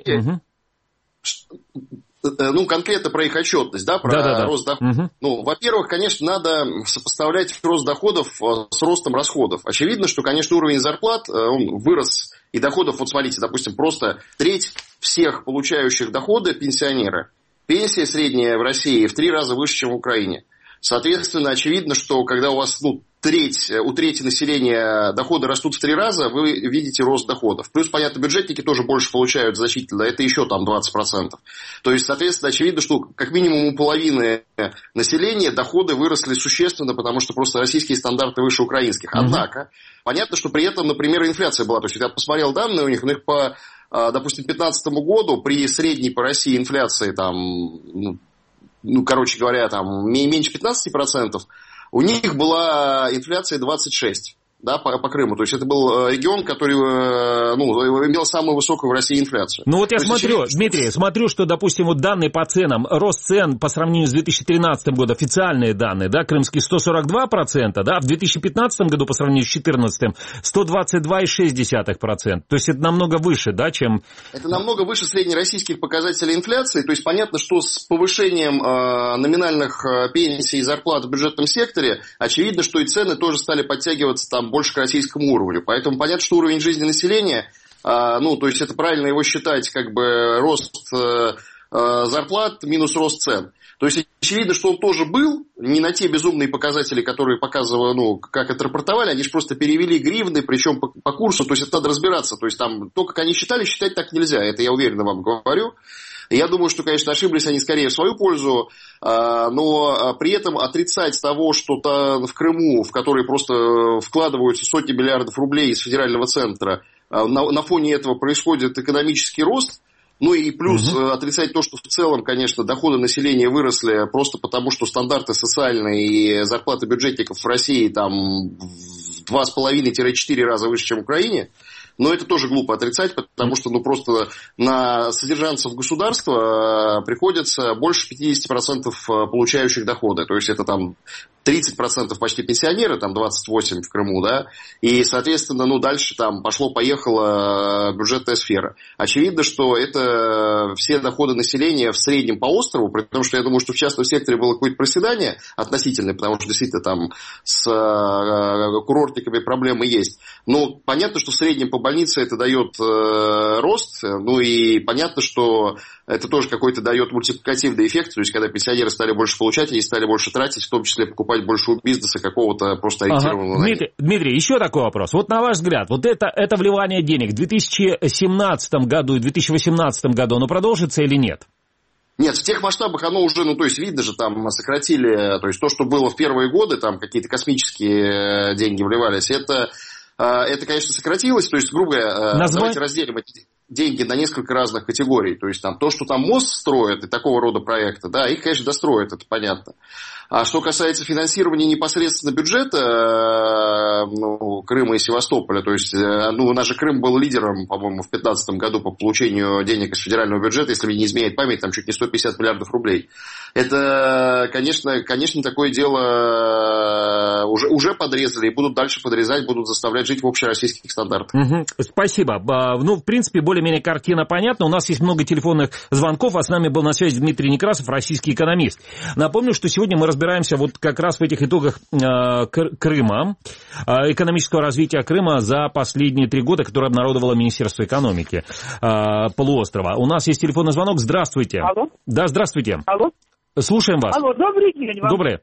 Ну, конкретно про их отчетность, да, про рост доходов. Ну, во-первых, конечно, надо сопоставлять рост доходов с ростом расходов. Очевидно, что, конечно, уровень зарплат, он вырос, и доходов, вот смотрите, допустим, просто треть всех получающих доходы пенсионеры. Пенсия средняя в России в 3 раза выше, чем в Украине. Соответственно, очевидно, что когда у вас, у трети населения доходы растут в 3 раза, вы видите рост доходов. Плюс, понятно, бюджетники тоже больше получают значительно, это еще там 20%. То есть, соответственно, очевидно, что как минимум у половины населения доходы выросли существенно, потому что просто российские стандарты выше украинских. Однако, понятно, что при этом, например, инфляция была. То есть, я посмотрел данные у них по, допустим, 2015 году при средней по России инфляции там, короче говоря, там меньше 15%, у них была инфляция 26%, да, по Крыму. То есть это был регион, который имел самую высокую в России инфляцию. Ну вот я смотрю, Дмитрий, что, допустим, вот данные по ценам, рост цен по сравнению с 2013 годом, официальные данные, да, крымские 142%, да, в 2015 году по сравнению с 2014 122,6%. То есть это намного выше, да, чем... Это намного выше среднероссийских показателей инфляции. То есть понятно, что с повышением номинальных пенсий и зарплат в бюджетном секторе, очевидно, что и цены тоже стали подтягиваться там больше к российскому уровню. Поэтому понятно, что уровень жизни населения, то есть это правильно его считать как бы рост зарплат минус рост цен. То есть очевидно, что он тоже был, не на те безумные показатели, которые показывали, как это рапортовали, они же просто перевели гривны, причем по курсу, то есть это надо разбираться. То есть там то, как они считали, считать так нельзя, это я уверенно вам говорю. Я думаю, что, конечно, ошиблись они скорее в свою пользу, но при этом отрицать того, что в Крыму, в который просто вкладываются сотни миллиардов рублей из федерального центра, на фоне этого происходит экономический рост, и плюс отрицать то, что в целом, конечно, доходы населения выросли просто потому, что стандарты социальные и зарплаты бюджетников в России там в 2,5-4 раза выше, чем в Украине. Но это тоже глупо отрицать, потому что просто на содержанцев государства приходится больше 50% получающих доходы. То есть это там 30% почти пенсионеры, там 28% в Крыму, да, и, соответственно, дальше там пошло-поехало бюджетная сфера. Очевидно, что это все доходы населения в среднем по острову, потому что я думаю, что в частном секторе было какое-то проседание относительное, потому что действительно там с курортниками проблемы есть. Но понятно, что в среднем по больнице это дает рост, и понятно, что это тоже какой-то дает мультипликативный эффект, то есть когда пенсионеры стали больше получать, они стали больше тратить, в том числе покупать больше у бизнеса какого-то просто ориентированного на них. Дмитрий, еще такой вопрос. Вот на ваш взгляд, вот это вливание денег в 2017 году и 2018 году, оно продолжится или нет? Нет, в тех масштабах оно уже, то есть видно же, там сократили, то есть то, что было в первые годы, там какие-то космические деньги вливались, это, конечно, сократилось, то есть, грубо говоря, давайте разделим эти деньги на несколько разных категорий. То есть там то, что там мост строят и такого рода проекты, да, их, конечно, достроят, это понятно. А что касается финансирования непосредственно бюджета Крыма и Севастополя, то есть, наш же Крым был лидером, по-моему, в 2015 году по получению денег из федерального бюджета, если мне не изменяет память, там чуть не 150 миллиардов рублей. Это, конечно, такое дело уже подрезали и будут дальше подрезать, будут заставлять жить в общероссийских стандартах. Спасибо. В принципе, более-менее картина понятна. У нас есть много телефонных звонков, а с нами был на связи Дмитрий Некрасов, российский экономист. Напомню, что сегодня мы разбираемся вот как раз в этих итогах Крыма, экономического развития Крыма за последние 3 года, которые обнародовало Министерство экономики полуострова. У нас есть телефонный звонок. Здравствуйте. Алло. Да, здравствуйте. Алло. Слушаем вас. Алло, добрый день вам. Добрый.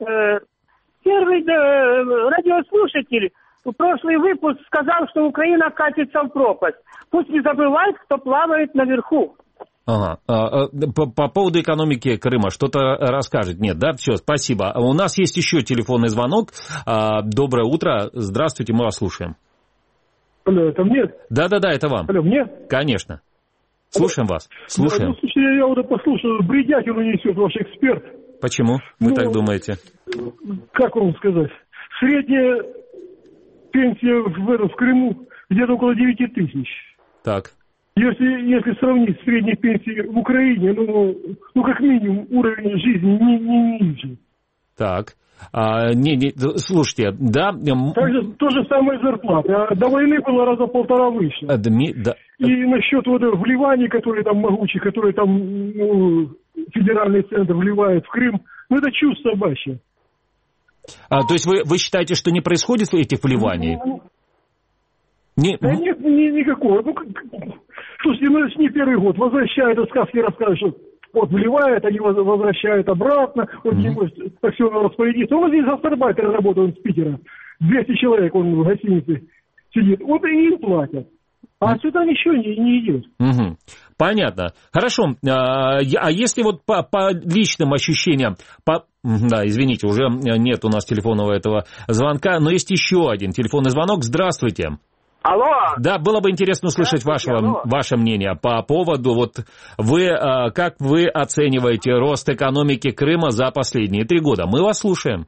Первый радиослушатель в прошлый выпуск сказал, что Украина катится в пропасть. Пусть не забывает, кто плавает наверху. Ага. По поводу экономики Крыма что-то расскажет? Нет, да? Все, спасибо. У нас есть еще телефонный звонок. Доброе утро. Здравствуйте, мы вас слушаем. Алло, это мне? Да, это вам. Алло, мне? Конечно. Слушаем вас. Слушаем. Я уже послушал, бредятину несет ваш эксперт. Почему вы так думаете? Как вам сказать? Средняя пенсия в Крыму где-то около 9 тысяч. Так. Если сравнить средние пенсии в Украине, ну как минимум уровень жизни не ниже. Так. Слушайте, да... Также то же самое зарплата. До войны было раза 1,5 выше. И насчет вот вливаний, которые там могучие, которые там федеральный центр вливает в Крым, ну это чушь собачья. То есть вы считаете, что не происходит этих вливаний? Да нет, никакого. Слушайте, это не первый год. Возвращают, сказки рассказывают, что вот вливают, они возвращают обратно, вот не может так все распорядиться. Он здесь гастарбайтер работает, он с Питера. 200 человек, он в гостинице сидит. Вот и им платят. А сюда ничего не идет. Понятно. Хорошо. А если вот по личным ощущениям... Да, извините, уже нет у нас телефонного этого звонка, но есть еще один телефонный звонок. Здравствуйте. Алло. Да, было бы интересно услышать ваше мнение по поводу, вот как вы оцениваете рост экономики Крыма за последние 3 года? Мы вас слушаем.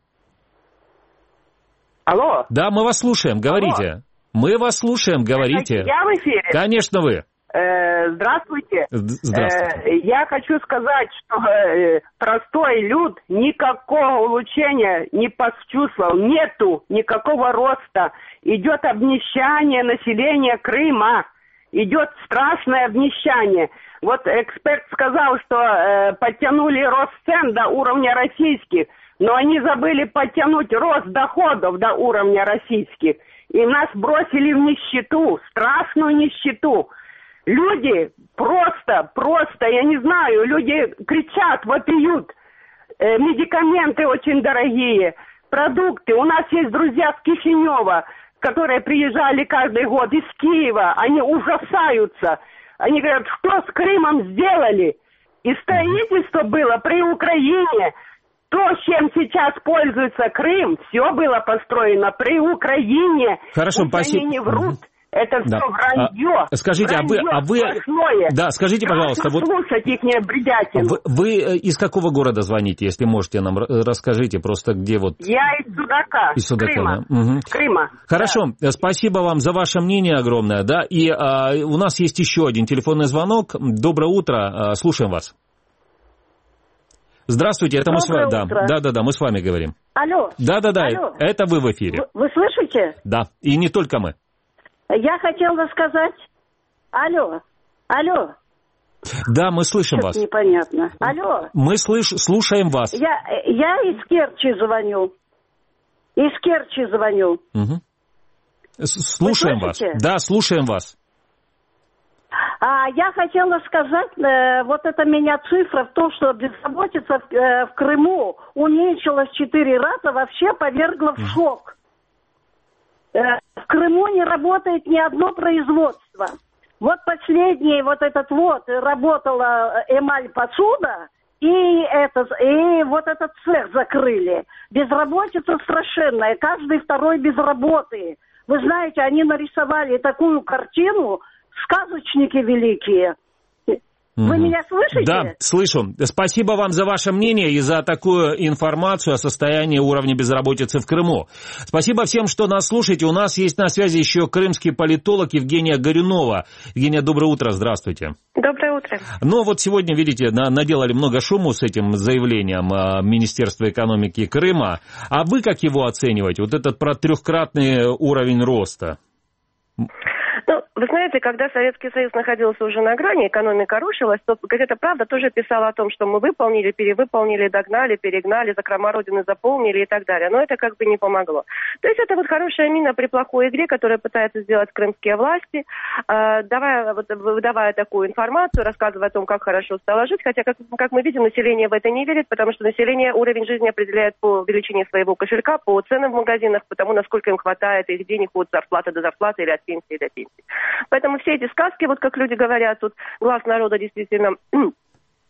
Алло. Да, мы вас слушаем, говорите. Алло. Мы вас слушаем, говорите. Я в эфире? Конечно, вы. Здравствуйте. Здравствуйте. Я хочу сказать, что простой люд никакого улучшения не почувствовал. Нету никакого роста. Идет обнищание населения Крыма. Идет страшное обнищание. Вот эксперт сказал, что подтянули рост цен до уровня российских, но они забыли подтянуть рост доходов до уровня российских. И нас бросили в нищету, страшную нищету. Люди просто, я не знаю, люди кричат, вопиют. Медикаменты очень дорогие, продукты. У нас есть друзья с Кишинева, которые приезжали каждый год из Киева. Они ужасаются. Они говорят, что с Крымом сделали? И строительство было при Украине. То, чем сейчас пользуется Крым, все было построено при Украине. Хорошо, спасибо. Они не врут. Это все вранье. Скажите, вранье а вы... сплошное. Да, скажите, пожалуйста. Слушать их бредятину. Вы из какого города звоните, если можете нам расскажите просто, где вот... Я из Судака. Из Судака, Крыма. да. Угу. Крыма. Хорошо, да. Спасибо вам за ваше мнение огромное, да. И у нас есть еще один телефонный звонок. Доброе утро, слушаем вас. Здравствуйте, это мы с вами. Да, мы с вами говорим. Алло. Да, Алло. Это вы в эфире. Вы слышите? Да, и не только мы. Я хотела сказать... Алло. Да, мы слышим Что-то вас. Непонятно. Алло. Мы слушаем вас. Я из Керчи звоню. Угу. Слушаем вас. Да, слушаем вас. Я хотела сказать, вот это меня цифра в том, что безработица в Крыму уменьшилась 4 раза, вообще повергла в шок. В Крыму не работает ни одно производство. Вот последний работала эмаль посуда, и вот этот цех закрыли. Безработица страшенная, каждый второй без работы. Вы знаете, они нарисовали такую картину, сказочники великие. Вы меня слышите? Да, слышу. Спасибо вам за ваше мнение и за такую информацию о состоянии уровня безработицы в Крыму. Спасибо всем, что нас слушаете. У нас есть на связи еще крымский политолог Евгения Горюнова. Евгения, доброе утро, здравствуйте. Доброе утро. Ну вот сегодня, видите, наделали много шуму с этим заявлением Министерства экономики Крыма. А вы как его оцениваете? Вот этот про 3-кратный уровень роста? Вы знаете, когда Советский Союз находился уже на грани, экономика рушилась, то газета «Правда» тоже писала о том, что мы выполнили, перевыполнили, догнали, перегнали, закрома Родины заполнили и так далее. Но это как бы не помогло. То есть это вот хорошая мина при плохой игре, которую пытаются сделать крымские власти, выдавая такую информацию, рассказывая о том, как хорошо стало жить. Хотя, как мы видим, население в это не верит, потому что население уровень жизни определяет по величине своего кошелька, по ценам в магазинах, по тому, насколько им хватает их денег от зарплаты до зарплаты или от пенсии до пенсии. Поэтому все эти сказки, вот как люди говорят, тут глаз народа действительно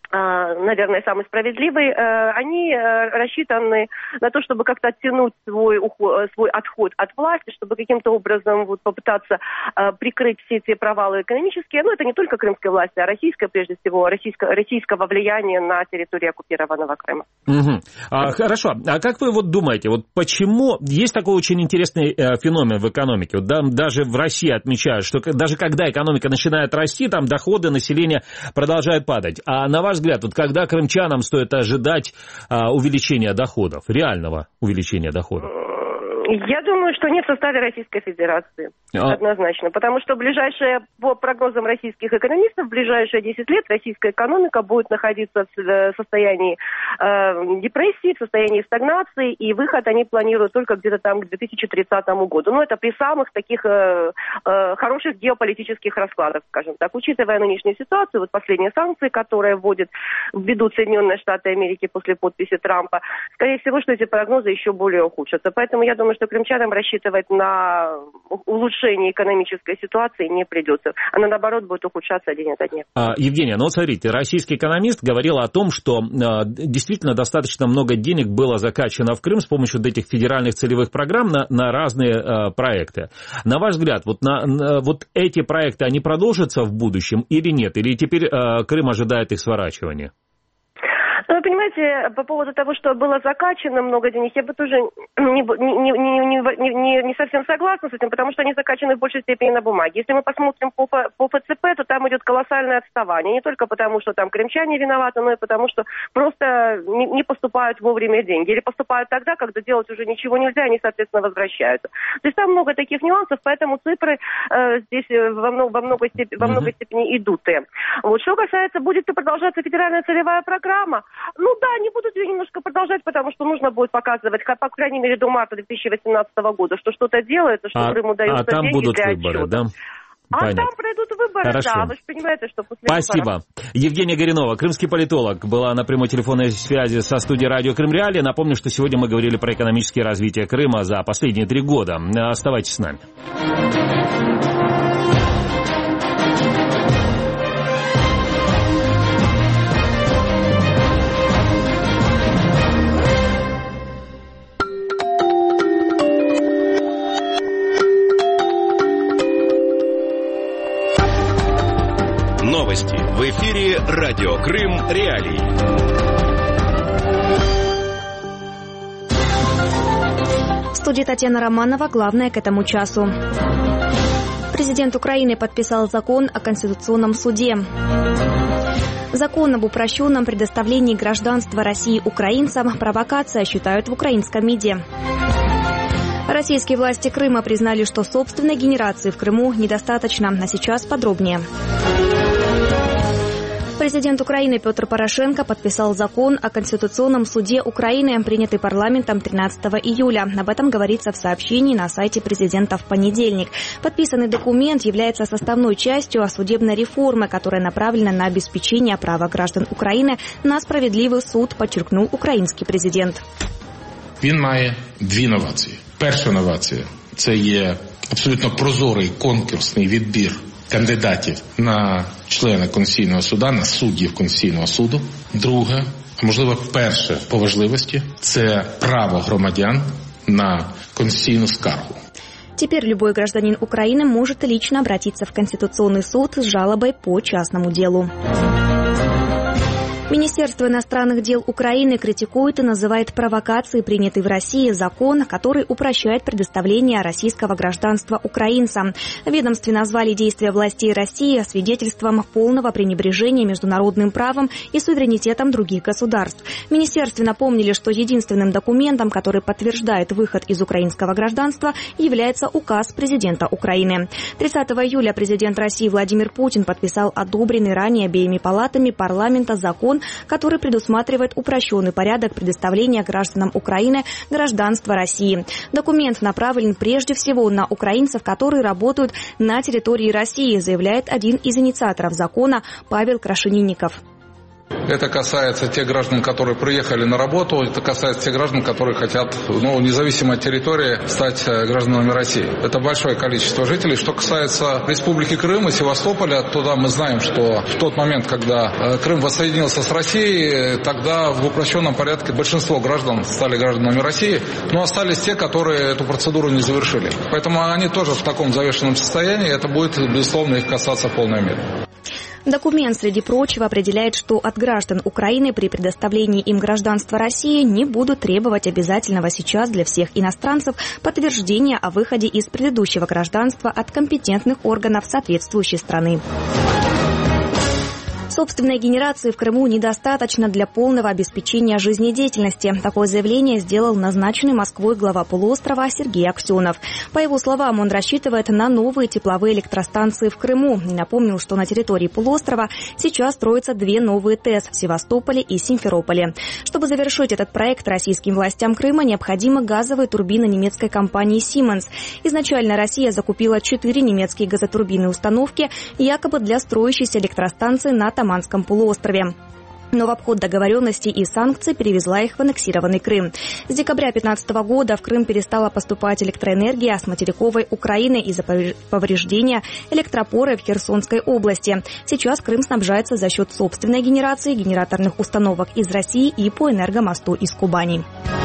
наверное, самый справедливый, они рассчитаны на то, чтобы как-то оттянуть свой отход от власти, чтобы каким-то образом вот попытаться прикрыть все эти провалы экономические. Но это не только крымской власти, а российская, прежде всего, российского влияния на территории оккупированного Крыма. Хорошо. А как вы вот думаете, вот почему есть такой очень интересный феномен в экономике? Вот даже в России отмечают, что даже когда экономика начинает расти, там доходы населения продолжают падать. А на ваш взгляд, вот когда крымчанам стоит ожидать увеличения доходов, реального увеличения доходов? Я думаю, что не в составе Российской Федерации, однозначно, потому что по прогнозам российских экономистов, в ближайшие 10 лет российская экономика будет находиться в состоянии депрессии, в состоянии стагнации, и выход они планируют только где-то там к 2030 году. Но это при самых таких хороших геополитических раскладах, скажем так. Учитывая нынешнюю ситуацию, вот последние санкции, которые введут Соединенные Штаты Америки после подписи Трампа, скорее всего, что эти прогнозы еще более ухудшатся. Поэтому я думаю, что крымчанам рассчитывать на улучшение экономической ситуации не придется. Она, наоборот, будет ухудшаться день ото дня. Евгения, ну вот смотрите, российский экономист говорил о том, что действительно достаточно много денег было закачано в Крым с помощью вот этих федеральных целевых программ на разные проекты. На ваш взгляд, вот эти проекты, они продолжатся в будущем или нет? Или теперь Крым ожидает их сворачивания? Ну, вы понимаете, по поводу того, что было закачано много денег, я бы тоже не совсем согласна с этим, потому что они закачаны в большей степени на бумаге. Если мы посмотрим по ФЦП, то там идет колоссальное отставание. Не только потому, что там крымчане виноваты, но и потому, что просто не поступают вовремя деньги. Или поступают тогда, когда делать уже ничего нельзя, они, соответственно, возвращаются. То есть там много таких нюансов, поэтому цифры здесь во многой степени идут. Вот. Что касается, будет ли продолжаться федеральная целевая программа, ну да, они будут ее немножко продолжать, потому что нужно будет показывать, по крайней мере, до марта 2018 года, что что-то делается, что Крыму даются деньги там будут для выборы, отчета. Да? Понятно. Там пройдут выборы, Хорошо. Да, вы же понимаете, что после Спасибо. выборов... Евгения Горинова, крымский политолог, была на прямой телефонной связи со студией радио Крым Реалии. Напомню, что сегодня мы говорили про экономическое развитие Крыма за последние 3 года. Оставайтесь с нами. Новости в эфире радио Крым Реалии. В студии Татьяна Романова. Главное к этому часу. Президент Украины подписал закон о Конституционном суде. Закон об упрощенном предоставлении гражданства России украинцам провокация, считают в украинском МИДе. Российские власти Крыма признали, что собственной генерации в Крыму недостаточно. А сейчас подробнее. Президент Украины Петр Порошенко подписал закон о Конституционном суде Украины, принятый парламентом 13 июля. Об этом говорится в сообщении на сайте президента в понедельник. Подписанный документ является составной частью судебной реформы, которая направлена на обеспечение права граждан Украины на справедливий суд, подчеркнул украинский президент. Він має 2 новації. Перша новація – це є абсолютно прозорий конкурсний відбір кандидатів на члена Конституційного суду, на суддів Конституційного суду. Друге, а можливо перше по важливості, це право громадян на конституційну скаргу. Теперь любой гражданин Украины может лично обратиться в Конституционный суд с жалобой по частному делу. Министерство иностранных дел Украины критикует и называет провокацией принятый в России закон, который упрощает предоставление российского гражданства украинцам. В ведомстве назвали действия властей России свидетельством полного пренебрежения международным правом и суверенитетом других государств. В министерстве напомнили, что единственным документом, который подтверждает выход из украинского гражданства, является указ президента Украины. 30 июля президент России Владимир Путин подписал одобренный ранее обеими палатами парламента закон, который предусматривает упрощенный порядок предоставления гражданам Украины гражданства России. Документ направлен прежде всего на украинцев, которые работают на территории России, заявляет один из инициаторов закона Павел Крашенинников. Это касается тех граждан, которые приехали на работу, это касается тех граждан, которые хотят, независимо от территории, стать гражданами России. Это большое количество жителей. Что касается Республики Крым и Севастополя, туда мы знаем, что в тот момент, когда Крым воссоединился с Россией, тогда в упрощенном порядке большинство граждан стали гражданами России, но остались те, которые эту процедуру не завершили. Поэтому они тоже в таком завешенном состоянии, это будет, безусловно, их касаться в полной мере. Документ, среди прочего, определяет, что от граждан Украины при предоставлении им гражданства России не будут требовать обязательного сейчас для всех иностранцев подтверждения о выходе из предыдущего гражданства от компетентных органов соответствующей страны. Собственной генерации в Крыму недостаточно для полного обеспечения жизнедеятельности. Такое заявление сделал назначенный Москвой глава полуострова Сергей Аксенов. По его словам, он рассчитывает на новые тепловые электростанции в Крыму. И напомнил, что на территории полуострова сейчас строятся 2 новые ТЭС в Севастополе и Симферополе. Чтобы завершить этот проект, российским властям Крыма необходимы газовые турбины немецкой компании Siemens. Изначально Россия закупила 4 немецкие газотурбинные установки, якобы для строящейся электростанции на Таманском полуострове. Но в обход договоренностей и санкций перевезла их в аннексированный Крым. С декабря 2015 года в Крым перестала поступать электроэнергия с материковой Украины из-за повреждения электропоры в Херсонской области. Сейчас Крым снабжается за счет собственной генерации, генераторных установок из России и по энергомосту из Кубани.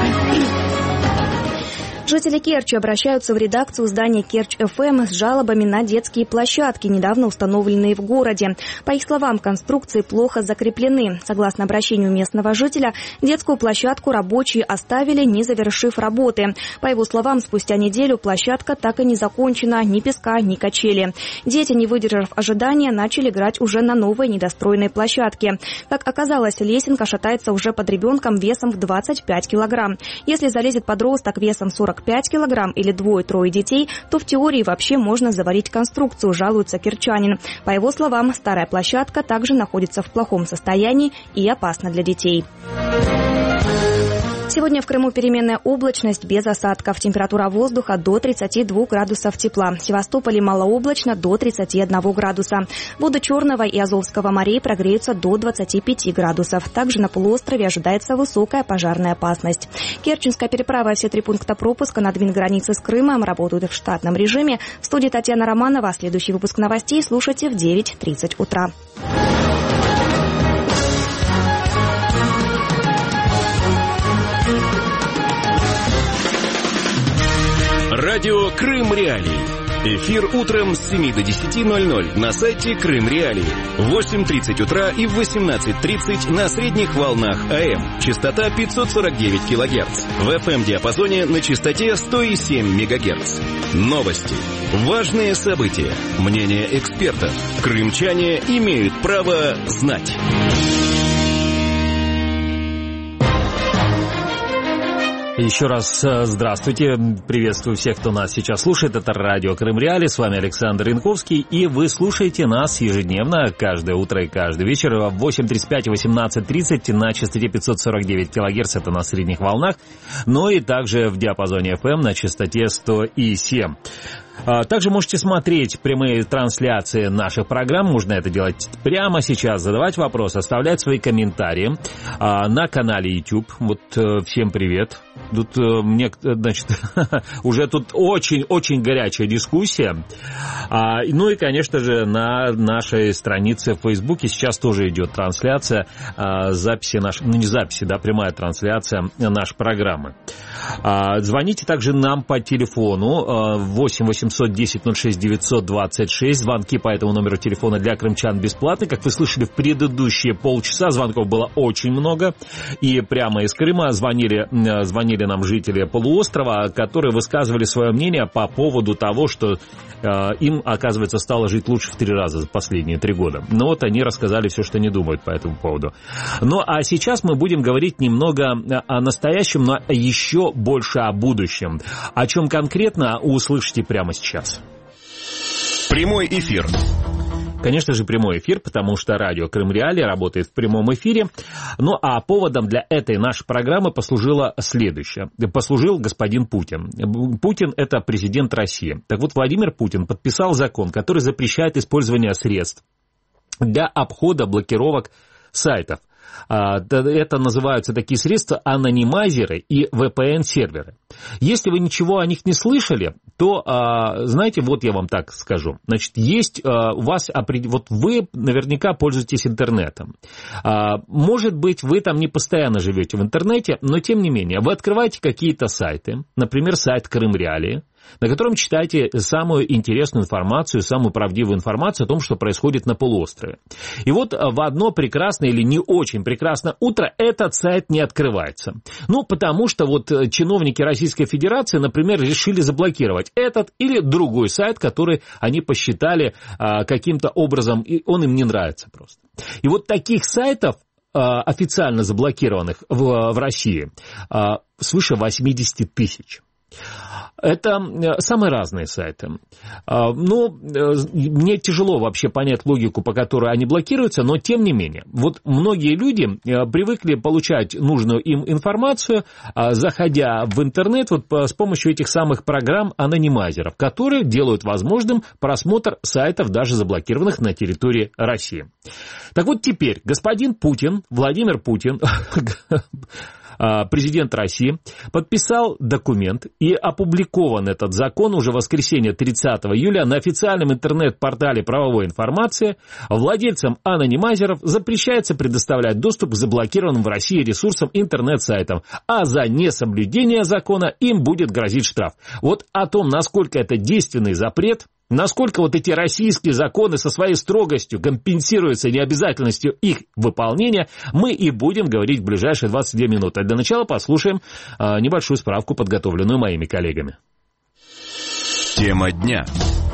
Жители Керчи обращаются в редакцию издания Керчь-ФМ с жалобами на детские площадки, недавно установленные в городе. По их словам, конструкции плохо закреплены. Согласно обращению местного жителя, детскую площадку рабочие оставили, не завершив работы. По его словам, спустя неделю площадка так и не закончена, ни песка, ни качели. Дети, не выдержав ожидания, начали играть уже на новой недостроенной площадке. Как оказалось, лесенка шатается уже под ребенком весом в 25 килограмм. Если залезет подросток весом 45 килограмм или 2-3 детей, то в теории вообще можно заварить конструкцию, жалуется керчанин. По его словам, старая площадка также находится в плохом состоянии и опасна для детей. Сегодня в Крыму переменная облачность без осадков. Температура воздуха до 32 градусов тепла. В Севастополе малооблачно до 31 градуса. Воды Черного и Азовского морей прогреются до 25 градусов. Также на полуострове ожидается высокая пожарная опасность. Керченская переправа и все 3 пункта пропуска на границе с Крымом работают в штатном режиме. В студии Татьяна Романова. Следующий выпуск новостей слушайте в 9:30 утра. Радио «Крым Реалии». Эфир утром с 7 до 10:00 на сайте Крым Реалии. В 8:30 утра и в 18:30 на средних волнах АМ. Частота 549 кГц. В FM-диапазоне на частоте 100,7 МГц. Новости. Важные события. Мнения экспертов. Крымчане имеют право знать. Еще раз здравствуйте, приветствую всех, кто нас сейчас слушает. Это радио Крым Реалии, с вами Александр Янковский, и вы слушаете нас ежедневно, каждое утро и каждый вечер в 8:35 и 18:30 на частоте 549 кГц, это на средних волнах, но и также в диапазоне FM на частоте 100,7. Также можете смотреть прямые трансляции наших программ, можно это делать прямо сейчас, задавать вопросы, оставлять свои комментарии на канале YouTube. Вот всем привет. Тут мне, значит, уже тут очень горячая дискуссия. Ну и, конечно же, на нашей странице в Фейсбуке сейчас тоже идет трансляция, записи нашей, не записи, да, прямая трансляция нашей программы. Звоните также нам по телефону 8 810 06 926. Звонки по этому номеру телефона для крымчан бесплатны. Как вы слышали, в предыдущие полчаса звонков было очень много. И прямо из Крыма звонили нам жители полуострова, которые высказывали свое мнение по поводу того, что им, оказывается, стало жить лучше в 3 раза за последние 3 года. Но вот они рассказали все, что они думают по этому поводу. Ну, а сейчас мы будем говорить немного о настоящем, но еще больше о будущем. О чем конкретно, услышите прямо сейчас. Прямой эфир. Конечно же, прямой эфир, потому что радио Крым Реалии работает в прямом эфире. Ну, а поводом для этой нашей программы послужило следующее. Послужил господин Путин. Путин – это президент России. Так вот, Владимир Путин подписал закон, который запрещает использование средств для обхода блокировок сайтов. Это называются такие средства анонимайзеры и VPN-серверы. Если вы ничего о них не слышали, то, знаете, вот я вам так скажу. Значит, есть у вас, вот вы наверняка пользуетесь интернетом. Может быть, вы там не постоянно живете в интернете, но тем не менее, вы открываете какие-то сайты, например, сайт Крым-Реалии, на котором читаете самую интересную информацию, самую правдивую информацию о том, что происходит на полуострове. И вот в одно прекрасное или не очень прекрасное утро этот сайт не открывается. Ну, потому что вот чиновники Российской Федерации, например, решили заблокировать этот или другой сайт, который они посчитали каким-то образом, и он им не нравится просто. И вот таких сайтов, официально заблокированных в России, свыше 80 тысяч. Это самые разные сайты. Но мне тяжело вообще понять логику, по которой они блокируются, но тем не менее. Вот многие люди привыкли получать нужную им информацию, заходя в интернет вот с помощью этих самых программ-анонимайзеров, которые делают возможным просмотр сайтов, даже заблокированных на территории России. Так вот теперь господин Путин, Владимир Путин, президент России, подписал документ, и опубликован этот закон уже в воскресенье 30 июля на официальном интернет-портале правовой информации. Владельцам анонимайзеров запрещается предоставлять доступ к заблокированным в России ресурсам интернет-сайтам, а за несоблюдение закона им будет грозить штраф. Вот о том, насколько это действенный запрет, насколько вот эти российские законы со своей строгостью компенсируются необязательностью их выполнения, мы и будем говорить в ближайшие 22 минуты. А для начала послушаем небольшую справку, подготовленную моими коллегами. Тема дня.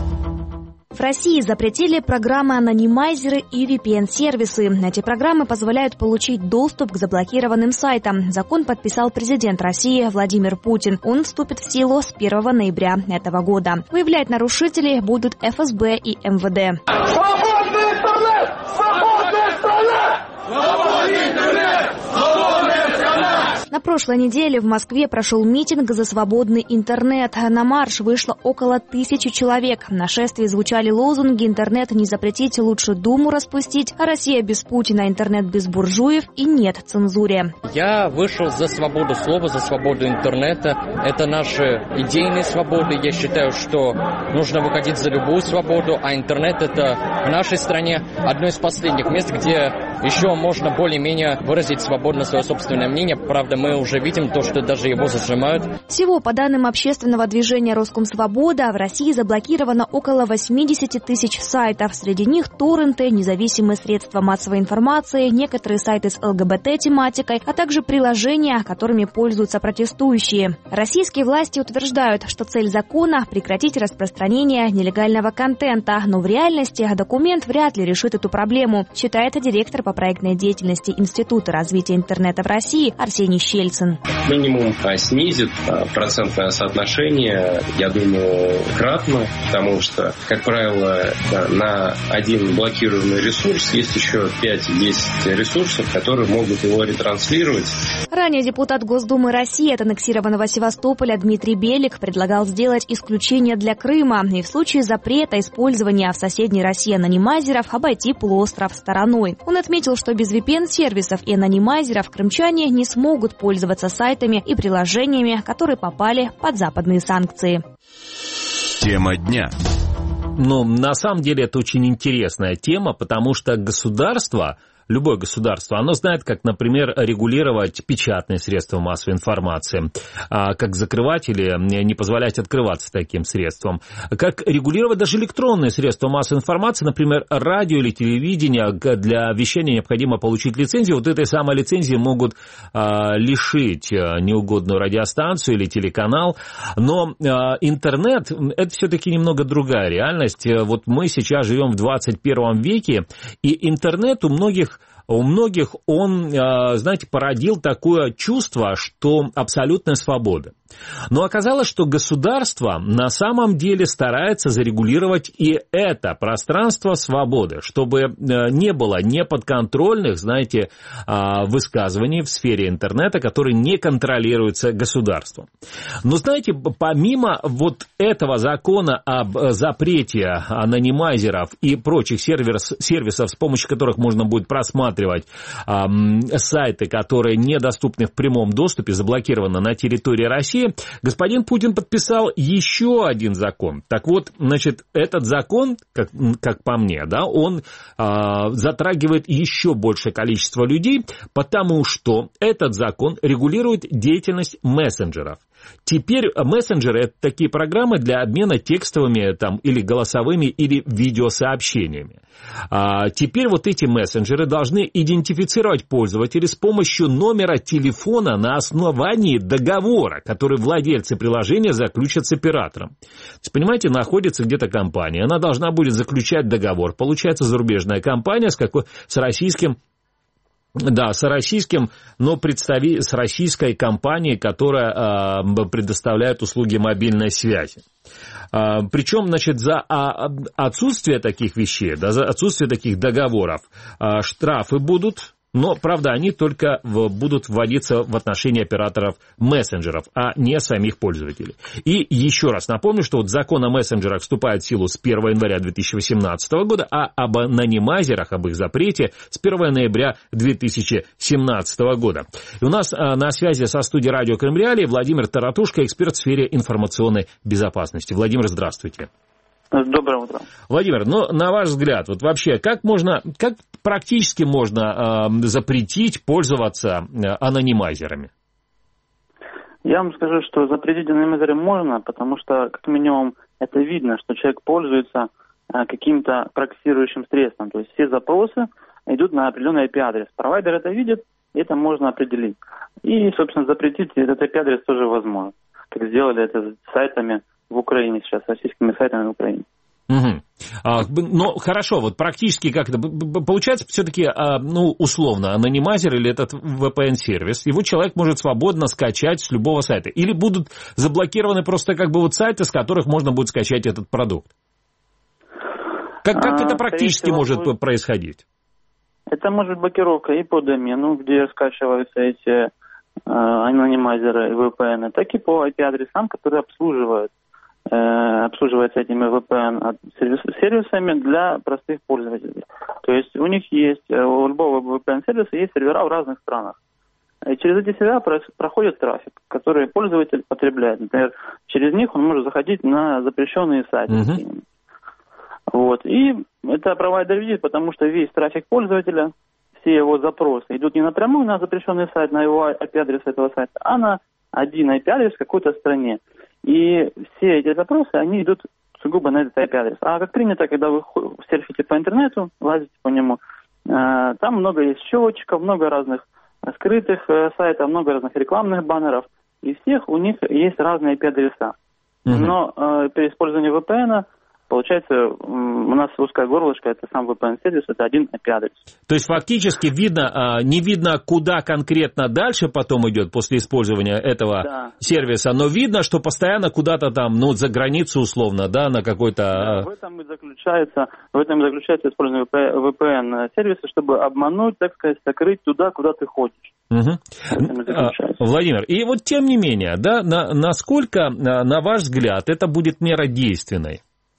В России запретили программы-анонимайзеры и VPN-сервисы. Эти программы позволяют получить доступ к заблокированным сайтам. Закон подписал президент России Владимир Путин. Он вступит в силу с 1 ноября этого года. Выявлять нарушителей будут ФСБ и МВД. Свободный интернет! Свободная страна! Свободный интернет! Свободная страна! На прошлой неделе в Москве прошел митинг за свободный интернет. На марш вышло около 1000 человек. На шествии звучали лозунги «Интернет не запретить, лучше Думу распустить», а «Россия без Путина, интернет без буржуев» и «Нет цензуре». Я вышел за свободу слова, за свободу интернета. Это наши идейные свободы. Я считаю, что нужно выходить за любую свободу, а интернет — это в нашей стране одно из последних мест, где еще можно более-менее выразить свободно свое собственное мнение. Правда, мы уже видим то, что даже его зажимают. Всего, по данным общественного движения «Роскомсвобода», в России заблокировано около 80 тысяч сайтов. Среди них торренты, независимые средства массовой информации, некоторые сайты с ЛГБТ-тематикой, а также приложения, которыми пользуются протестующие. Российские власти утверждают, что цель закона – прекратить распространение нелегального контента, но в реальности документ вряд ли решит эту проблему, считает директор по проектной деятельности Института развития интернета в России Арсений Щельцин. Минимум снизит процентное соотношение, я думаю, кратно, потому что, как правило, на один блокируемый ресурс есть еще 5-10 ресурсов, которые могут его ретранслировать. Ранее депутат Госдумы России от аннексированного Севастополя Дмитрий Белик предлагал сделать исключение для Крыма и в случае запрета использования в соседней России анонимайзеров обойти полуостров стороной. Он отметил, что без VPN-сервисов и анонимайзеров крымчане не смогут пользоваться сайтами и приложениями, которые попали под западные санкции. Тема дня. Но на самом деле это очень интересная тема, потому что государство, любое государство, оно знает, как, например, регулировать печатные средства массовой информации, как закрывать или не позволять открываться таким средствам, как регулировать даже электронные средства массовой информации, например, радио или телевидение. Для вещания необходимо получить лицензию. Вот этой самой лицензии могут лишить неугодную радиостанцию или телеканал. Но интернет – это все-таки немного другая реальность. Вот мы сейчас живем в 21 веке, и интернет у многих он, знаете, породил такое чувство, что абсолютная свобода. Но оказалось, что государство на самом деле старается зарегулировать и это пространство свободы, чтобы не было неподконтрольных, знаете, высказываний в сфере интернета, которые не контролируются государством. Но, знаете, помимо вот этого закона об запрете анонимайзеров и прочих сервисов, с помощью которых можно будет просматривать просматривать сайты, которые недоступны в прямом доступе, заблокированы на территории России, господин Путин подписал еще один закон. Так вот, значит, этот закон, как по мне, да, он затрагивает еще большее количество людей, потому что этот закон регулирует деятельность мессенджеров. Теперь мессенджеры — это такие программы для обмена текстовыми там, или голосовыми, или видеосообщениями. Теперь вот эти мессенджеры должны идентифицировать пользователей с помощью номера телефона на основании договора, который владельцы приложения заключат с оператором. То есть, понимаете, находится где-то компания, она должна будет заключать договор. Получается, зарубежная компания с российским... Да, с российской компанией, которая предоставляет услуги мобильной связи. Причем, значит, за отсутствие таких вещей, да, за отсутствие таких договоров штрафы будут, но, правда, они только будут вводиться в отношении операторов мессенджеров, а не самих пользователей. И еще раз напомню, что вот закон о мессенджерах вступает в силу с 1 января 2018 года, а об анонимайзерах, об их запрете с 1 ноября 2017 года. И у нас на связи со студией радио Крым Реалии Владимир Таратушко, эксперт в сфере информационной безопасности. Владимир, здравствуйте. Доброе утро. Владимир, ну, на ваш взгляд, вот вообще, как практически можно запретить пользоваться анонимайзерами? Я вам скажу, что запретить анонимайзеры можно, потому что, как минимум, это видно, что человек пользуется каким-то проксирующим средством. То есть все запросы идут на определенный IP-адрес. Провайдер это видит, и это можно определить. И, собственно, запретить этот IP-адрес тоже возможно, как сделали это с сайтами в Украине сейчас, российскими сайтами в Украине. Угу. Ну, хорошо, вот практически как это получается, все-таки, ну, условно, анонимайзер или этот VPN-сервис, его человек может свободно скачать с любого сайта, или будут заблокированы просто как бы вот сайты, с которых можно будет скачать этот продукт? Как это практически может происходить? Это может быть блокировка и по домену, где скачиваются эти анонимайзеры и VPN, так и по IP-адресам, которые обслуживаются этими VPN-сервисами для простых пользователей. То есть у них есть, у любого VPN-сервиса есть сервера в разных странах. И через эти сервера проходит трафик, который пользователь потребляет. Например, через них он может заходить на запрещенные сайты. Вот. И это провайдер видит, потому что весь трафик пользователя, все его запросы идут не напрямую на запрещенный сайт, на его IP-адрес этого сайта, а на один IP-адрес в какой-то стране. И все эти запросы, они идут сугубо на этот IP-адрес. А как принято, когда вы серфите по интернету, лазите по нему, там много есть счетчиков, много разных скрытых сайтов, много разных рекламных баннеров, и всех у них есть разные IP-адреса. Но при использовании VPN, получается, у нас узкое горлышко, это сам VPN-сервис, это один IP-адрес. То есть фактически не видно, куда конкретно дальше потом идет после использования этого сервиса, но видно, что постоянно куда-то там, ну, за границу условно, да, на какой-то... Да, в этом и заключается использование VPN-сервиса, чтобы обмануть, так сказать, сокрыть туда, куда ты ходишь. Владимир, и вот тем не менее, да, насколько, на ваш взгляд, это будет мера действенной?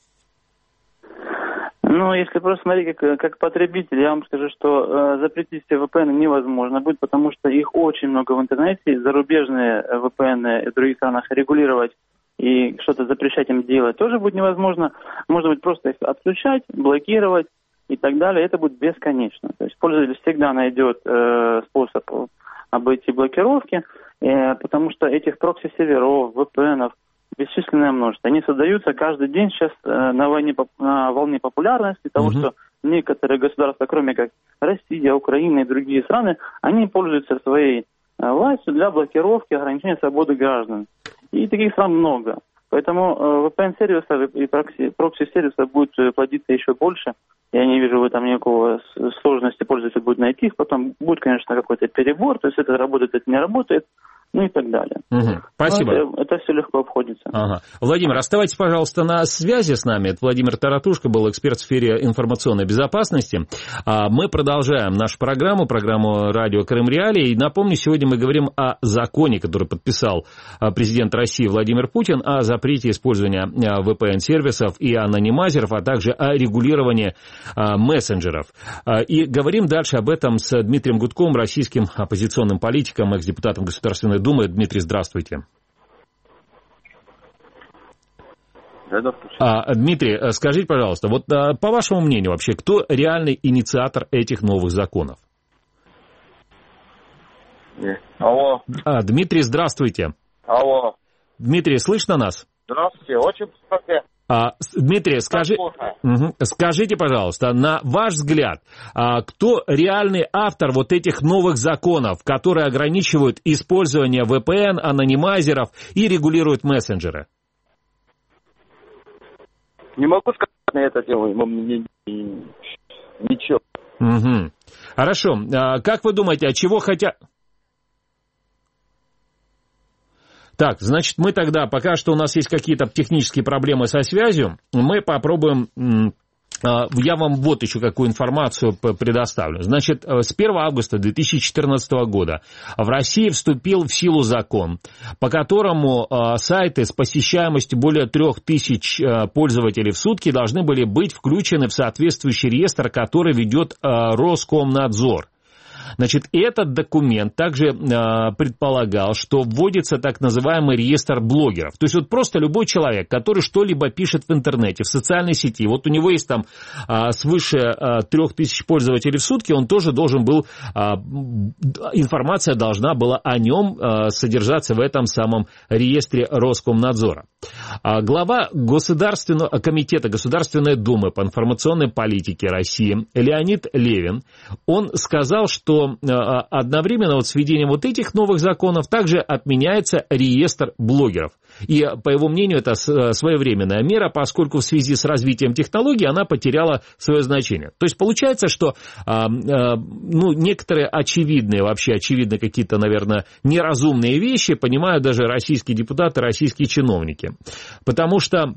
Ну, если просто смотреть как потребитель, я вам скажу, что запретить все VPN невозможно будет, потому что их очень много в интернете, зарубежные VPN в других странах регулировать и что-то запрещать им делать тоже будет невозможно. Можно будет просто их отключать, блокировать и так далее, это будет бесконечно. То есть пользователь всегда найдет способ обойти блокировки, потому что этих прокси-серверов, VPN-ов бесчисленное множество. Они создаются каждый день сейчас на волне популярности того, что некоторые государства, кроме как Россия, Украина и другие страны, они пользуются своей властью для блокировки, ограничения свободы граждан. И таких стран много. Поэтому VPN-сервисов и прокси-сервисов будет плодиться еще больше. Я не вижу в этом никакого сложности, пользователь будет найти их. Потом будет, конечно, какой-то перебор, то есть это работает, это не работает. ну и так далее. Спасибо. Это все легко обходится. Владимир, оставайтесь, пожалуйста, на связи с нами. Это Владимир Таратушко, был эксперт в сфере информационной безопасности. Мы продолжаем нашу программу «Радио Крым Реалии». И напомню, сегодня мы говорим о законе, который подписал президент России Владимир Путин, о запрете использования VPN-сервисов и анонимайзеров, а также о регулировании мессенджеров. И говорим дальше об этом с Дмитрием Гудковым, российским оппозиционным политиком, экс-депутатом Государственной Думы. Дмитрий, здравствуйте. Дмитрий, скажите, пожалуйста, вот по вашему мнению вообще, кто реальный инициатор этих новых законов? Алло. Дмитрий, здравствуйте. Алло. Дмитрий, слышно нас? Здравствуйте, очень плохо. Дмитрий, скажите, пожалуйста, на ваш взгляд, кто реальный автор вот этих новых законов, которые ограничивают использование VPN, анонимайзеров и регулируют мессенджеры? Не могу сказать на это дело, ничего. Хорошо. Как вы думаете, от чего хотят... Так, значит, мы тогда, пока что у нас есть какие-то технические проблемы со связью, мы попробуем... Я вам вот еще какую информацию предоставлю. Значит, с 1 августа 2014 года в России вступил в силу закон, по которому сайты с посещаемостью более 3000 пользователей в сутки должны были быть включены в соответствующий реестр, который ведет Роскомнадзор. Значит, этот документ также предполагал, что вводится так называемый реестр блогеров. То есть вот просто любой человек, который что-либо пишет в интернете, в социальной сети, вот у него есть там свыше 3000 пользователей в сутки, он тоже должен был, информация должна была о нем содержаться в этом самом реестре Роскомнадзора. Глава Государственного комитета Государственной Думы по информационной политике России Леонид Левин, он сказал, что одновременно вот с введением вот этих новых законов также отменяется реестр блогеров. И, по его мнению, это своевременная мера, поскольку в связи с развитием технологий она потеряла свое значение. То есть получается, что некоторые очевидные какие-то, наверное, неразумные вещи понимают даже российские депутаты, российские чиновники. Потому что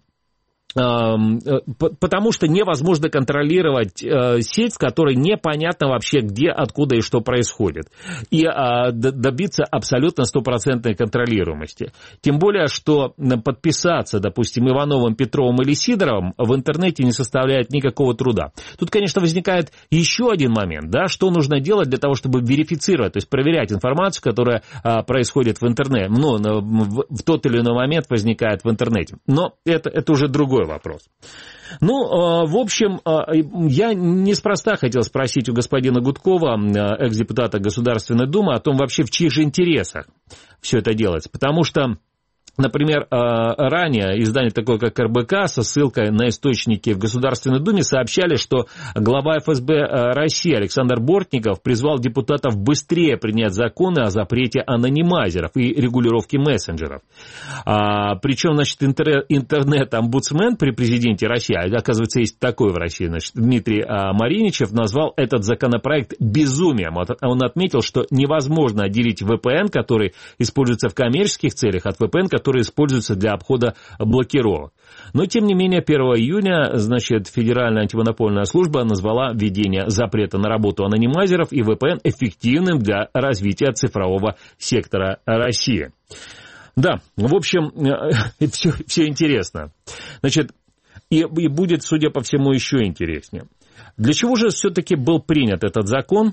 невозможно контролировать сеть, в которой непонятно вообще где, откуда и что происходит. И добиться абсолютно стопроцентной контролируемости. Тем более, что подписаться, допустим, Ивановым, Петровым или Сидоровым в интернете не составляет никакого труда. Тут, конечно, возникает еще один момент, да, что нужно делать для того, чтобы верифицировать, то есть проверять информацию, которая происходит в интернете, в тот или иной момент возникает в интернете. Но это уже другой вопрос. В общем, я неспроста хотел спросить у господина Гудкова, экс-депутата Государственной Думы, о том вообще, в чьих же интересах все это делается. Потому что, например, ранее издание такое, как РБК, со ссылкой на источники в Государственной Думе сообщали, что глава ФСБ России Александр Бортников призвал депутатов быстрее принять законы о запрете анонимайзеров и регулировке мессенджеров. Причем, значит, интернет-омбудсмен при президенте России, оказывается, есть такой в России, значит, Дмитрий Мариничев, назвал этот законопроект безумием. Он отметил, что невозможно отделить VPN, который используется в коммерческих целях, от VPN, которые используются для обхода блокировок. Но, тем не менее, 1 июня, значит, Федеральная антимонопольная служба назвала введение запрета на работу анонимайзеров и VPN эффективным для развития цифрового сектора России. Да, в общем, все интересно. Значит, и будет, судя по всему, еще интереснее. Для чего же все-таки был принят этот закон?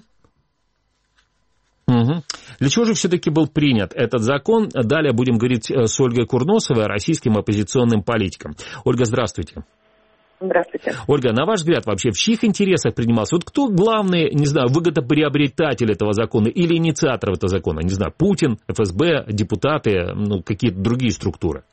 Для чего же все-таки был принят этот закон? Далее будем говорить с Ольгой Курносовой, российским оппозиционным политиком. Ольга, здравствуйте. Здравствуйте. Ольга, на ваш взгляд, вообще в чьих интересах принимался? Вот кто главный, не знаю, выгодоприобретатель этого закона или инициатор этого закона? Не знаю, Путин, ФСБ, депутаты, какие-то другие структуры?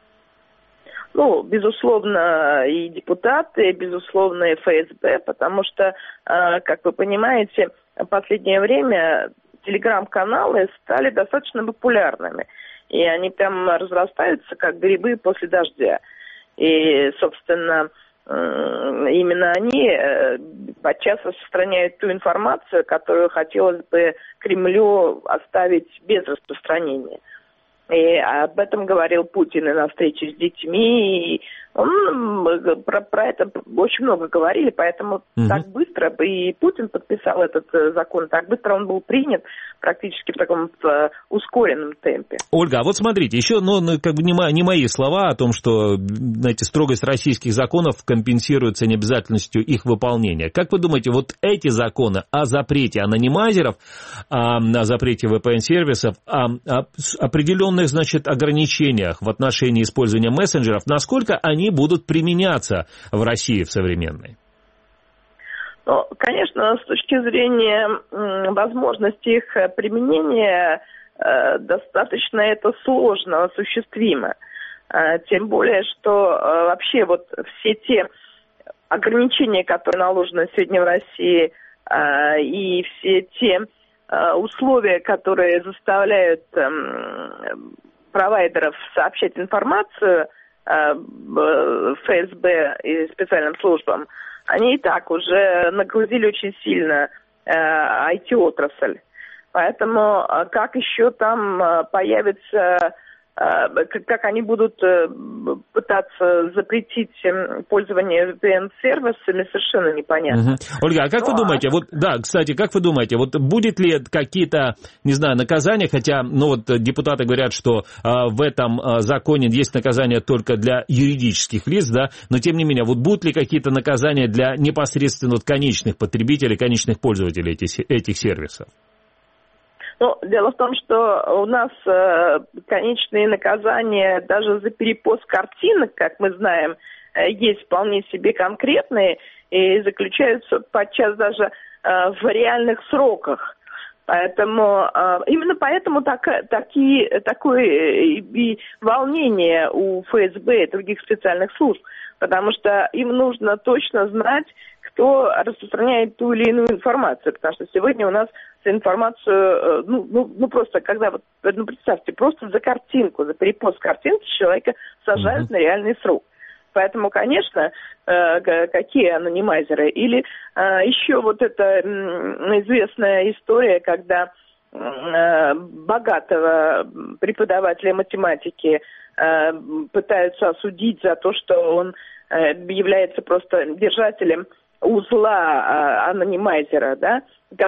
Безусловно, и депутаты, безусловно, и ФСБ, потому что, как вы понимаете, в последнее время телеграм-каналы стали достаточно популярными. И они прям разрастаются, как грибы после дождя. И, собственно, именно они подчас распространяют ту информацию, которую хотелось бы Кремлю оставить без распространения. И об этом говорил Путин и на встрече с детьми. И он про это очень много говорили, поэтому так быстро и Путин подписал этот закон, так быстро он был принят практически в таком ускоренном темпе. Ольга, а вот смотрите, еще как бы не мои слова о том, что, знаете, строгость российских законов компенсируется необязательностью их выполнения. Как вы думаете, вот эти законы о запрете анонимайзеров, о запрете VPN-сервисов, о определенных, значит, ограничениях в отношении использования мессенджеров, насколько они будут применяться в России в современной? Ну, конечно, с точки зрения возможности их применения, достаточно это сложно осуществимо. Тем более, что вообще вот все те ограничения, которые наложены сегодня в России, и все те условия, которые заставляют провайдеров сообщать информацию ФСБ и специальным службам, они и так уже нагрузили очень сильно IT-отрасль. Поэтому как еще там появится, как они будут пытаться запретить пользование VPN-сервисами, совершенно непонятно. Ольга, а как вы думаете, вот, да, кстати, как вы думаете, вот будет ли какие-то, не знаю, наказания, хотя, ну вот депутаты говорят, что в этом законе есть наказания только для юридических лиц, да, но тем не менее, вот будут ли какие-то наказания для непосредственно вот конечных потребителей, конечных пользователей этих сервисов? Ну, дело в том, что у нас конечные наказания даже за перепост картинок, как мы знаем, есть вполне себе конкретные и заключаются подчас даже в реальных сроках. Поэтому именно поэтому такое и волнение у ФСБ и других специальных служб, потому что им нужно точно знать, кто распространяет ту или иную информацию, потому что сегодня у нас информацию, просто когда, представьте, просто за картинку, за перепост картинки человека сажают на реальный срок. Поэтому, конечно, какие анонимайзеры? Или еще вот эта известная история, когда богатого преподавателя математики пытаются осудить за то, что он является просто держателем узла анонимайзера, да,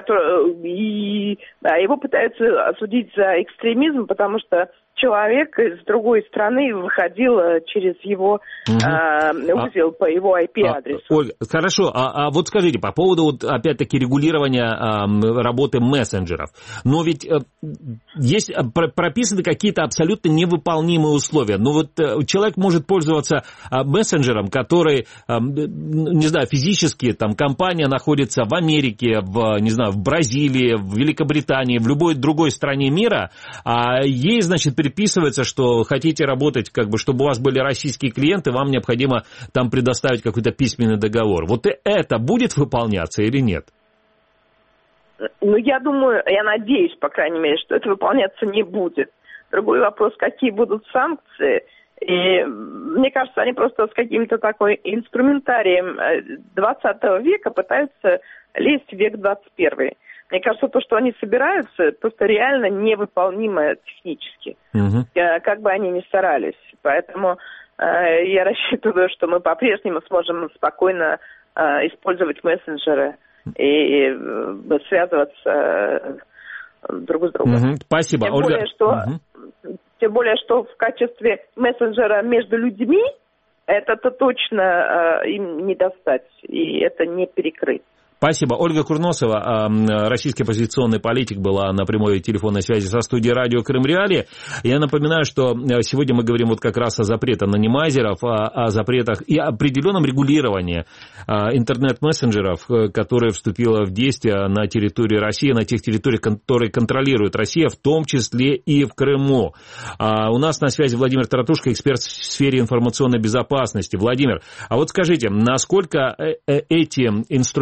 его пытаются осудить за экстремизм, потому что человек из другой страны выходил через его узел по его IP-адресу. Ольга, хорошо, а вот скажите, по поводу, вот, опять-таки, регулирования работы мессенджеров, но ведь есть прописаны какие-то абсолютно невыполнимые условия. Ну вот человек может пользоваться мессенджером, который, не знаю, физически, там, компания находится в Америке, не знаю, в Бразилии, в Великобритании, в любой другой стране мира, а ей, значит, переписывается, что хотите работать, как бы, чтобы у вас были российские клиенты, вам необходимо там предоставить какой-то письменный договор. Вот это будет выполняться или нет? Ну, я думаю, я надеюсь, по крайней мере, что это выполняться не будет. Другой вопрос, какие будут санкции. И мне кажется, они просто с каким-то такой инструментарием 20 века пытаются лезть в век 21. Мне кажется, то, что они собираются, просто реально невыполнимо технически, как бы они ни старались. Поэтому я рассчитываю, что мы по-прежнему сможем спокойно использовать мессенджеры и связываться друг с другом. Спасибо, Ольга. Тем более, что в качестве мессенджера между людьми это-то точно им не достать, и это не перекрыть. Спасибо. Ольга Курносова, российский оппозиционный политик, была на прямой телефонной связи со студией радио Крым-Реалии. Я напоминаю, что сегодня мы говорим вот как раз о запрете анонимайзеров, о запретах и определенном регулировании интернет-мессенджеров, которое вступило в действие на территории России, на тех территориях, которые контролирует Россия, в том числе и в Крыму. У нас на связи Владимир Таратушко, эксперт в сфере информационной безопасности. Владимир, а вот скажите, насколько эти инструменты, они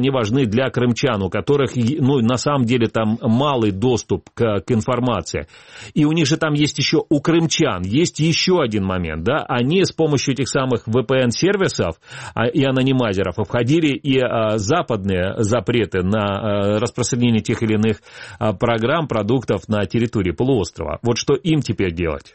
они важны для крымчан, у которых, ну, на самом деле там малый доступ к информации. И у них же там есть еще, у крымчан, есть еще один момент, да, они с помощью этих самых VPN-сервисов и анонимайзеров обходили и западные запреты на распространение тех или иных программ, продуктов на территории полуострова. Вот что им теперь делать?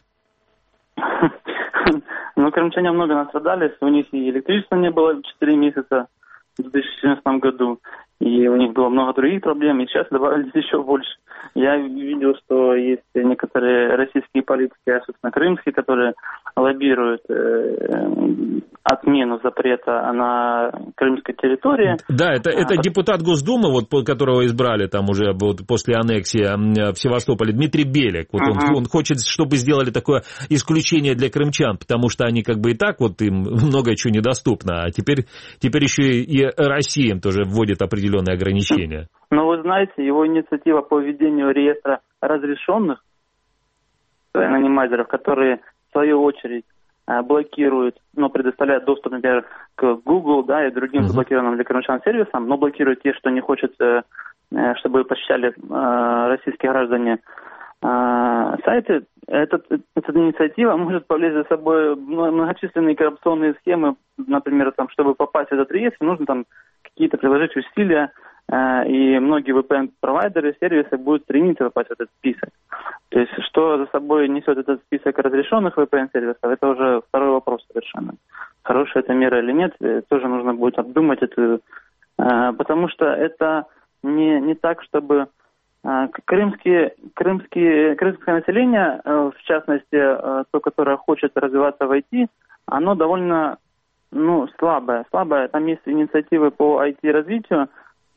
Ну, крымчане много настрадались, у них и электричества не было 4 месяца в 2014 году, и у них было много других проблем, и сейчас добавились еще больше. Я видел, что есть некоторые российские политики, особенно крымские, которые лоббируют отмену запрета на крымской территории. Да, это депутат Госдумы, вот, которого избрали там уже вот, после аннексии в Севастополе, Дмитрий Белик. Вот он хочет, чтобы сделали такое исключение для крымчан, потому что они как бы и так вот им многое чего недоступно, а теперь еще и Россия им тоже вводит определенные ограничения. Но вы знаете, его инициатива по введению реестра разрешенных анонимайзеров, которые в свою очередь блокируют, но предоставляют доступ, например, к Google, да, и другим заблокированным для крымчан сервисам, но блокируют те, что не хочет, чтобы посещали российские граждане сайты. Эта инициатива может повлечь за собой многочисленные коррупционные схемы, например, там, чтобы попасть в этот реестр, нужно там какие-то приложить усилия, и многие VPN-провайдеры, сервисы будут стремиться попасть в этот список. То есть, что за собой несет этот список разрешенных VPN-сервисов, это уже второй вопрос совершенно. Хорошая это мера или нет, тоже нужно будет обдумать это, потому что это не так, чтобы крымское население, в частности, то, которое хочет развиваться в IT, оно довольно слабое. Там есть инициативы по IT-развитию,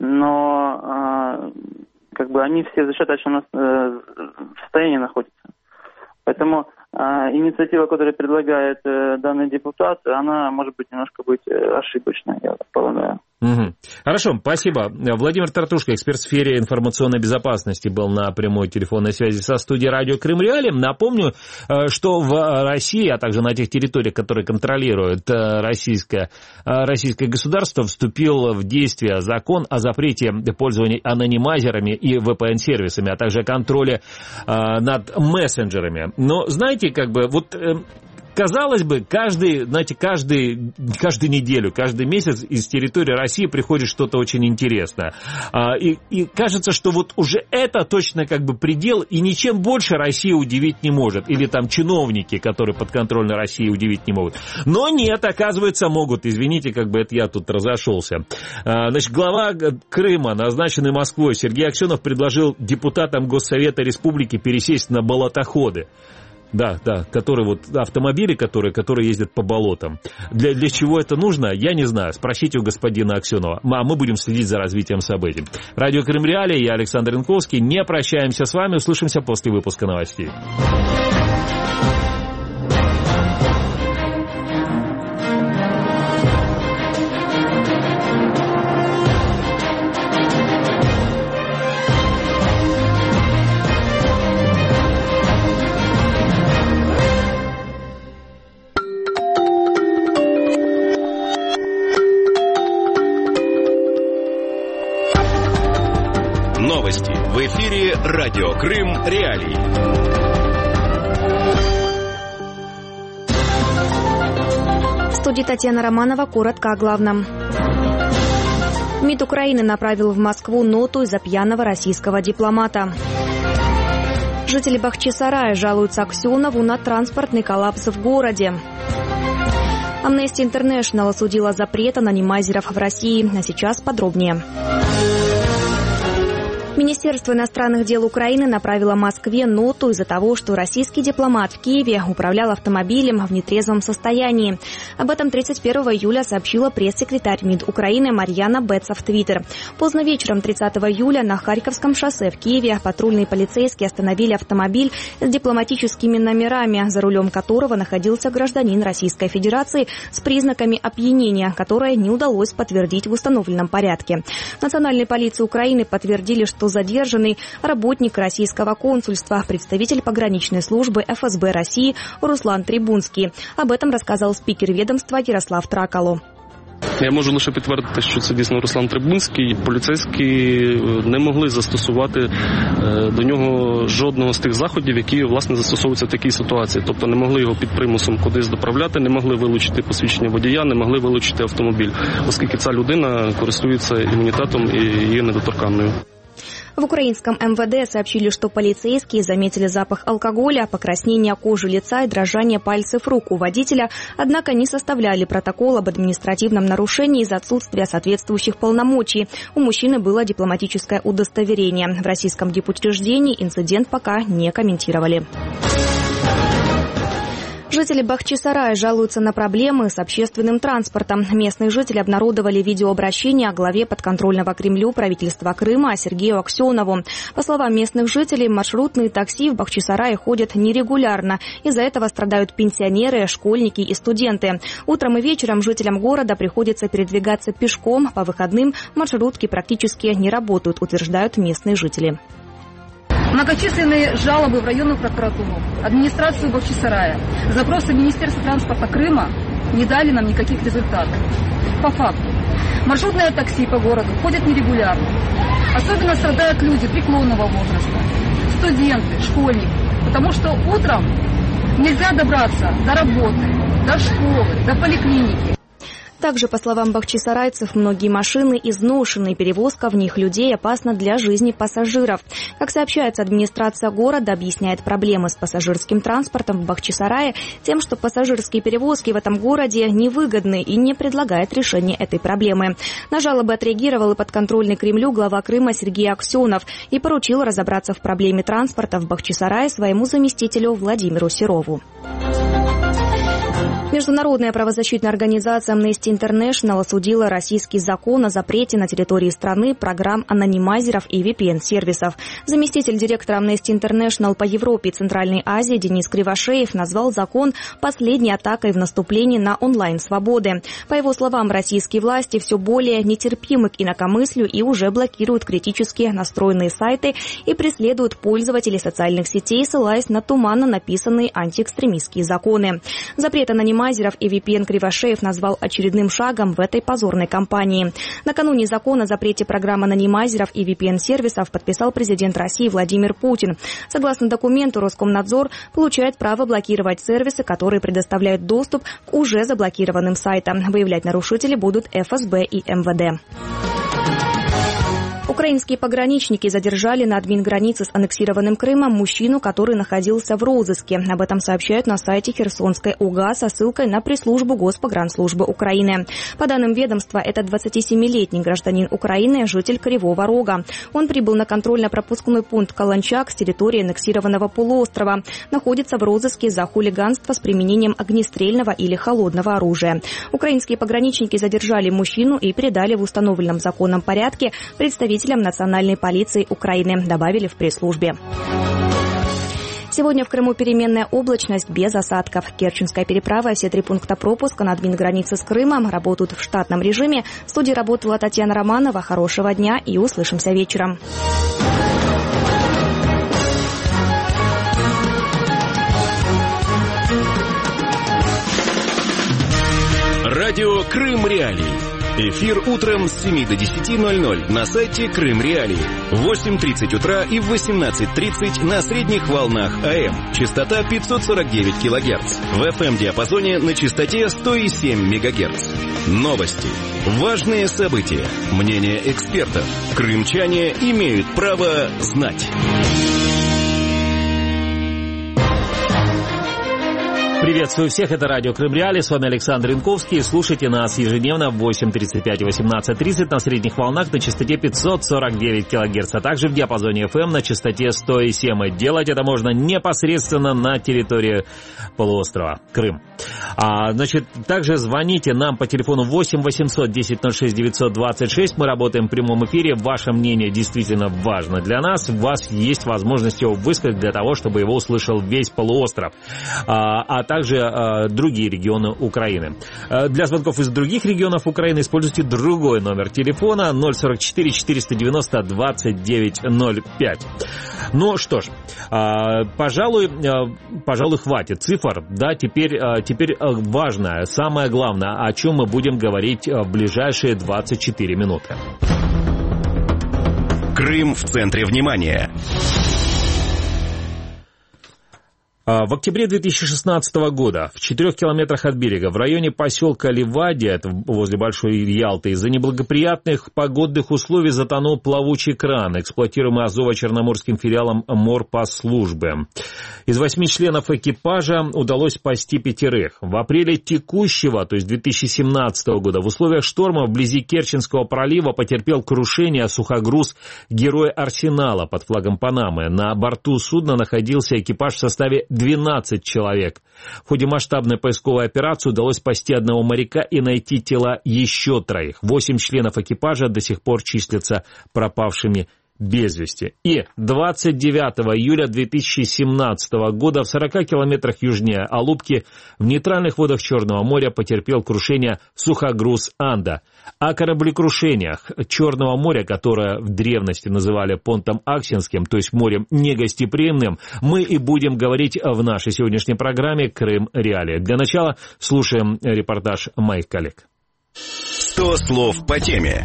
но как бы они все в зачаточном состоянии находятся. Поэтому инициатива, которую предлагает данный депутат, она может быть немножко ошибочной, я так полагаю. Хорошо, спасибо. Владимир Тартушко, эксперт в сфере информационной безопасности, был на прямой телефонной связи со студией радио Крым Реали. Напомню, что в России, а также на тех территориях, которые контролирует российское государство, вступил в действие закон о запрете пользования анонимайзерами и VPN-сервисами, а также контроле над мессенджерами. Но знаете, как бы вот... Казалось бы, каждую неделю, каждый месяц из территории России приходит что-то очень интересное. И кажется, что вот уже это точно как бы предел, и ничем больше Россия удивить не может. Или там чиновники, которые подконтрольны России, удивить не могут. Но нет, оказывается, могут. Извините, как бы это я тут разошелся. Значит, глава Крыма, назначенный Москвой, Сергей Аксенов, предложил депутатам Госсовета Республики пересесть на болотоходы. Да, которые вот автомобили, которые ездят по болотам. Для чего это нужно, я не знаю. Спросите у господина Аксенова. А мы будем следить за развитием событий. Радио Крым Реали, я Александр Янковский. Не прощаемся с вами, услышимся после выпуска новостей. Новости в эфире радио Крым Реалии. В студии Татьяна Романова, коротко о главном. МИД Украины направил в Москву ноту из-за пьяного российского дипломата. Жители Бахчисарая жалуются Аксенову на транспортный коллапс в городе. Amnesty International осудила запрет анонимайзеров в России. А сейчас подробнее. Министерство иностранных дел Украины направило Москве ноту из-за того, что российский дипломат в Киеве управлял автомобилем в нетрезвом состоянии. Об этом 31 июля сообщила пресс-секретарь МИД Украины Марьяна Бетца в Твиттер. Поздно вечером 30 июля на Харьковском шоссе в Киеве патрульные полицейские остановили автомобиль с дипломатическими номерами, за рулем которого находился гражданин Российской Федерации с признаками опьянения, которое не удалось подтвердить в установленном порядке. Национальной полиции Украины подтвердили, что задержанный работник российского консульства, представитель пограничной службы ФСБ России Руслан Трибунский. Об этом рассказал спикер ведомства Ярослав Тракалу. Я можу лише підтвердити, що це дійсно Руслан Трибунський. Поліцейські не могли застосувати до нього жодного з тих заходів, які, власне, застосовуються в такій ситуації. Тобто не могли його під примусом кудись доправляти, не могли вилучити посвідчення водія, не могли вилучити автомобіль, оскільки ця людина користується імунітетом і є недоторканною. В украинском МВД сообщили, что полицейские заметили запах алкоголя, покраснение кожи лица и дрожание пальцев рук у водителя, однако не составляли протокол об административном нарушении из-за отсутствия соответствующих полномочий. У мужчины было дипломатическое удостоверение. В российском дипучреждении инцидент пока не комментировали. Жители Бахчисарая жалуются на проблемы с общественным транспортом. Местные жители обнародовали видеообращение о главе подконтрольного Кремлю правительства Крыма Сергею Аксенову. По словам местных жителей, маршрутные такси в Бахчисарае ходят нерегулярно. Из-за этого страдают пенсионеры, школьники и студенты. Утром и вечером жителям города приходится передвигаться пешком. По выходным маршрутки практически не работают, утверждают местные жители. Многочисленные жалобы в районную прокуратуру, администрацию Бахчисарая, запросы Министерства транспорта Крыма не дали нам никаких результатов. По факту, маршрутные такси по городу ходят нерегулярно. Особенно страдают люди преклонного возраста, студенты, школьники, потому что утром нельзя добраться до работы, до школы, до поликлиники. Также, по словам бахчисарайцев, многие машины изношены, перевозка в них людей опасна для жизни пассажиров. Как сообщается, администрация города объясняет проблемы с пассажирским транспортом в Бахчисарае тем, что пассажирские перевозки в этом городе невыгодны и не предлагает решения этой проблемы. На жалобы отреагировал и подконтрольный Кремлю глава Крыма Сергей Аксенов и поручил разобраться в проблеме транспорта в Бахчисарае своему заместителю Владимиру Серову. Международная правозащитная организация Amnesty International осудила российский закон о запрете на территории страны программ анонимайзеров и VPN-сервисов. Заместитель директора Amnesty International по Европе и Центральной Азии Денис Кривошеев назвал закон последней атакой в наступлении на онлайн-свободы. По его словам, российские власти все более нетерпимы к инакомыслию и уже блокируют критически настроенные сайты и преследуют пользователей социальных сетей, ссылаясь на туманно написанные антиэкстремистские законы. Запрет анонимайзеров и VPN Кривошеев назвал очередным шагом в этой позорной кампании. Накануне закон о запрете программ анонимайзеров и VPN-сервисов подписал президент России Владимир Путин. Согласно документу, Роскомнадзор получает право блокировать сервисы, которые предоставляют доступ к уже заблокированным сайтам. Выявлять нарушителей будут ФСБ и МВД. Украинские пограничники задержали на админгранице с аннексированным Крымом мужчину, который находился в розыске. Об этом сообщают на сайте Херсонской ОГА со ссылкой на пресс-службу Госпогранслужбы Украины. По данным ведомства, это 27-летний гражданин Украины, житель Кривого Рога. Он прибыл на контрольно-пропускной пункт Каланчак с территории аннексированного полуострова. Находится в розыске за хулиганство с применением огнестрельного или холодного оружия. Украинские пограничники задержали мужчину и передали в установленном законном порядке представителям Национальной полиции Украины, добавили в пресс-службе. Сегодня в Крыму переменная облачность без осадков. Керченская переправа и все 3 пункта пропуска на админгранице с Крымом работают в штатном режиме. В студии работала Татьяна Романова. Хорошего дня и услышимся вечером. Радио Крым Реалии. Эфир утром с 7 до 10:00 на сайте Крым Реалии. В 8:30 утра и в 18:30 на средних волнах АМ. Частота 549 кГц. В FM-диапазоне на частоте 107 МГц. Новости. Важные события. Мнения экспертов. Крымчане имеют право знать. Приветствую всех, это радио Крым Реалии, с вами Александр Янковский. Слушайте нас ежедневно в 8:35 и 18:30 на средних волнах на частоте 549 кГц, а также в диапазоне FM на частоте 107. Делать это можно непосредственно на территории полуострова Крым. Также звоните нам по телефону 8 800 10 06 926. Мы работаем в прямом эфире. Ваше мнение действительно важно для нас. У вас есть возможность его высказать для того, чтобы его услышал весь полуостров. А также другие регионы Украины. Для звонков из других регионов Украины используйте другой номер телефона 044 490 2905. Ну что ж, пожалуй, хватит цифр. Да, теперь важное, самое главное, о чем мы будем говорить в ближайшие 24 минуты. Крым в центре внимания. В октябре 2016 года в 4 километрах от берега в районе поселка Ливадия, это возле Большой Ялты, из-за неблагоприятных погодных условий затонул плавучий кран, эксплуатируемый Азово-Черноморским филиалом Морпослужбы. Из 8 членов экипажа удалось спасти 5. В апреле текущего, то есть 2017 года, в условиях шторма вблизи Керченского пролива потерпел крушение сухогруз «Герой Арсенала» под флагом Панамы. На борту судна находился экипаж в составе 12 человек. В ходе масштабной поисковой операции удалось спасти 1 моряка и найти тела еще 3. 8 членов экипажа до сих пор числятся пропавшими без вести. И 29 июля 2017 года в 40 километрах южнее Алупки в нейтральных водах Черного моря потерпел крушение сухогруз «Анда». О кораблекрушениях Черного моря, которое в древности называли понтом Аксинским, то есть морем негостеприимным, мы и будем говорить в нашей сегодняшней программе «Крым. Реалии». Для начала слушаем репортаж моих коллег. 100 слов по теме.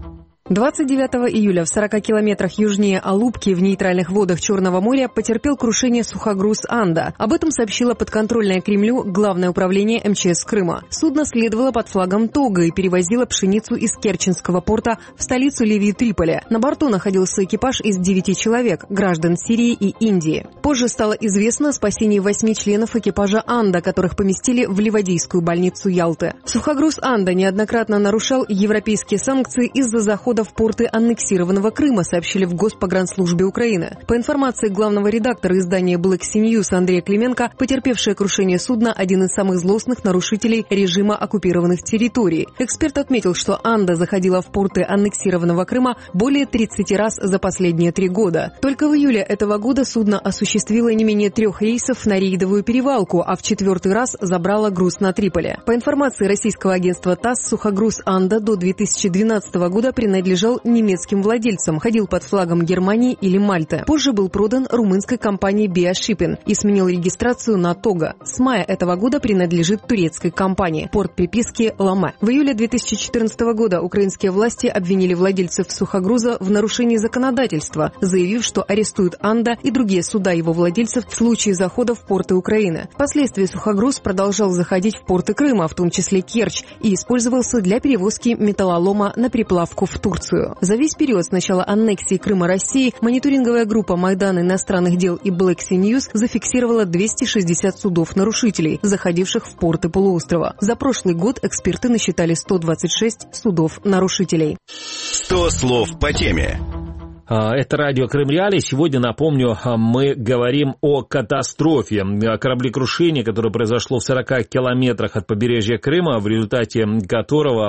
29 июля в 40 километрах южнее Алупки в нейтральных водах Черного моря потерпел крушение сухогруз «Анда». Об этом сообщило подконтрольное Кремлю Главное управление МЧС Крыма. Судно следовало под флагом Тога и перевозило пшеницу из Керченского порта в столицу Ливии Триполи. На борту находился экипаж из 9 человек, граждан Сирии и Индии. Позже стало известно о спасении 8 членов экипажа «Анда», которых поместили в Ливадийскую больницу Ялты. Сухогруз «Анда» неоднократно нарушал европейские санкции из-за захода в порты аннексированного Крыма, сообщили в Госпогранслужбе Украины. По информации главного редактора издания Black Sea News Андрея Клименко, потерпевшее крушение судна – один из самых злостных нарушителей режима оккупированных территорий. Эксперт отметил, что «Анда» заходила в порты аннексированного Крыма более 30 раз за последние 3 года. Только в июле этого года судно осуществило не менее 3 рейсов на рейдовую перевалку, а в 4-й раз забрало груз на Триполи. По информации российского агентства ТАСС, сухогруз «Анда» до 2012 года принадлежал немецким владельцам, ходил под флагом Германии или Мальты. Позже был продан румынской компанией BIA Shipping и сменил регистрацию на Тога. С мая этого года принадлежит турецкой компании. Порт приписки Ламе. В июле 2014 года украинские власти обвинили владельцев сухогруза в нарушении законодательства, заявив, что арестуют «Анда» и другие суда его владельцев в случае захода в порты Украины. Впоследствии сухогруз продолжал заходить в порты Крыма, в том числе Керчь, и использовался для перевозки металлолома на приплавку в Турцию. За весь период с начала аннексии Крыма России мониторинговая группа Майдан иностранных дел и Black Sea News зафиксировала 260 судов-нарушителей, заходивших в порты полуострова. За прошлый год эксперты насчитали 126 судов-нарушителей. 100 слов по теме. Это радио «Крым. Реалии». Сегодня, напомню, мы говорим о катастрофе, о кораблекрушении, которое произошло в 40 километрах от побережья Крыма, в результате которого,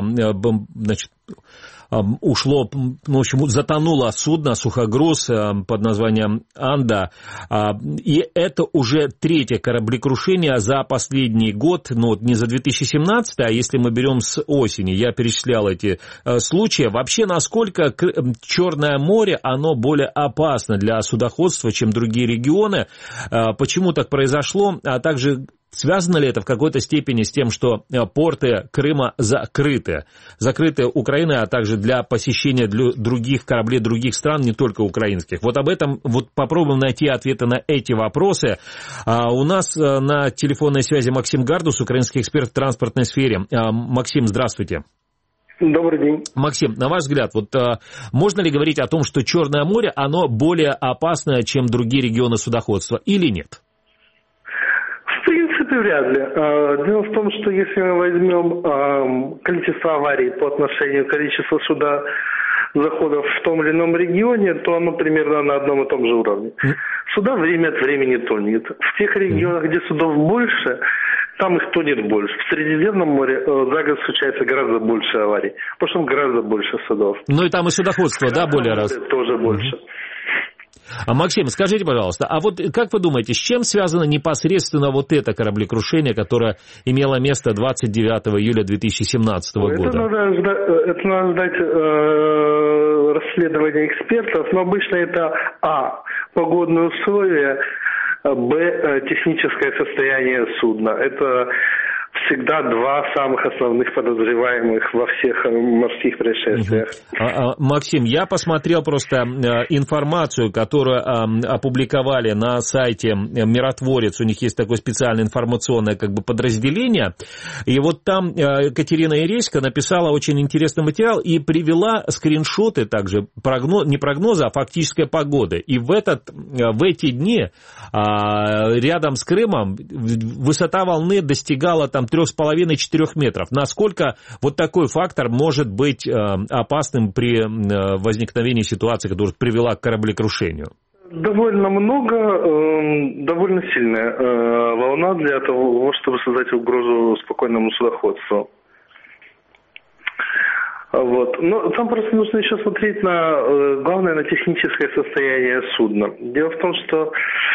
ушло, в общем, затонуло судно, сухогруз под названием «Анда». И это уже 3-е кораблекрушение за последний год, ну, не за 2017, а если мы берем с осени. Я перечислял эти случаи. Вообще, насколько Черное море, оно более опасно для судоходства, чем другие регионы. Почему так произошло, а также связано ли это в какой-то степени с тем, что порты Крыма закрыты? Закрыты Украины, а также для посещения других кораблей других стран, не только украинских. Вот об этом вот попробуем найти ответы на эти вопросы. У нас на телефонной связи Максим Гардус, украинский эксперт в транспортной сфере. Максим, здравствуйте. Добрый день. Максим, на ваш взгляд, вот можно ли говорить о том, что Черное море, оно более опасное, чем другие регионы судоходства, или нет? В принципе, вряд ли. Дело в том, что если мы возьмем количество аварий по отношению к количеству заходов в том или ином регионе, то оно примерно на одном и том же уровне. Суда время от времени тонет. В тех регионах, где судов больше, там их тонет больше. В Средиземном море за год случается гораздо больше аварий, потому что там гораздо больше судов. Ну и там и судоходство, да, более раз? Тоже больше. Максим, скажите, пожалуйста, а вот как вы думаете, с чем связано непосредственно вот это кораблекрушение, которое имело место 29 июля 2017 года? Это надо ждать исследования экспертов, но обычно это погодные условия, техническое состояние судна. Это всегда два самых основных подозреваемых во всех морских происшествиях. Максим, я посмотрел просто информацию, которую опубликовали на сайте «Миротворец». У них есть такое специальное информационное подразделение. И вот там Катерина Ереська написала очень интересный материал и привела скриншоты также, не прогноза, а фактической погоды. И в эти дни рядом с Крымом высота волны достигала там 3,5-4 метров. Насколько вот такой фактор может быть опасным при возникновении ситуации, которая привела к кораблекрушению? Довольно много, довольно сильная волна для того, чтобы создать угрозу спокойному судоходству. Вот. Но там просто нужно еще смотреть главное, на техническое состояние судна. Дело в том, что,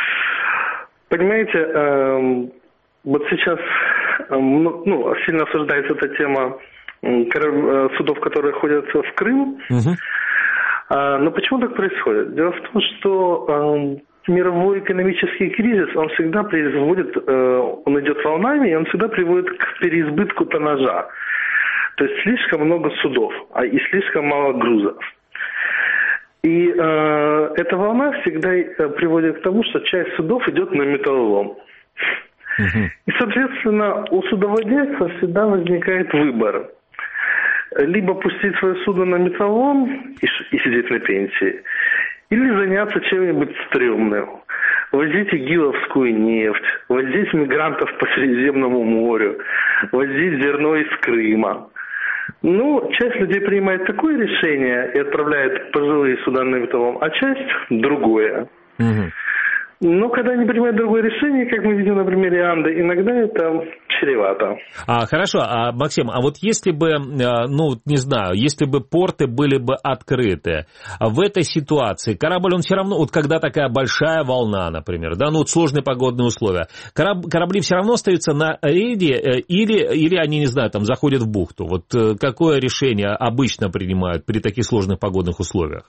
понимаете, вот сейчас сильно обсуждается эта тема судов, которые ходят в Крым. Но почему так происходит? Дело в том, что мировой экономический кризис, он всегда он идет волнами, и он всегда приводит к переизбытку тоннажа. То есть слишком много судов, и слишком мало грузов. И эта волна всегда приводит к тому, что часть судов идет на металлолом. И, соответственно, у судовладельца всегда возникает выбор. Либо пустить свое судно на металлолом и сидеть на пенсии, или заняться чем-нибудь стрёмным. Возить игиловскую нефть, возить мигрантов по Средиземному морю, возить зерно из Крыма. Часть людей принимает такое решение и отправляет пожилые суда на металлолом, а часть другое. Но когда они принимают другое решение, как мы видим на примере Анды, иногда это чревато. Хорошо, Максим, а вот если бы, если бы порты были бы открыты, в этой ситуации корабль, он все равно, вот когда такая большая волна, например, сложные погодные условия, корабли все равно остаются на рейде или они, заходят в бухту? Вот какое решение обычно принимают при таких сложных погодных условиях?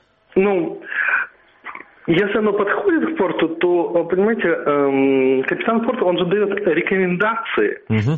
Если оно подходит к порту, то, понимаете, капитан порта, он же дает рекомендации.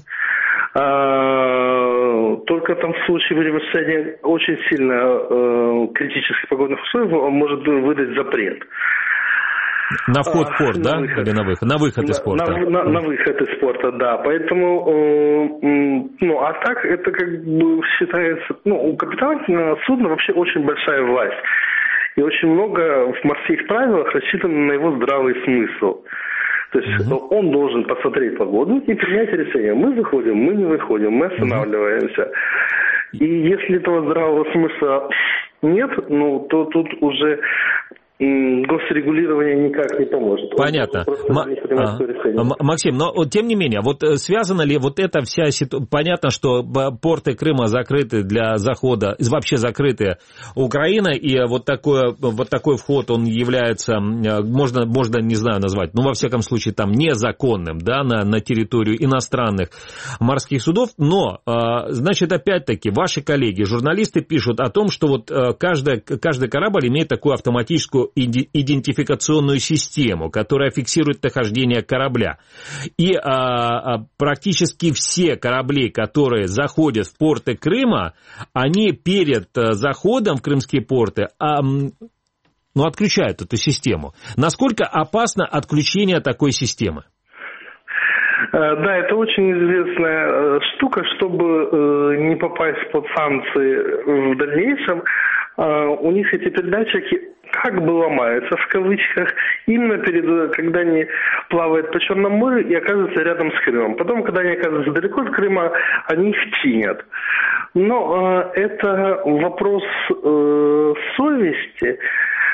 Только там в случае превышения очень сильно критических погодных условий он может выдать запрет. На вход в порт, да? Выход. Или на выход? На выход из порта. На выход из порта, да. Поэтому, а так это считается, у капитана судна вообще очень большая власть. И очень много в морских правилах рассчитано на его здравый смысл. То есть он должен посмотреть погоду и принять решение. Мы выходим, мы не выходим, мы останавливаемся. И если этого здравого смысла нет, то тут уже госрегулирование никак не поможет. Понятно. Максим, но тем не менее, вот связана ли вот эта вся ситуация... Понятно, что порты Крыма закрыты для захода, вообще закрыты Украиной, и вот такой вход, он является, можно, не знаю, назвать, во всяком случае, там, незаконным, да, на территорию иностранных морских судов, но, значит, опять-таки, ваши коллеги, журналисты пишут о том, что вот каждый корабль имеет такую автоматическую идентификационную систему, которая фиксирует нахождение корабля. И практически все корабли, которые заходят в порты Крыма, они перед заходом в крымские порты отключают эту систему. Насколько опасно отключение такой системы? Да, это очень известная штука. Чтобы не попасть под санкции в дальнейшем, у них эти передатчики как бы ломаются, в кавычках, именно когда они плавают по Черному морю и оказываются рядом с Крымом. Потом, когда они оказываются далеко от Крыма, они их чинят. Но это вопрос совести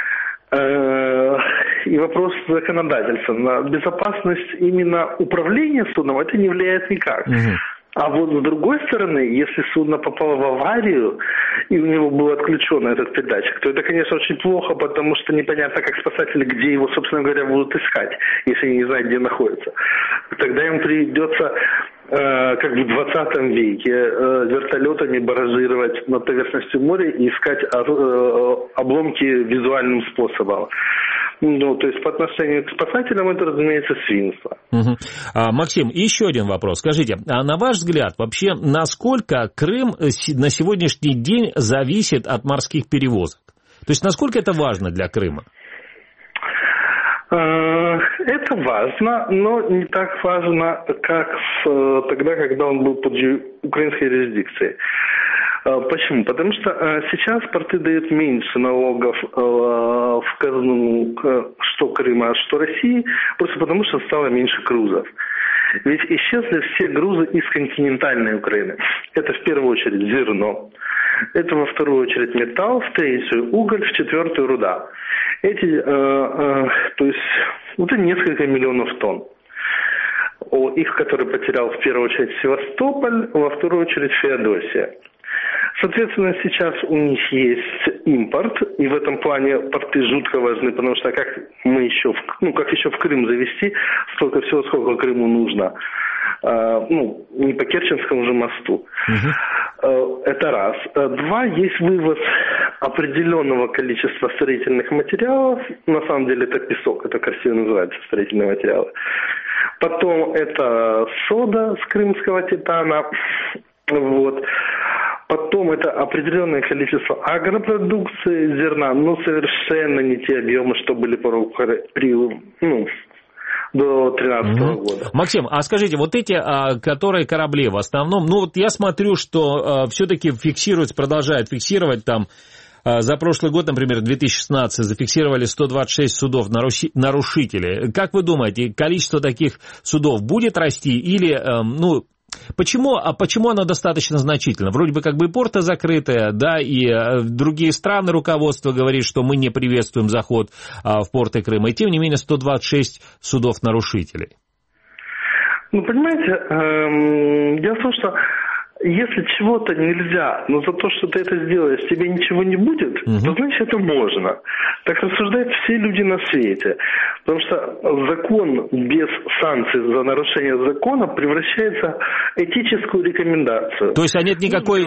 и вопрос законодательства. На безопасность именно управления судном это не влияет никак. А вот с другой стороны, если судно попало в аварию, и у него был отключен этот передатчик, то это, конечно, очень плохо, потому что непонятно, как спасатели, где его, собственно говоря, будут искать, если они не знают, где находится. Тогда им придется как в 20 веке вертолетами баражировать над поверхностью моря и искать обломки визуальным способом. Ну, то есть по отношению к спасателям это, разумеется, свинство. Угу. Максим, еще один вопрос. Скажите, а на ваш взгляд, вообще, насколько Крым на сегодняшний день зависит от морских перевозок? То есть насколько это важно для Крыма? Это важно, но не так важно, как тогда, когда он был под украинской юрисдикцией. Почему? Потому что сейчас порты дают меньше налогов в казну что Крыма, что России, просто потому что стало меньше грузов. Ведь исчезли все грузы из континентальной Украины. Это в первую очередь зерно, это во вторую очередь металл, в третью уголь, в четвертую руда. То есть это несколько миллионов тонн. Их, который потерял в первую очередь Севастополь, во вторую очередь Феодосия. Соответственно, сейчас у них есть импорт, и в этом плане порты жутко важны, потому что как еще в Крым завести столько всего, сколько Крыму нужно, не по Керченскому же мосту. Это раз. Два, есть вывоз определенного количества строительных материалов, на самом деле это песок, это красиво называется строительные материалы. Потом это сода с крымского титана, вот. Потом это определенное количество агропродукции, зерна, но совершенно не те объемы, что были до 2013 года. Максим, а скажите, вот эти, которые корабли в основном, я смотрю, что все-таки продолжают фиксировать там, за прошлый год, например, 2016, зафиксировали 126 судов нарушителей. Как вы думаете, количество таких судов будет расти или, Почему оно достаточно значительно? Вроде бы как бы и порты закрыты, да, и другие страны руководство говорит, что мы не приветствуем заход в порты Крыма, и тем не менее 126 судов-нарушителей. Понимаете, дело в том, что если чего-то нельзя, но за то, что ты это сделаешь, тебе ничего не будет, то значит это можно. Так рассуждают все люди на свете. Потому что закон без санкций за нарушение закона превращается в этическую рекомендацию. То есть нет никакого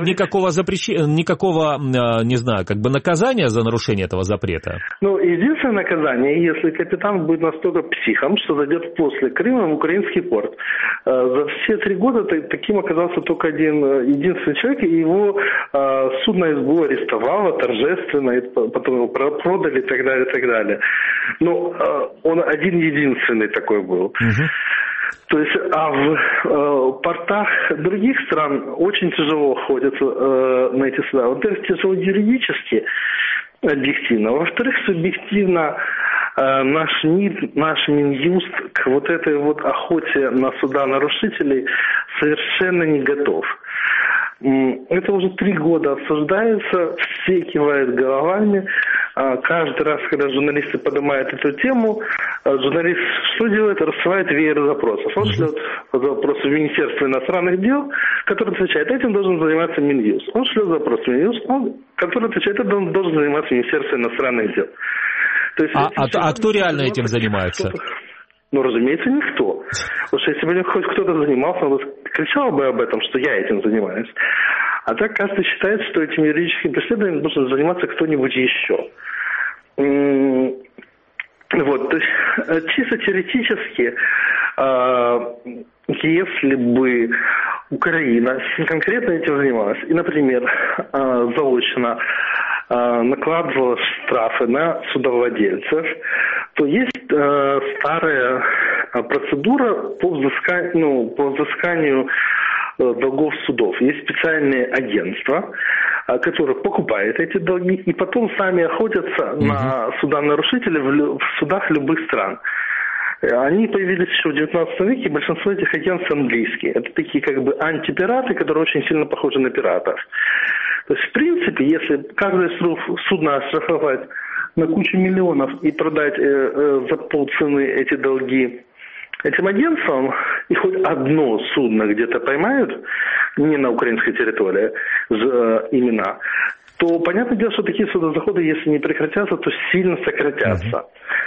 наказания за нарушение этого запрета? Единственное наказание, если капитан будет настолько психом, что зайдет после Крыма в украинский порт. За все 3 года таким оказался только единственный человек, и его судно СБУ арестовало торжественно, и потом его продали и так далее, и так далее. Но он один-единственный такой был. То есть, в портах других стран очень тяжело ходят на эти суда. Во-первых, тяжело юридически, объективно. Во-вторых, субъективно наш МИД, наш Минюст к вот этой вот охоте на суда нарушителей совершенно не готов. Это уже 3 года обсуждается, все кивают головами. Каждый раз, когда журналисты поднимают эту тему, журналист что делает? Рассылает веер запросов. Он шлет запросы в Министерство иностранных дел, который отвечает, этим должен заниматься Минюст. Он шлет запрос в Минюст, который отвечает, этим должен заниматься Министерство иностранных дел. То есть, кто реально этим занимается? Разумеется, никто. Потому что если бы хоть кто-то занимался, он кричал бы об этом, что я этим занимаюсь. А так каждый считает, что этим юридическим преследованием должен заниматься кто-нибудь еще. То есть, чисто теоретически, если бы Украина конкретно этим занималась, и, например, заочно накладывала штрафы на судовладельцев, то есть старая процедура по взысканию долгов судов. Есть специальные агентства, которые покупают эти долги и потом сами охотятся на суда-нарушителей в судах любых стран. Они появились еще в 19 веке, и большинство этих агентств английские. Это такие как бы антипираты, которые очень сильно похожи на пиратов. То есть, в принципе, если каждое судно оштрафовать на кучу миллионов и продать за полцены эти долги этим агентствам, и хоть одно судно где-то поймают, не на украинской территории, имена, то понятное дело, что такие судозаходы, если не прекратятся, то сильно сократятся.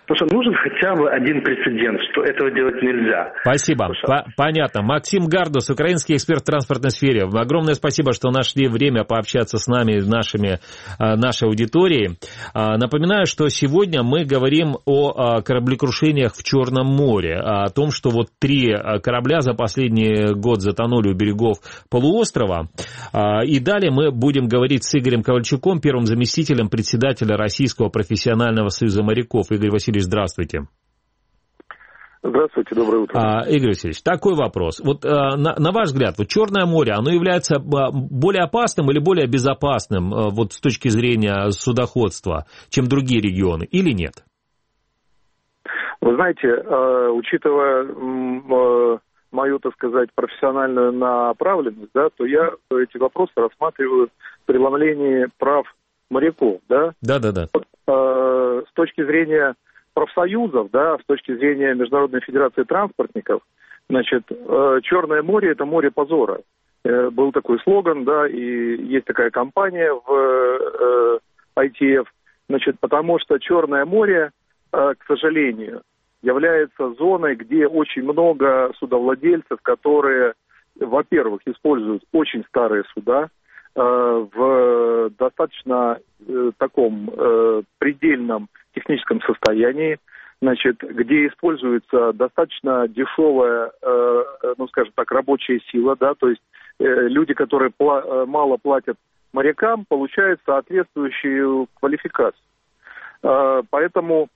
Потому что нужен хотя бы один прецедент, что этого делать нельзя. Спасибо. Понятно. Максим Гардус, украинский эксперт в транспортной сфере. Огромное спасибо, что нашли время пообщаться с нами, нашей аудиторией. Напоминаю, что сегодня мы говорим о кораблекрушениях в Черном море, о том, что вот 3 корабля за последний год затонули у берегов полуострова. И далее мы будем говорить с Игорем Ковальчуком, первым заместителем председателя Российского профессионального союза моряков. Игорь Васильевич, здравствуйте. Здравствуйте, доброе утро. Игорь Васильевич, такой вопрос. Вот на ваш взгляд, вот Черное море, оно является более опасным или более безопасным вот с точки зрения судоходства, чем другие регионы, или нет? Вы знаете, учитывая мою, так сказать, профессиональную направленность, да, то я эти вопросы рассматриваю в преломлении прав моряков, да? Да. С точки зрения профсоюзов, да, с точки зрения Международной федерации транспортников, значит, Черное море – это море позора. Был такой слоган, да, и есть такая компания в ITF, значит, потому что Черное море, к сожалению, является зоной, где очень много судовладельцев, которые, во-первых, используют очень старые суда, в достаточно таком предельном техническом состоянии, значит, где используется достаточно дешевая, ну, скажем так, рабочая сила, да, то есть люди, которые мало платят морякам, получают соответствующую квалификацию. Поэтому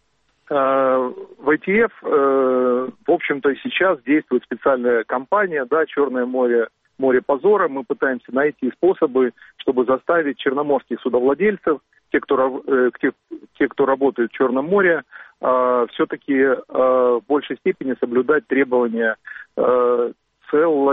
в ITF, в общем-то, сейчас действует специальная компания, да, Черное море, море позора. Мы пытаемся найти способы, чтобы заставить черноморских судовладельцев, те, кто работает в Черном море, все-таки в большей степени соблюдать требования целого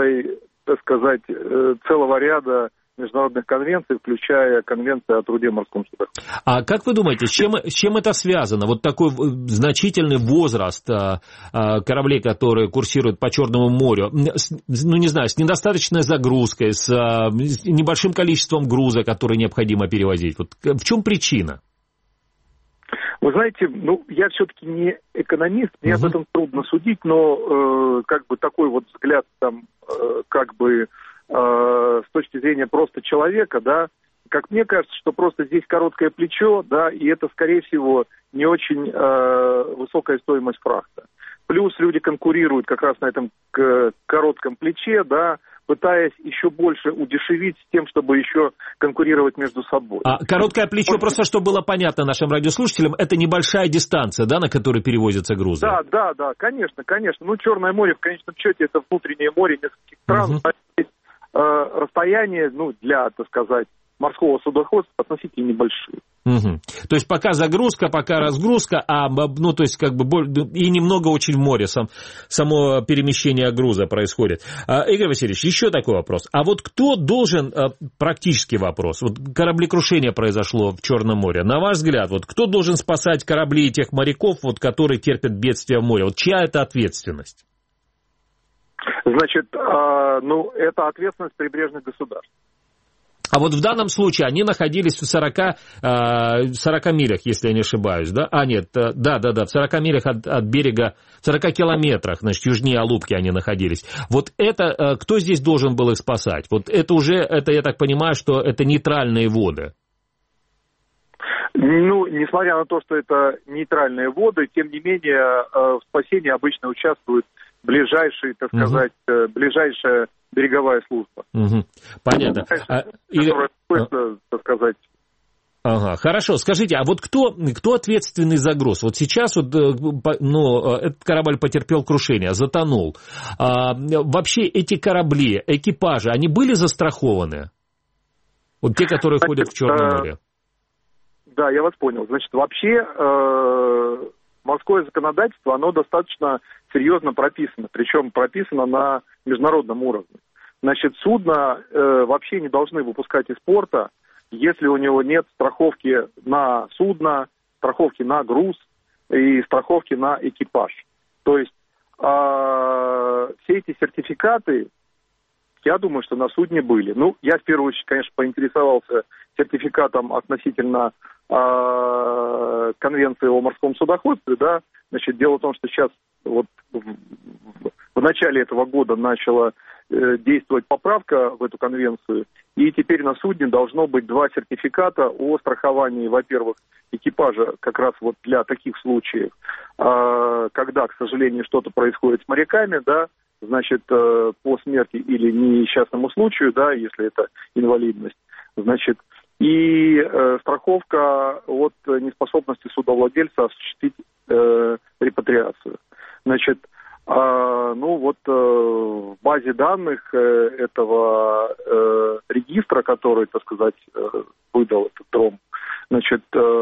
ряда международных конвенций, включая Конвенцию о труде в морском суде. А как вы думаете, с чем это связано? Вот такой значительный возраст кораблей, которые курсируют по Черному морю, ну, не знаю, с недостаточной загрузкой, с небольшим количеством груза, который необходимо перевозить. Вот в чем причина? Вы знаете, ну, я все-таки не экономист, мне об этом трудно судить, но как бы такой вот взгляд там, как бы с точки зрения просто человека, да, как мне кажется, что просто здесь короткое плечо, да, и это, скорее всего, не очень высокая стоимость фрахта. Плюс люди конкурируют как раз на этом коротком плече, да, пытаясь еще больше удешевить с тем, чтобы еще конкурировать между собой. А короткое плечо, просто чтобы было понятно нашим радиослушателям, это небольшая дистанция, да, на которой перевозятся грузы? Да, конечно. Ну, Черное море, в конечном счете, это внутреннее море нескольких стран, расстояние, ну, для, так сказать, морского судоходства относительно небольшие. То есть пока загрузка, пока разгрузка, ну, то есть как бы и немного очень в море само перемещение груза происходит. Игорь Васильевич, еще такой вопрос. А вот кто должен, практический вопрос, вот кораблекрушение произошло в Черном море, на ваш взгляд, вот кто должен спасать корабли и тех моряков, вот, которые терпят бедствия в море? Вот чья это ответственность? Значит, ну, это ответственность прибрежных государств. А вот в данном случае они находились в 40 милях, если я не ошибаюсь, да? В 40 милях от берега, в 40 километрах, значит, южнее Алупки они находились. Вот это, кто здесь должен был их спасать? Вот это уже, я так понимаю, что это нейтральные воды. Ну, несмотря на то, что это нейтральные воды, тем не менее в спасении обычно участвуют ближайшая береговая служба. Понятно. Которая, так сказать... Ага, хорошо. Скажите, а вот кто ответственный за груз? Вот сейчас вот, этот корабль потерпел крушение, затонул. Вообще эти корабли, экипажи, они были застрахованы? Вот те, которые ходят в Черном море. Да, я вас понял. Значит, вообще морское законодательство, оно достаточно серьезно прописано, причем прописано на международном уровне. Значит, судно вообще не должны выпускать из порта, если у него нет страховки на судно, страховки на груз и страховки на экипаж. То есть все эти сертификаты, я думаю, что на судне были. Ну, я в первую очередь, конечно, поинтересовался сертификатом относительно Конвенции о морском судоходстве, да, значит, дело в том, что сейчас вот в начале этого года начала действовать поправка в эту конвенцию, и теперь на судне должно быть 2 сертификата о страховании, во-первых, экипажа как раз вот для таких случаев, когда, к сожалению, что-то происходит с моряками, да, значит, по смерти или несчастному случаю, да, если это инвалидность, значит, и страховка от неспособности судовладельца осуществить репатриацию. Значит, в базе данных этого регистра, который, так сказать, выдал этот дром, значит,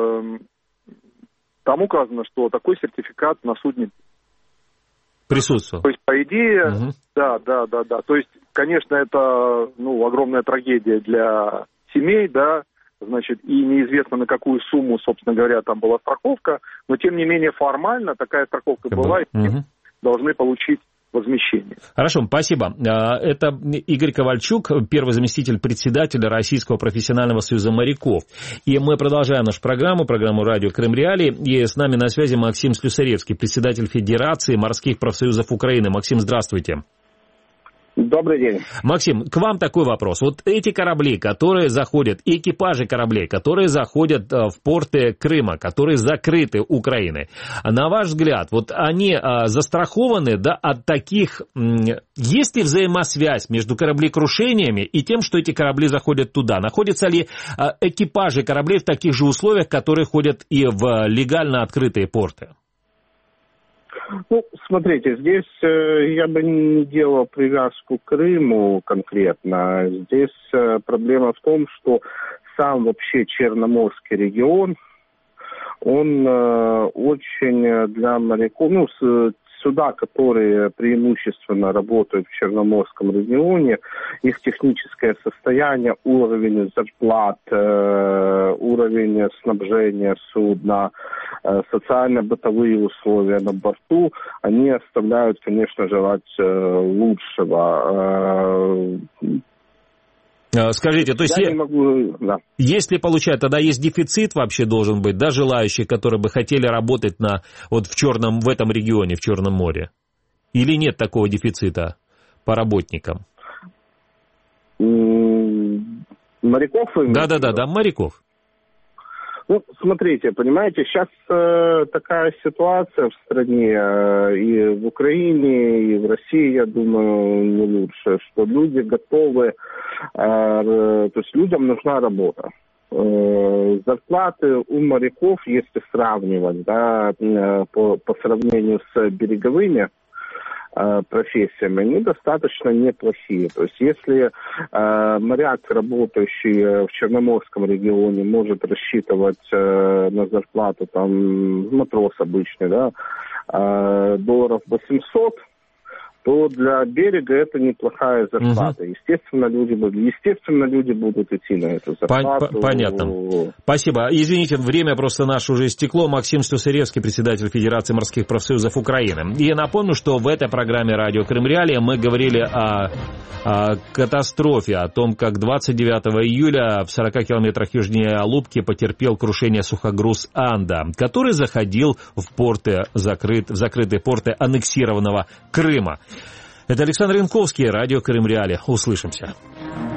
там указано, что такой сертификат на судне присутствовал. То есть, по идее, да. То есть, конечно, это, огромная трагедия для семей, да, значит, и неизвестно, на какую сумму, собственно говоря, там была страховка, но, тем не менее, формально такая страховка была, и должны получить возмещение. Хорошо, спасибо. Это Игорь Ковальчук, первый заместитель председателя Российского профессионального союза моряков. И мы продолжаем нашу программу «Радио Крым Реалии». И с нами на связи Максим Слюсаревский, председатель Федерации морских профсоюзов Украины. Максим, здравствуйте. Добрый день. Максим, к вам такой вопрос. Вот эти корабли, которые заходят, и экипажи кораблей, которые заходят в порты Крыма, которые закрыты Украиной, на ваш взгляд, вот они застрахованы, да, от таких... Есть ли взаимосвязь между кораблекрушениями и тем, что эти корабли заходят туда? Находятся ли экипажи кораблей в таких же условиях, которые ходят и в легально открытые порты? Смотрите, здесь я бы не делал привязку к Крыму конкретно. Здесь проблема в том, что сам вообще Черноморский регион, он очень для моряков, суда, которые преимущественно работают в Черноморском регионе, их техническое состояние, уровень зарплат, уровень снабжения судна, социально-бытовые условия на борту, они оставляют, конечно, желать лучшего. Скажите, то есть, если получать, тогда есть дефицит вообще должен быть, да, желающих, которые бы хотели работать в этом регионе, в Черном море? Или нет такого дефицита по работникам? Моряков? Да, моряков. Смотрите, понимаете, сейчас такая ситуация в стране, и в Украине, и в России, я думаю, не лучше, что люди готовы, то есть людям нужна работа. Зарплаты у моряков, если сравнивать, да, по сравнению с береговыми профессиями, они достаточно неплохие. То есть если моряк, работающий в Черноморском регионе, может рассчитывать на зарплату, там, матрос обычный, да, $800, то для берега это неплохая зарплата. Естественно, люди будут идти на эту зарплату. Понятно. Спасибо. Извините, время просто наше уже истекло. Максим Слюсаревский, председатель Федерации морских профсоюзов Украины. И напомню, что в этой программе «Радио Крым Реалии» мы говорили о катастрофе, о том, как 29 июля в 40 километрах южнее Алупки потерпел крушение сухогруз «Анда», который заходил в закрытые порты аннексированного Крыма. Это Александр Янковский, «Радио Крым Реалии». Услышимся.